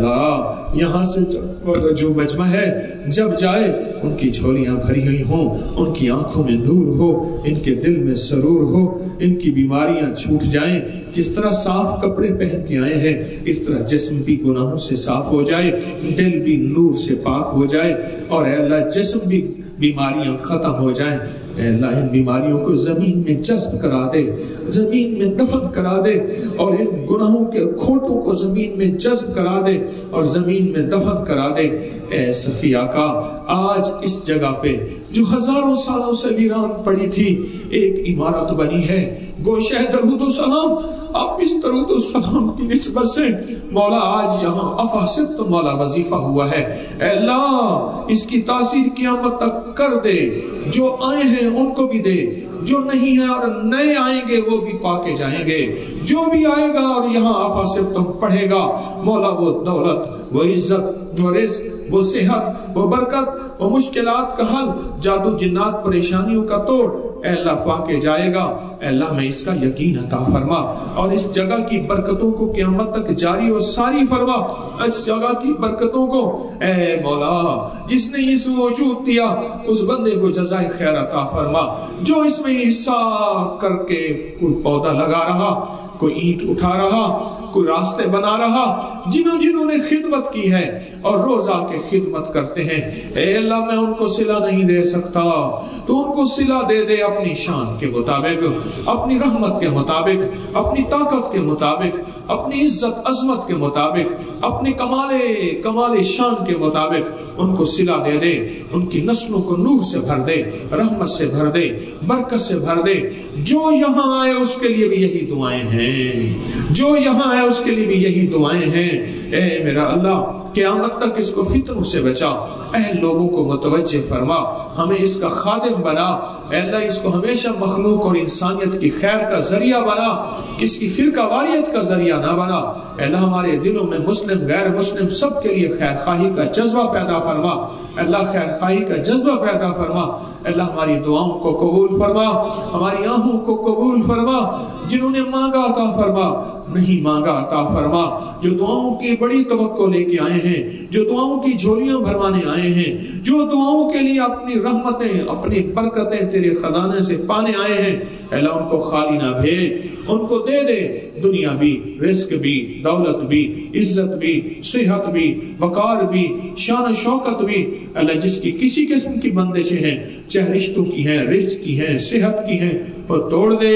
اللہ یہاں سے جو مجمع ہے جب جائے ان کی جھولیاں بھری ہوئی ہوں, ان کی آنکھوں میں نور ہو, ان کے دل میں سرور ہو, ان کی بیماریاں چھوٹ جائیں. جس طرح صاف کپڑے پہن کے آئے ہیں اس طرح جسم بھی گناہوں سے صاف ہو جائے, دل بھی نور سے پاک ہو جائے, اور اے اللہ جسم بھی بیماریاں ختم ہو جائیں. اے اللہ ان بیماریوں کو زمین میں جذب کرا دے, زمین میں دفن کرا دے, اور ان گناہوں کے کھوٹوں کو زمین میں جذب کرا دے اور زمین میں دفن کرا دے. اے سخی آقا آج اس جگہ پہ جو ہزاروں سالوں سے ویران پڑی تھی ایک عمارت بنی ہے, گوشہ درود و سلام, اب اس درود و سلام کی نسبت سے مولا آج یہاں افاسد تو مولا وظیفہ ہوا ہے. اے اللہ اس کی تاثیر قیامت تک کر دے, جو آئے ہیں ان کو بھی دے, جو نہیں ہے اور نئے آئیں گے وہ بھی پاکے جائیں گے, جو بھی آئے گا اور یہاں افاسد تم پڑھے گا مولا وہ دولت, وہ عزت, وہ رزق, وہ صحت, وہ برکت, وہ مشکلات کا حل, جادو جنات پریشانیوں کا توڑ اے اللہ پاکے جائے گا. اے اللہ میں اس کا یقین عطا فرما اور اس جگہ کی برکتوں کو قیامت تک جاری اور ساری فرما. اس جگہ کی برکتوں کو اے مولا جس نے اس وجود دیا اس بندے کو جزائے خیر عطا فرما. جو اس میں حصہ کر کے کوئی پودا لگا رہا, کوئی اینٹ اٹھا رہا, کوئی راستے بنا رہا, جنہوں جنہوں نے خدمت کی ہے اور روز آ کے خدمت کرتے ہیں, اے اللہ میں ان کو صلہ نہیں دے سکتا, تو ان کو صلہ دے دے اپنی شان کے مطابق, اپنی رحمت کے مطابق, اپنی طاقت کے مطابق, اپنی عزت عظمت کے مطابق, اپنی کمال کمال شان کے مطابق ان کو صلہ دے دے, ان کی نسلوں کو نور سے بھر دے, رحمت سے بھر دے, برکت سے بھر دے. جو یہاں آئے اس کے لیے بھی یہی دعائیں ہیں, جو یہاں آئے اس کے لیے بھی یہی دعائیں ہیں. اے میرا اللہ قیامت تک اس کو فتنوں سے بچا, اہل لوگوں کو متوجہ فرما, ہمیں اس کا خادم بنا. اے اللہ اس کو ہمیشہ مخلوق اور انسانیت کی خیر کا ذریعہ بنا, کس کی فرقہ واریت کا ذریعہ نہ بنا. اے اللہ ہمارے دلوں میں مسلم غیر مسلم سب کے لیے خیر خواہی کا جذبہ پیدا فرما. اللہ خیر خواہی کا جذبہ پیدا فرما. اللہ ہماری دعاؤں کو قبول فرما, ہماری آہوں کو قبول فرما. جنہوں نے مانگا عطا فرما, نہیں مانگا عطا فرما. جو دعاؤں کی بڑی توقع لے کے آئے ہیں, جو دعاؤں کی جھولیاں بھروانے آئے ہیں, جو دعاؤں کے لیے اپنی رحمتیں اپنی برکتیں تیرے خزانے سے پانے آئے ہیں, اللہ ان کو خالی نہ بھیج, ان کو دے دے دنیا بھی, رزق بھی, دولت بھی, عزت بھی, صحت بھی, وقار بھی, شان و شوکت بھی. اللہ جس کی کسی قسم کی بندشیں ہیں, چاہے رشتوں کی ہیں, رزق کی ہیں, صحت کی ہیں, وہ توڑ دے,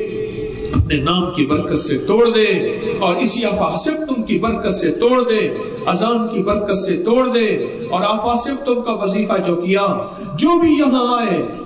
اپنے نام کی برکت سے توڑ دے, اور اسی افاسبتم کی برکت سے توڑ دے, اذان کی برکت سے توڑ دے, اور افاسبتم کا وظیفہ جو کیا, جو بھی یہاں آئے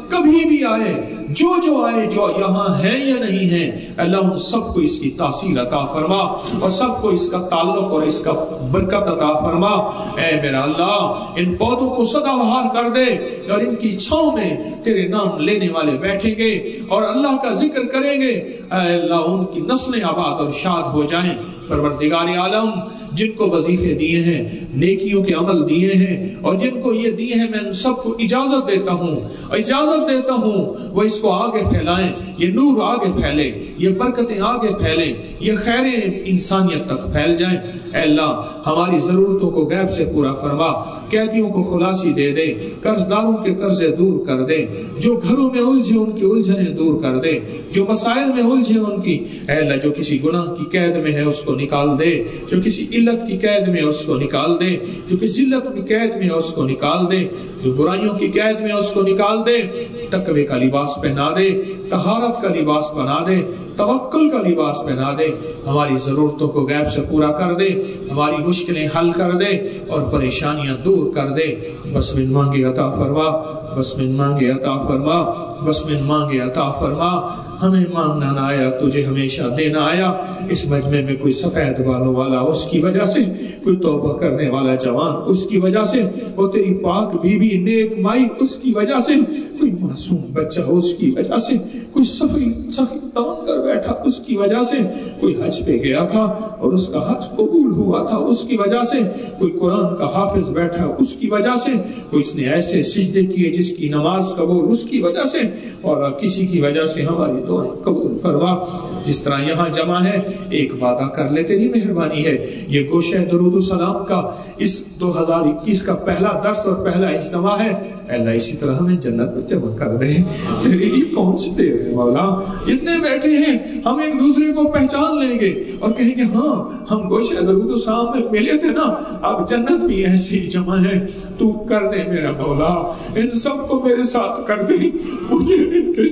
کبھی بھی آئے، جو جو آئے، جو یہاں ہیں یا نہیں ہیں، اللہ ان سب کو اس کی تاثیر عطا فرما اور سب کو اس کا تعلق اور اس کا برکت عطا فرما۔ اے میرا اللہ ان پودوں کو سدا بہار کر دے اور ان کی چھاؤں میں تیرے نام لینے والے بیٹھیں گے اور اللہ کا ذکر کریں گے۔ اے اللہ ان کی نسلیں آباد اور شاد ہو جائیں۔ پروردگار عالم جن کو وظیفے دیے ہیں، نیکیوں کے عمل دیے ہیں اور جن کو یہ دیے ہیں، میں ان سب کو اجازت دیتا ہوں اور اجازت دیتا ہوں وہ اس کو آگے پھیلائیں، یہ نور آگے پھیلے، یہ برکتیں آگے پھیلیں، یہ خیریں انسانیت تک پھیل جائیں۔ اے اللہ ہماری ضرورتوں کو غیب سے پورا فرما، قیدیوں کو خلاصی دے دے، قرض داروں کے قرضے دور کر دے، جو گھروں میں الجھے ان کی الجھنیں دور کر دے، جو مسائل میں الجھے ان کی، اے اللہ جو کسی گناہ کی قید میں ہے اس کو نکال دے، جو کسی علت کی قید میں ہے اس کو نکال دے، جو کسی ذلت کی قید میں ہے اس کو نکال دے، جو برائیوں کی قید میں ہے اس کو نکال دے، تقوی کا لباس پہنا دے، طہارت کا لباس بنا دے، توکل کا لباس پہنا دے، ہماری ضرورتوں کو غیب سے پورا کر دے، ہماری مشکلیں حل کر دے اور پریشانیاں دور کر دے۔ بس من مانگے عطا فرما، بس من مانگے عطا فرما، بس من مانگے عطا فرما۔ ہمیں مانگنا نہ آیا، تجھے ہمیشہ دینا آیا۔ اس مجمع میں کوئی سفید بالوں والا اس کی وجہ سے، کوئی توبہ کرنے والا جوان اس کی وجہ سے، وہ تیری پاک بی بی نیک مائی اس کی وجہ سے، کوئی معصوم بچہ اس کی وجہ سے، کوئی سفری سخی تان کر بیٹھا اس کی وجہ سے، کوئی حج پہ گیا تھا اور اس کا حج قبول ہوا تھا اس کی وجہ سے، کوئی قرآن کا حافظ بیٹھا اس کی وجہ سے، کوئی اس نے ایسے سجدے کیے جس کی نماز قبول اس کی وجہ سے، اور کسی کی وجہ سے ہماری دعائیں قبول فرما۔ جس طرح یہاں جمع ہے ایک وعدہ کر لے، تیری مہربانی ہے یہ گوشہ درود و سلام کا اس دو ہزار اکیس کا پہلا درس اور پہلا اجتماع ہے، اے اللہ اسی طرح ہمیں جنت میں جمع کر دے۔ تیرے لیے کون سی دیر ہے مولا، جتنے بیٹھے ہیں ہم ایک دوسرے کو پہچان لیں گے اور کہیں گے ہاں ہم گوشہ درود و سلام میں ملے تھے نا، اب جنت بھی ایسی جمع ہے۔ تو کر دے میرا مولا، ان سب کو میرے ساتھ کر دے، مجھے ان کے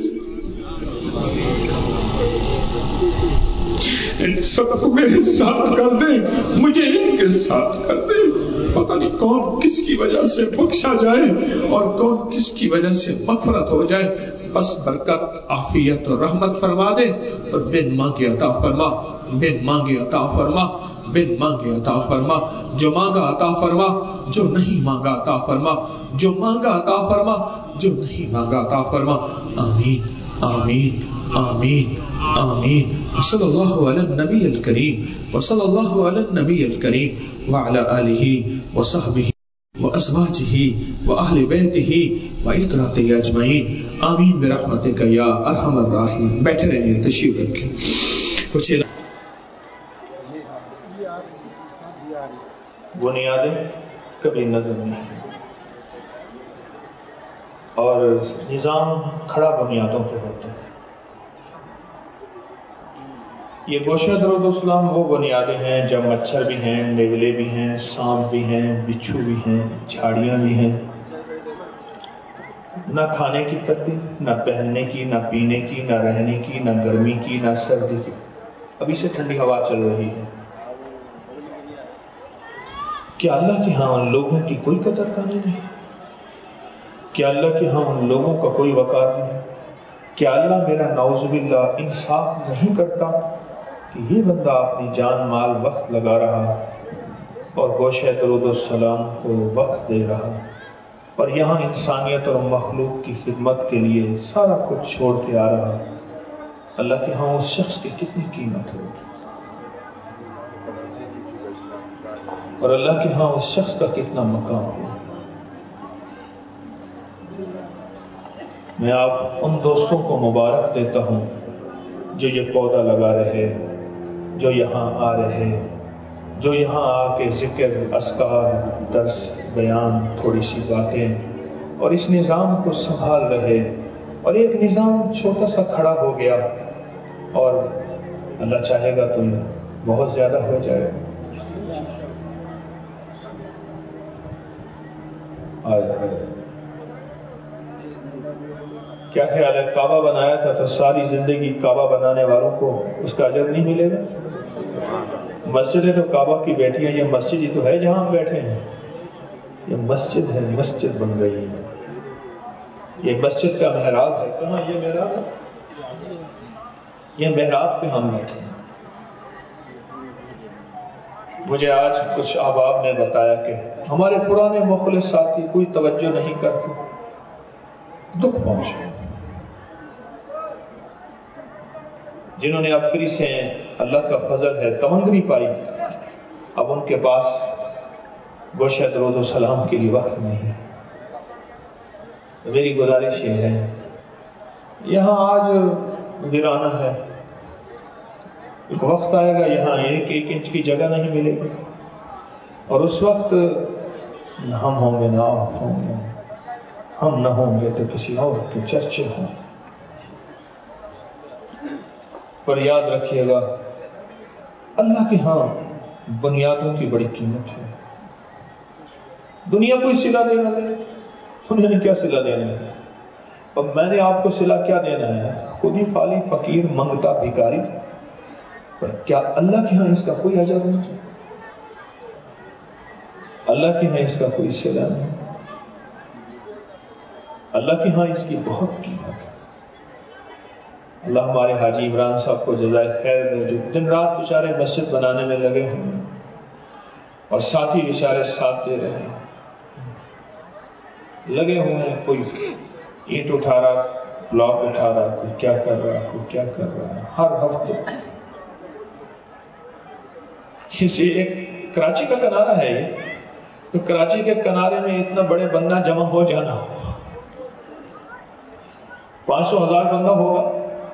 ان سب کو میرے ساتھ کر دے، مجھے ان کے ساتھ کر دے۔ پتہ نہیں کون کس کی وجہ سے بخشا جائے اور کون کس کی وجہ سے مغفرت ہو جائے، بس برکت عافیت اور رحمت فرما دے اور بن مانگے عطا فرما، بن مانگے عطا فرما، بن مانگے عطا فرما۔ جو مانگا عطا فرما، جو نہیں مانگا عطا فرما، جو مانگا عطا فرما، جو نہیں مانگا عطا فرما۔ آمین آمین آمین آمین۔ وصلی اللہ علی النبی الکریم، وصلی اللہ علی النبی الکریم وعلی آلہ وصحبہ وازواجہ واہل بیتہ وعترتہ اجمعین، آمین برحمتک یا ارحم الراحمین۔ بیٹھے رہیں، تشریف رکھیں۔ کچھ بنیادیں کبھی نظر نہیں اور نظام کھڑا بنیادوں پہ ہوتا ہے۔ یہ گوشہ درود و سلام وہ بنیادیں ہیں جب مچھر بھی ہیں، نیولے بھی ہیں، سانپ بھی ہیں، بچھو بھی ہیں، جھاڑیاں بھی ہیں، نہ کھانے کی ترتیب، نہ پہننے کی، نہ پینے کی، نہ رہنے کی، نہ گرمی کی، نہ سردی کی۔ ابھی سے ٹھنڈی ہوا چل رہی ہے۔ کیا اللہ کے ہاں ان لوگوں کی کوئی قدر کانی نہیں؟ کیا اللہ کے ہاں ان لوگوں کا کوئی وقار نہیں؟ کیا اللہ میرا نعوذ باللہ انصاف نہیں کرتا کہ یہ بندہ اپنی جان مال وقت لگا رہا اور گوشہ درود و سلام کو وقت دے رہا اور یہاں انسانیت اور مخلوق کی خدمت کے لیے سارا کچھ چھوڑ کے آ رہا؟ اللہ کے ہاں اس شخص کی کتنی قیمت ہوگی اور اللہ کے ہاں اس شخص کا کتنا مقام ہوگا۔ میں آپ ان دوستوں کو مبارک دیتا ہوں جو یہ پودا لگا رہے، جو یہاں آ رہے، جو یہاں آ کے ذکر، اذکار، درس، بیان، تھوڑی سی باتیں اور اس نظام کو سنبھال رہے، اور ایک نظام چھوٹا سا کھڑا ہو گیا اور اللہ چاہے گا تو بہت زیادہ ہو جائے۔ آئے آئے کیا خیال ہے، کعبہ بنایا تھا تو ساری زندگی کعبہ بنانے والوں کو اس کا اجر نہیں ملے گا؟ مسجدیں تو کعبہ کی بیٹھی ہیں، یہ مسجد ہی تو ہے جہاں ہم بیٹھے ہیں، یہ مسجد ہے، مسجد بن گئی ہے۔ یہ مسجد کا محراب ہے، کہاں یہ محراب ہے؟ یہ محراب پہ ہم بیٹھے ہیں۔ مجھے آج کچھ احباب نے بتایا کہ ہمارے پرانے مخلص ساتھی کوئی توجہ نہیں کرتے، دکھ پہنچے۔ جنہوں نے اپری سے اللہ کا فضل ہے تمنگری پائی، اب ان کے پاس گوشہ درود و سلام کے لیے وقت نہیں ہے۔ میری گزارش یہ ہے، یہاں آج ویرانہ ہے، ایک وقت آئے گا یہاں ایک ایک انچ کی جگہ نہیں ملے گی، اور اس وقت نہ ہم ہوں گے نہ آپ ہوں گے، ہم نہ ہوں گے تو کسی اور کے چرچے ہوں۔ پر یاد رکھیے گا اللہ کے ہاں بنیادوں کی بڑی قیمت ہے۔ دنیا کوئی صلہ دینا دے، دنیا نے کیا صلہ دینا ہے؟ اب میں نے آپ کو صلہ کیا دینا ہے؟ خود ہی فالی فقیر منگتا بھکاری، پر کیا اللہ کے ہاں اس کا کوئی اجر نہیں؟ اللہ کے ہاں اس کا کوئی صلہ نہیں، اللہ کے ہاں اس کی بہت قیمت ہے۔ اللہ ہمارے حاجی عمران صاحب کو جزائے خیر دے، جو دن رات بیچارے مسجد بنانے میں لگے ہوئے ہیں اور ساتھی بیچارے ساتھ دے رہے ہیں، لگے ہوئے ہیں، کوئی اینٹ اٹھا رہا، بلاک اٹھا رہا، کوئی کیا کر رہا، کوئی کیا کر رہا ہے، ہر ہفتے۔ کسی ایک کراچی کا کنارہ ہے یہ، تو کراچی کے کنارے میں اتنا بڑے بندہ جمع ہو جانا، پانچ سو ہزار بندہ ہوگا،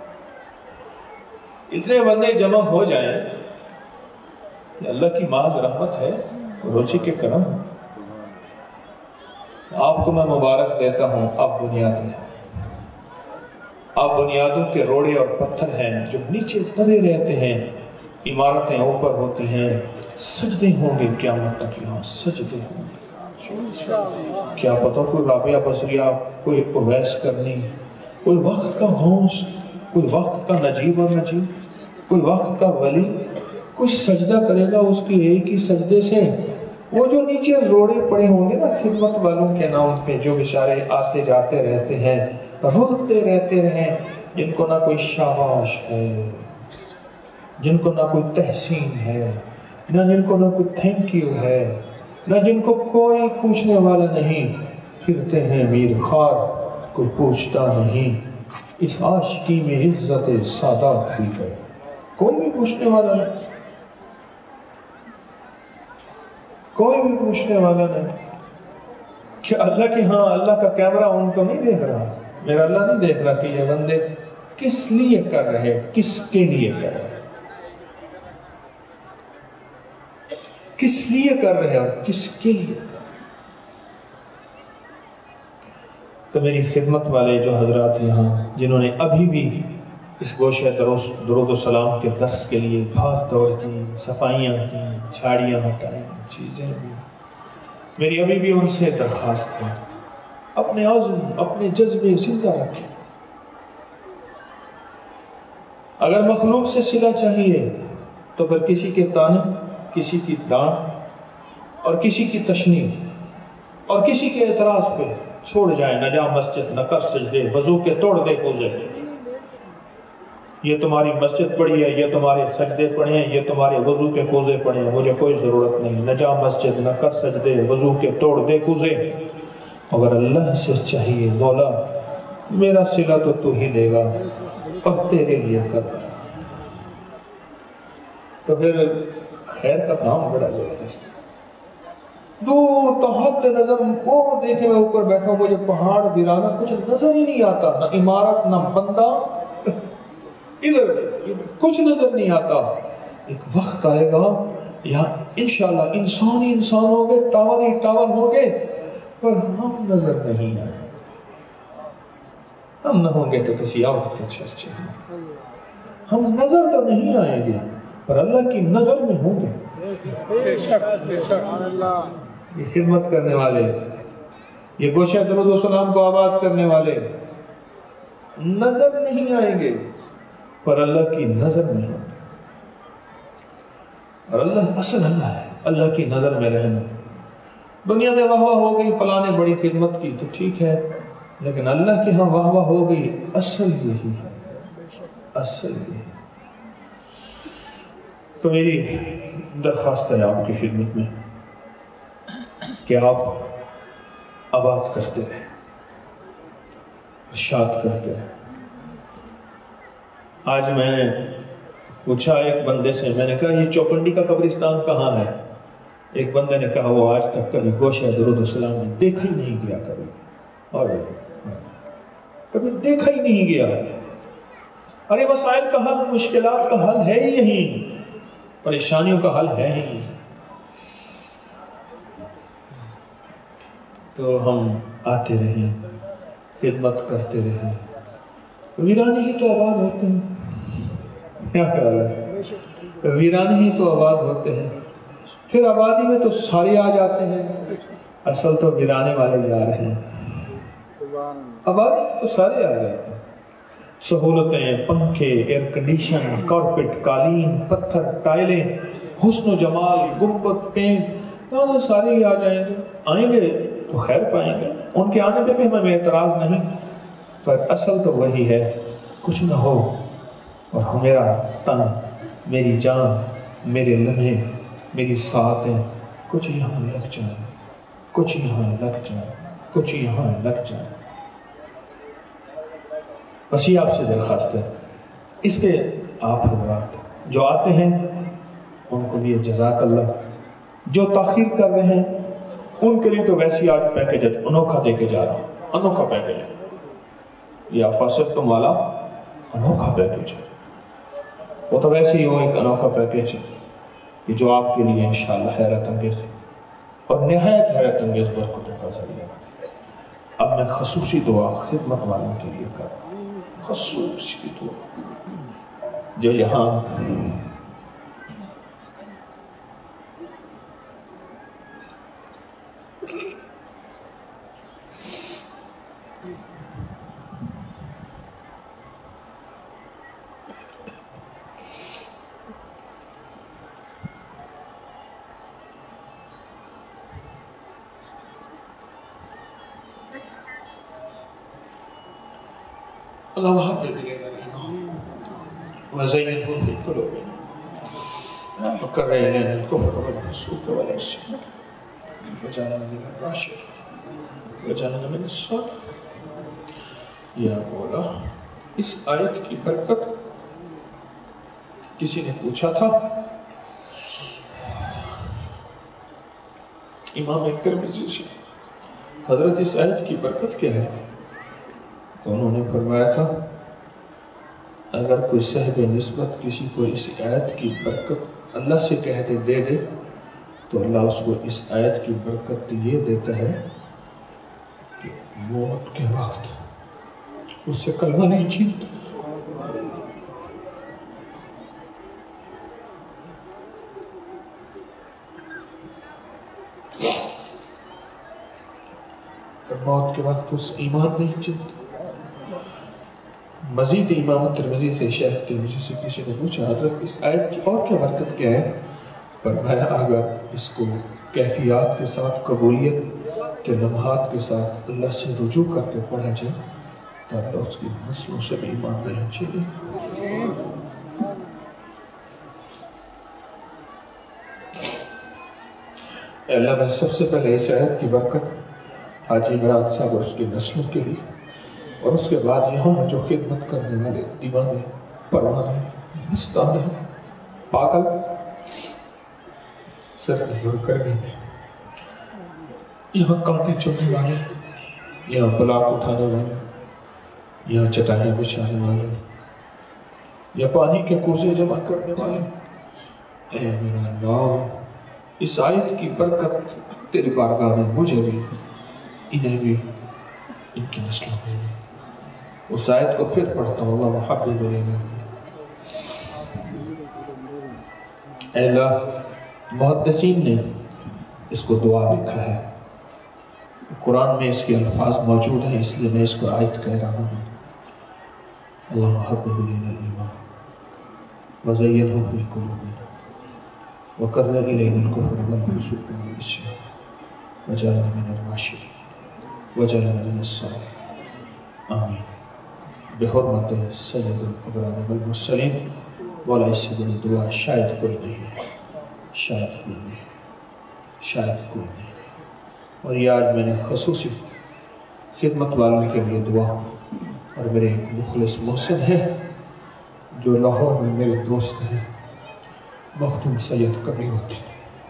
اتنے بندے جمع ہو جائیں، یہ اللہ کی محض رحمت ہے، روزی کے کرم۔ آپ کو میں مبارک دیتا ہوں، آپ بنیاد ہیں، آپ بنیادوں کے روڑے اور پتھر ہیں جو نیچے دبے رہتے ہیں، عمارتیں اوپر ہوتی ہیں، سجدے ہوں گے قیامت تک، یہاں سجدے ہوں گے۔ کیا پتہ کوئی رابعہ بصریہ، کوئی اویس کرنی، کوئی وقت کا غوث، کوئی وقت کا نجیب اور نجیب، کوئی وقت کا ولی، کوئی سجدہ کرے گا اس کی ایک ہی سجدے سے۔ وہ جو نیچے روڑے پڑے ہوں گے نا خدمت والوں کے نام پہ، جو بیچارے آتے جاتے رہتے ہیں، روتے رہتے رہیں، جن کو نہ کوئی شاباش ہے، جن کو نہ کوئی تحسین ہے، نہ جن کو نہ کوئی تھینک یو ہے، نہ جن کو کوئی پوچھنے والا نہیں، پھرتے ہیں میر خوار، کوئی پوچھتا نہیں۔ اس عاشقی میں عزت سادات بھی ہے، کوئی بھی پوچھنے والا نہیں، کوئی بھی پوچھنے والا نہیں۔ کہ اللہ کے ہاں اللہ کا کیمرہ ان کو نہیں دیکھ رہا، میرا اللہ نہیں دیکھ رہا کہ یہ بندے کس لیے کر رہے، کس کے لیے کر رہے، کس لیے کر رہے اور کس کے لیے کر رہے۔ تو میری خدمت والے جو حضرات یہاں جنہوں نے ابھی بھی اس گوشہ درود و سلام کے درس کے لیے بھاگ دوڑ کی، صفائیاں کی، جھاڑیاں ہٹائیں، چیزیں بھی، میری ابھی بھی ان سے درخواست ہے، اپنے عزم اپنے جذبے زندہ رکھیں۔ اگر مخلوق سے صلہ چاہیے تو پھر کسی کے تانے، کسی کی ڈانٹ اور کسی کی تشنیع اور کسی کے اعتراض پہ چھوڑ جائیں، نہ جا مسجد نہ کر سجدے، وضو کے توڑ دے کوزے، یہ تمہاری مسجد پڑی ہے، یہ تمہارے سجدے پڑے ہیں، یہ تمہارے وضو کے کوزے پڑے ہیں، مجھے کوئی ضرورت نہیں، نہ جا مسجد نہ کر سجدے، وضو کے توڑ دے کوزے۔ اگر اللہ سے چاہیے مولا میرا صلہ تو تو ہی دے گا اور تیرے لیے کر، تو پھر خیر کا کام بڑا زبردست۔ دور تحت نظر وہ دیکھے، میں اوپر بیٹھا ہوں، مجھے پہاڑ ویرانہ کچھ نظر ہی نہیں آتا، نہ عمارت نہ بندہ، ادھر کچھ نظر نہیں آتا۔ ایک وقت آئے گا یہاں انشاءاللہ انسان ہی انسان ہوں گے، ٹاور ہی ٹاور ہوں گے، پر ہم نظر نہیں آئے، ہم نہ ہوں گے تو کسی اور کے چرچے ہیں، ہم نظر تو نہیں آئیں گے پر اللہ کی نظر میں ہوں گے۔ یہ خدمت کرنے والے، یہ گوشہ درود و سلام کو آباد کرنے والے نظر نہیں آئیں گے پر اللہ کی نظر میں ہوں گے، اور اللہ اصل اللہ ہے، اللہ کی نظر میں رہنا۔ دنیا میں واہ واہ ہو گئی، فلاں نے بڑی خدمت کی، تو ٹھیک ہے، لیکن اللہ کی ہاں واہ واہ ہو گئی، اصل یہی ہے، اصل یہی۔ تو میری درخواست ہے آپ کی خدمت میں کہ آپ آباد کرتے رہیں، ارشاد کرتے رہیں۔ آج میں نے پوچھا ایک بندے سے، میں نے کہا یہ چوپنڈی کا قبرستان کہاں ہے؟ ایک بندے نے کہا وہ آج تک کبھی گوشہ درود السلام میں دیکھا ہی نہیں گیا، کبھی اور کبھی دیکھا ہی نہیں گیا۔ ارے مسائل کا حل، مشکلات کا حل ہے ہی یہی، پریشانیوں کا حل ہے ہی۔ تو ہم آتے رہیں، خدمت کرتے رہیں، ویرانے ہی تو آباد ہوتے ہیں۔ کیا خیال ہے؟ ویرانے ہی تو آباد ہوتے ہیں، پھر آبادی میں تو سارے آ جاتے ہیں، اصل تو ویرانے والے جا رہے ہیں۔ آبادی تو سارے آ جاتے ہیں، سہولتیں، پنکھے، ایئر کنڈیشن، کارپیٹ، قالین، پتھر، ٹائلیں، حسن و جمال، گنبد، پینٹ، تو سارے ہی آ جائیں گے۔ آئیں گے تو خیر پائیں گے، ان کے آنے پہ بھی ہمیں اعتراض نہیں، پر اصل تو وہی ہے، کچھ نہ ہو اور میرا تن، میری جان، میرے لمحے، میری ساعتیں کچھ یہاں لگ جائیں، کچھ یہاں لگ جائیں، کچھ یہاں لگ جائیں۔ بس یہ آپ سے درخواست ہے، اس پہ آپ حضرات جو آتے ہیں ان کو بھی جزاک اللہ، جو تاخیر کر رہے ہیں ان کے لیے تو ویسی آج پیکیج انوکھا دے کے جا رہا ہوں، انوکھا پیکیج ہے یہ آفاصل تم والا، انوکھا پیکیج ہے وہ تو ویسے ہی ہو، ایک انوکھا پیکیج ہے کہ جو آپ کے لیے انشاءاللہ حیرت انگیز اور نہایت حیرت انگیز برکتوں کا ذریعہ۔ اب میں خصوصی دعا خدمت والوں کے لیے کر رہا ہوں، خصوصی دعا جو یہاں اللهم حبب إلينا الإيمان وزينه في قلوبنا وكره إلينا الكفر والفسوق والعصيان وجعلنا من الراشدين وجعلنا من الصالحين۔ یا مولا، اس آیت کی برکت، کسی نے پوچھا تھا امام ترمذی سے، حضرت اس آیت کی برکت کیا ہے؟ تو انہوں نے فرمایا تھا اگر کوئی صاحب نسبت کسی کو اس آیت کی برکت اللہ سے کہہ دے دے دے تو اللہ اس کو اس آیت کی برکت یہ دیتا ہے کہ موت کے وقت اس سے کلمہ نہیں چھینتا۔ موت کے وقت اس ایمان نہیں چھینتا۔ مزید امام ترمذی سے، شیخ ترمذی سے کسی نے پوچھا حضرت اس آیت کی اور کیا برکت کیا ہے؟ فرمایا اگر اس کو کیفیات کے ساتھ، قبولیت کے لمحات کے ساتھ اللہ سے رجوع کر کے پڑھا جائے تو اللہ اس کی نسلوں سے بھی ایمان نہیں چھینے۔ اے اللہ میں سب سے پہلے اس آیت کی برکت حاجی عمران صاحب اور اس کی نسلوں کے لیے، اور اس کے بعد یہاں جو خدمت کرنے والے دیوانے، پروانے، مستانے، پاگل، سردی اور گرمی میں یہاں کانٹے چونے والے، یہاں بلاک اٹھانے والے، یہاں چٹائیاں بچھانے والے، یا پانی کے کوزے جمع کرنے والے، اے میرا اللہ اس آیت کی برکت تیری بارگاہ میں مجھے بھی، انہیں بھی، ان کی نسلوں میں بھی۔ اس آیت کو پھر پڑھتا ہوں، اللہ محبب الینا۔ اے اللہ، محدثین نے اس کو دعا لکھا ہے، قرآن میں اس کے الفاظ موجود ہیں، اس لیے میں اس کو آیت کہہ رہا ہوں۔ اللہ محبب الینا الایمان وزینہ فی قلوبنا وکرہ الینا الکفر والفسوق والعصیان وجعلنا من الراشدین وجعلنا من الصالحین۔ آمین بحرمت سید الابرار والمرسلین والا اس سے بڑی دعا شاید کوئی نہیں ہے، شاید کوئی نہیں، شاید کوئی نہیں۔ اور یہ آج میں نے خصوصی خدمت والوں کے لیے دعا، اور میرے ایک مخلص محسن ہے جو لاہور میں میرے دوست ہیں، مختوم سید کبیر الدین،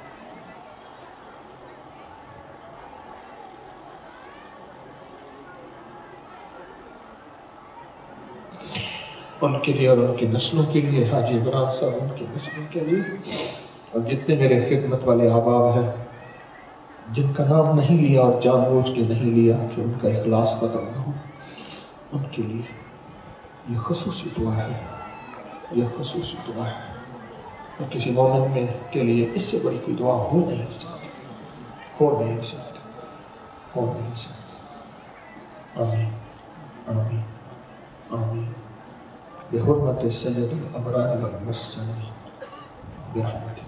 ان کے لیے اور ان کی نسلوں کے لیے، حاجی عمران صاحب ان کی نسلوں کے لیے، اور جتنے میرے خدمت والے احباب ہیں جن کا نام نہیں لیا اور جان بوجھ کے نہیں لیا کہ ان کا اخلاص ختم نہ ہو، ان کے لیے یہ خصوصی دعا ہے، یہ خصوصی دعا ہے۔ اور کسی مومن میں کے لیے اس سے بڑی کوئی دعا ہو نہیں سکتی، ہو نہیں سکتی، ہو نہیں سکتی۔ آمین آمین آمین بحرمت سید الابرار والمرسلین برحمتہ۔